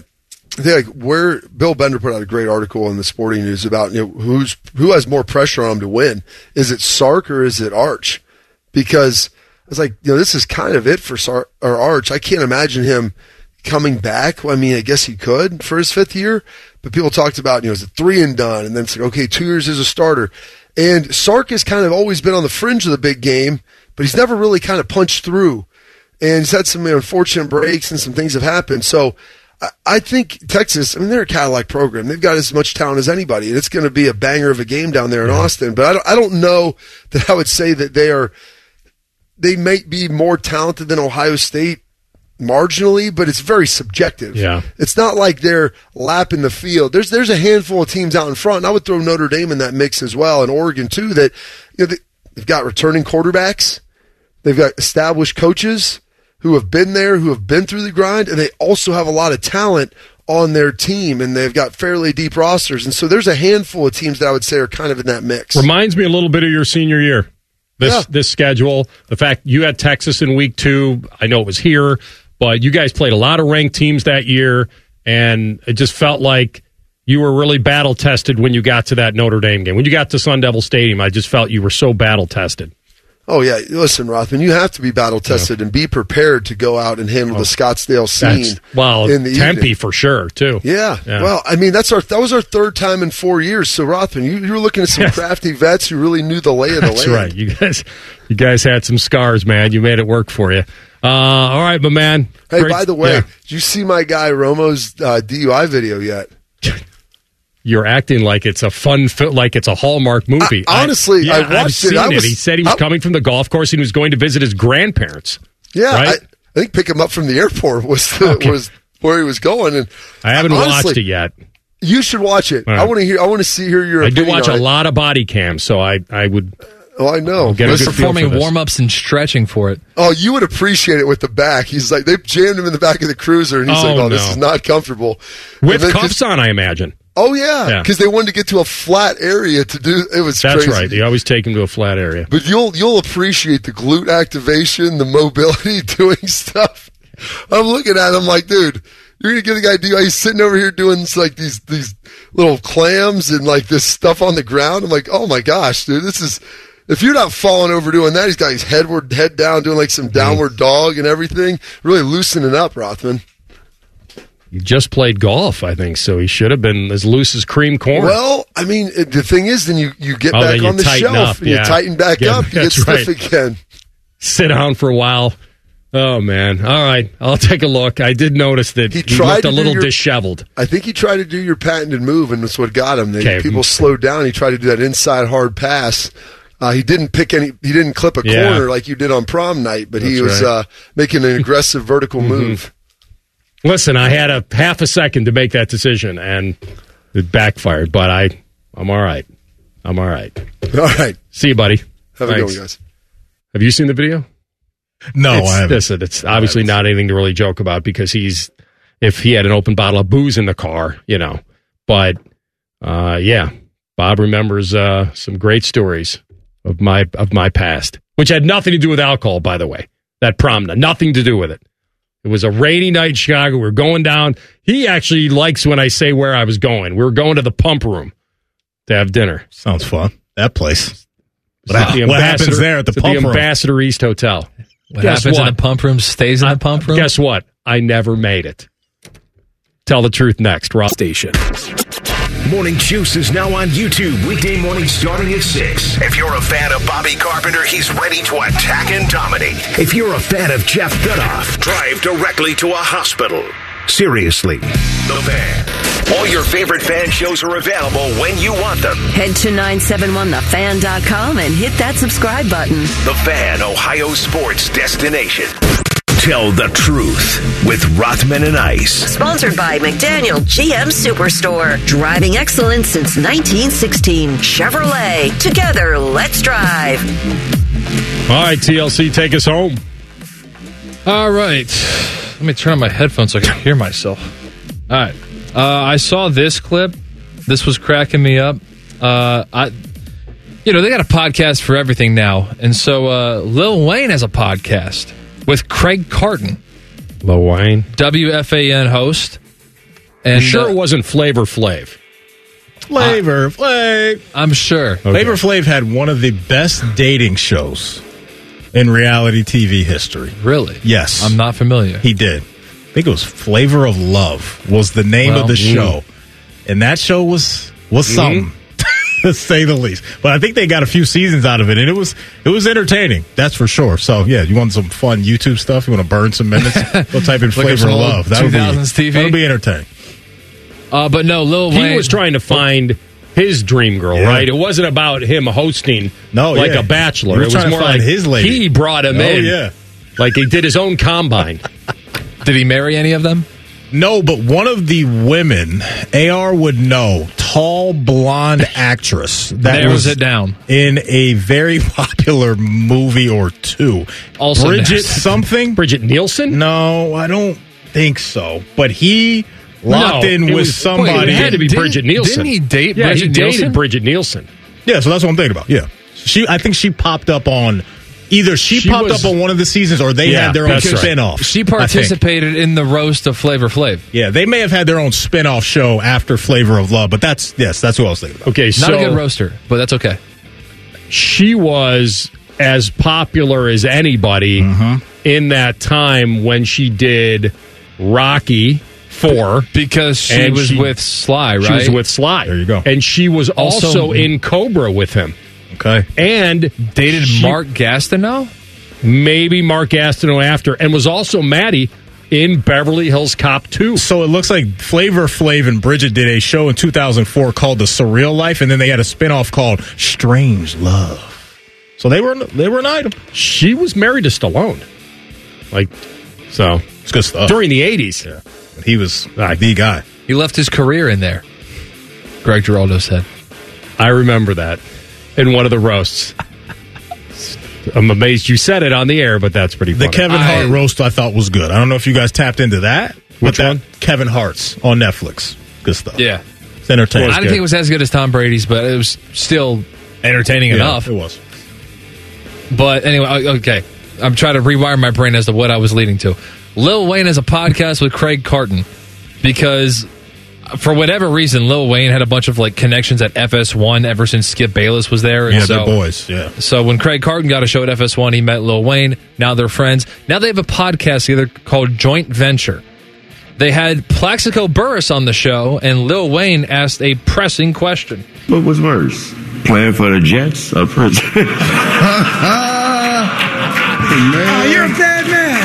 where Bill Bender put out a great article in the Sporting News about who has more pressure on him to win. Is it Sark or is it Arch? Because I was like, this is kind of it for Sark or Arch. I can't imagine him coming back. Well, I mean, I guess he could for his 5th year, but people talked about is it 3 and done, and then it's like, okay, 2 years as a starter. And Sark has kind of always been on the fringe of the big game, but he's never really kind of punched through. And he's had some unfortunate breaks, and some things have happened. So I think Texas, they're a Cadillac program. They've got as much talent as anybody, and it's going to be a banger of a game down there in Austin. But I don't know that I would say that they might be more talented than Ohio State marginally, but it's very subjective. Yeah. It's not like they're lapping the field. There's a handful of teams out in front, and I would throw Notre Dame in that mix as well, and Oregon too, that they've got returning quarterbacks. They've got established coaches who have been there, who have been through the grind, and they also have a lot of talent on their team, and they've got fairly deep rosters. And so there's a handful of teams that I would say are kind of in that mix. Reminds me a little bit of your senior year. This schedule, the fact you had Texas in week 2, I know it was here, but you guys played a lot of ranked teams that year, and it just felt like you were really battle tested when you got to that Notre Dame game. When you got to Sun Devil Stadium, I just felt you were so battle tested. Oh, yeah. Listen, Rothman, you have to be battle-tested and be prepared to go out and handle the Scottsdale scene. In the Tempe evening. For sure, too. Yeah. Well, I mean, that was our 3rd time in 4 years. So, Rothman, you were looking at some crafty vets who really knew the lay of the land. That's right. You guys had some scars, man. You made it work for you. All right, my man. Hey, by the way, did you see my guy Romo's DUI video yet? You're acting like it's a fun, like it's a Hallmark movie. Honestly, I watched I've seen it. He said he was coming from the golf course and he was going to visit his grandparents. Yeah, right? I think pick him up from the airport was where he was going. And I haven't watched it yet. You should watch it. Right. I want to hear your I do opinion watch on a it. lot of body cams, so I would. Oh, I know. He's performing warm-ups and stretching for it. Oh, you would appreciate it with the back. He's like, they jammed him in the back of the cruiser, and he's this is not comfortable. With cuffs on, I imagine. Oh, yeah, because they wanted to get to a flat area to do it. Was That's crazy. right. They always take him to a flat area. But you'll appreciate the glute activation, the mobility, doing stuff. I'm looking at him like, dude, you're going to give the guy DUI. He's sitting over here doing like these little clams and like this stuff on the ground. I'm like, oh, my gosh, dude, this is... If you're not falling over doing that, he's got his head down, doing like some downward dog and everything, really loosening up, Rothman. He just played golf, I think, so he should have been as loose as cream corn. Well, I mean, the thing is, then you get back on the shelf and you tighten back up, you get stiff again. Sit down for a while. Oh, man. All right, I'll take a look. I did notice that he looked a little disheveled. I think he tried to do your patented move, and that's what got him. People slowed down. He tried to do that inside hard pass. He didn't He didn't clip a corner like you did on prom night, but he was making an aggressive vertical move. Listen, I had a half a second to make that decision, and it backfired. But I'm all right. I'm all right. All right. See you, buddy. Have a good one, guys. Have you seen the video? No, I haven't. Listen, it's obviously not anything to really joke about because if he had an open bottle of booze in the car, But Bob remembers some great stories of my past, which had nothing to do with alcohol, by the way. That prom, nothing to do with it. It was a rainy night in Chicago. We were going down. He actually likes when I say where I was going. We were going to the Pump Room to have dinner. Sounds fun. That place. What happens there at the Pump Room? The Ambassador East Hotel. What happens in the Pump Room stays in the Pump Room? Guess what? I never made it. Tell the truth next. Rock Station. Morning Juice is now on YouTube, weekday morning starting at 6. If you're a fan of Bobby Carpenter, he's ready to attack and dominate. If you're a fan of Jeff Goodoff, drive directly to a hospital. Seriously, The Fan. All your favorite fan shows are available when you want them. Head to 971thefan.com and hit that subscribe button. The Fan, Ohio sports destination. Tell the truth with Rothman and Ice. Sponsored by McDaniel GM Superstore. Driving excellence since 1916. Chevrolet. Together, let's drive. All right, TLC, take us home. All right. Let me turn on my headphones so I can hear myself. All right. I saw this clip. This was cracking me up. They got a podcast for everything now. And so Lil Wayne has a podcast with Craig Carton. Lil Wayne. WFAN host. And it wasn't Flavor Flav? Flavor Flav. I'm sure. Okay. Flavor Flav had one of the best dating shows in reality TV history. Really? Yes. I'm not familiar. He did. I think it was Flavor of Love was the name of the show. And that show was something. To say the least. But I think they got a few seasons out of it, and it was entertaining. That's for sure. So, yeah, you want some fun YouTube stuff? You want to burn some minutes? Go type in Flavor of Love. That'll 2000s TV. That'll be entertaining. But no, Lil Wayne. He was trying to find his dream girl, right? It wasn't about him hosting a bachelor. It was more like his lady. He brought him in. Yeah. Like he did his own combine. Did he marry any of them? No, but one of the women, AR would know, tall, blonde actress. That narrows it down. In a very popular movie or two. Also Bridget something? Bridget Nielsen? No, I don't think so. But he locked in with somebody. It had to be Bridget Nielsen. Didn't he date Bridget Nielsen? Dated Bridget Nielsen. Yeah, so that's what I'm thinking about. Yeah. I think she popped up on either she popped up on one of the seasons or they had their own spinoff. She participated in the roast of Flavor Flav. Yeah, they may have had their own spinoff show after Flavor of Love, but that's who I was thinking about. Okay, Not a good roaster, but that's okay. She was as popular as anybody in that time when she did Rocky 4. Because she was with Sly, right? She was with Sly. There you go. And she was also in Cobra with him. Okay. And dated Mark Gastineau? Maybe Mark Gastineau after. And was also Maddie in Beverly Hills Cop 2. So it looks like Flavor Flav and Bridget did a show in 2004 called The Surreal Life, and then they had a spinoff called Strange Love. So they were an item. She was married to Stallone. It's good stuff. During the 80s. Yeah. He was the guy. He left his career in there, Greg Giraldo said. I remember that in one of the roasts. I'm amazed you said it on the air, but that's pretty funny. The Kevin Hart roast I thought was good. I don't know if you guys tapped into that. Which one? Kevin Hart's on Netflix. Good stuff. Yeah. It's entertaining. I didn't think it was as good as Tom Brady's, but it was still entertaining enough. It was. But anyway, okay. I'm trying to rewire my brain as to what I was leading to. Lil Wayne has a podcast with Craig Carton because for whatever reason, Lil Wayne had a bunch of connections at FS1 ever since Skip Bayless was there. And they're boys, yeah. So when Craig Carton got a show at FS1, he met Lil Wayne. Now they're friends. Now they have a podcast together called Joint Venture. They had Plaxico Burress on the show, and Lil Wayne asked a pressing question. What was worse, playing for the Jets or Princeton? You're a bad man.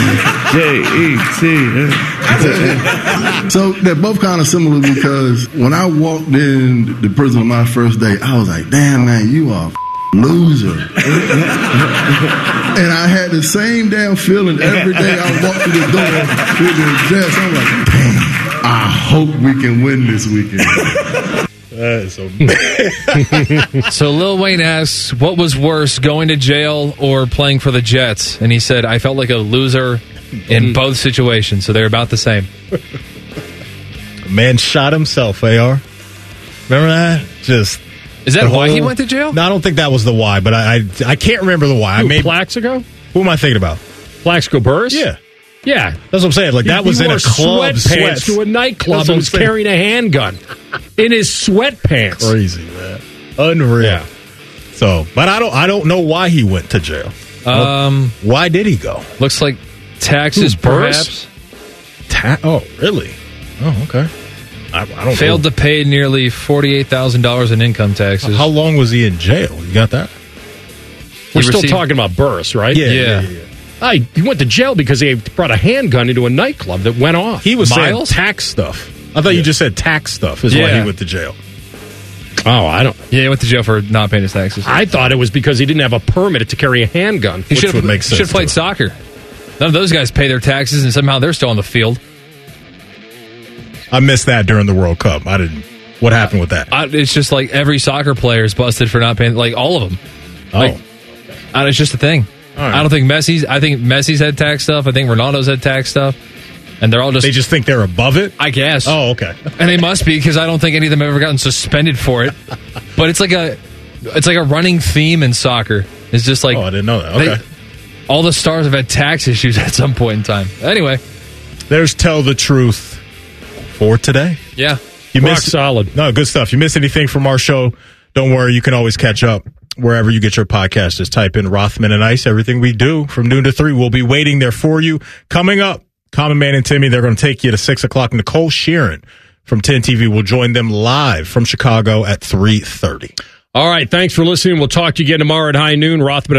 J-E-T. So they're both kind of similar because when I walked in the prison on my first day, I was like, damn, man, you are a loser. And I had the same damn feeling every day I walked through the door with the Jets. I'm like, damn, I hope we can win this weekend. That is so So Lil Wayne asks, what was worse, going to jail or playing for the Jets? And he said, I felt like a loser in both situations, so they're about the same. Man shot himself, AR. Remember that? Is that why he went to jail? No, I don't think that was the why, but I can't remember the why. Plaxico? Who am I thinking about? Plaxico Burress? Yeah. Yeah. That's what I'm saying. That was in a club sweatpants to a nightclub and was carrying a handgun in his sweatpants. Crazy, man. Unreal. Yeah. So, but I don't know why he went to jail. Why did he go? Looks like taxes, perhaps. Oh, really? Oh, okay. I don't Failed know. to pay nearly $48,000 in income taxes. How long was he in jail? You got that? We're still talking about Burress, right? Yeah. He went to jail because he brought a handgun into a nightclub that went off. He was saying tax stuff. I thought you just said tax stuff is why he went to jail. Oh, I don't. Yeah, he went to jail for not paying his taxes. I thought it was because he didn't have a permit to carry a handgun. He should have played soccer. None of those guys pay their taxes, and somehow they're still on the field. I missed that during the World Cup. I didn't. What happened with that? It's just like every soccer player is busted for not paying, all of them. It's just a thing. Right. I don't think Messi's. I think Messi's had tax stuff. I think Ronaldo's had tax stuff. And they're all just... They just think they're above it? I guess. Oh, okay. And they must be, because I don't think any of them have ever gotten suspended for it. But it's like a running theme in soccer. It's just like... Oh, I didn't know that. Okay. All the stars have had tax issues at some point in time. Anyway. There's Tell the Truth for today. Yeah. Rock solid. No, good stuff. You miss anything from our show, don't worry. You can always catch up wherever you get your podcast. Just type in Rothman and Ice. Everything we do from noon to 3, we'll be waiting there for you. Coming up, Common Man and Timmy, they're going to take you to 6 o'clock. Nicole Sheeran from 10 TV will join them live from Chicago at 3:30. All right. Thanks for listening. We'll talk to you again tomorrow at high noon. Rothman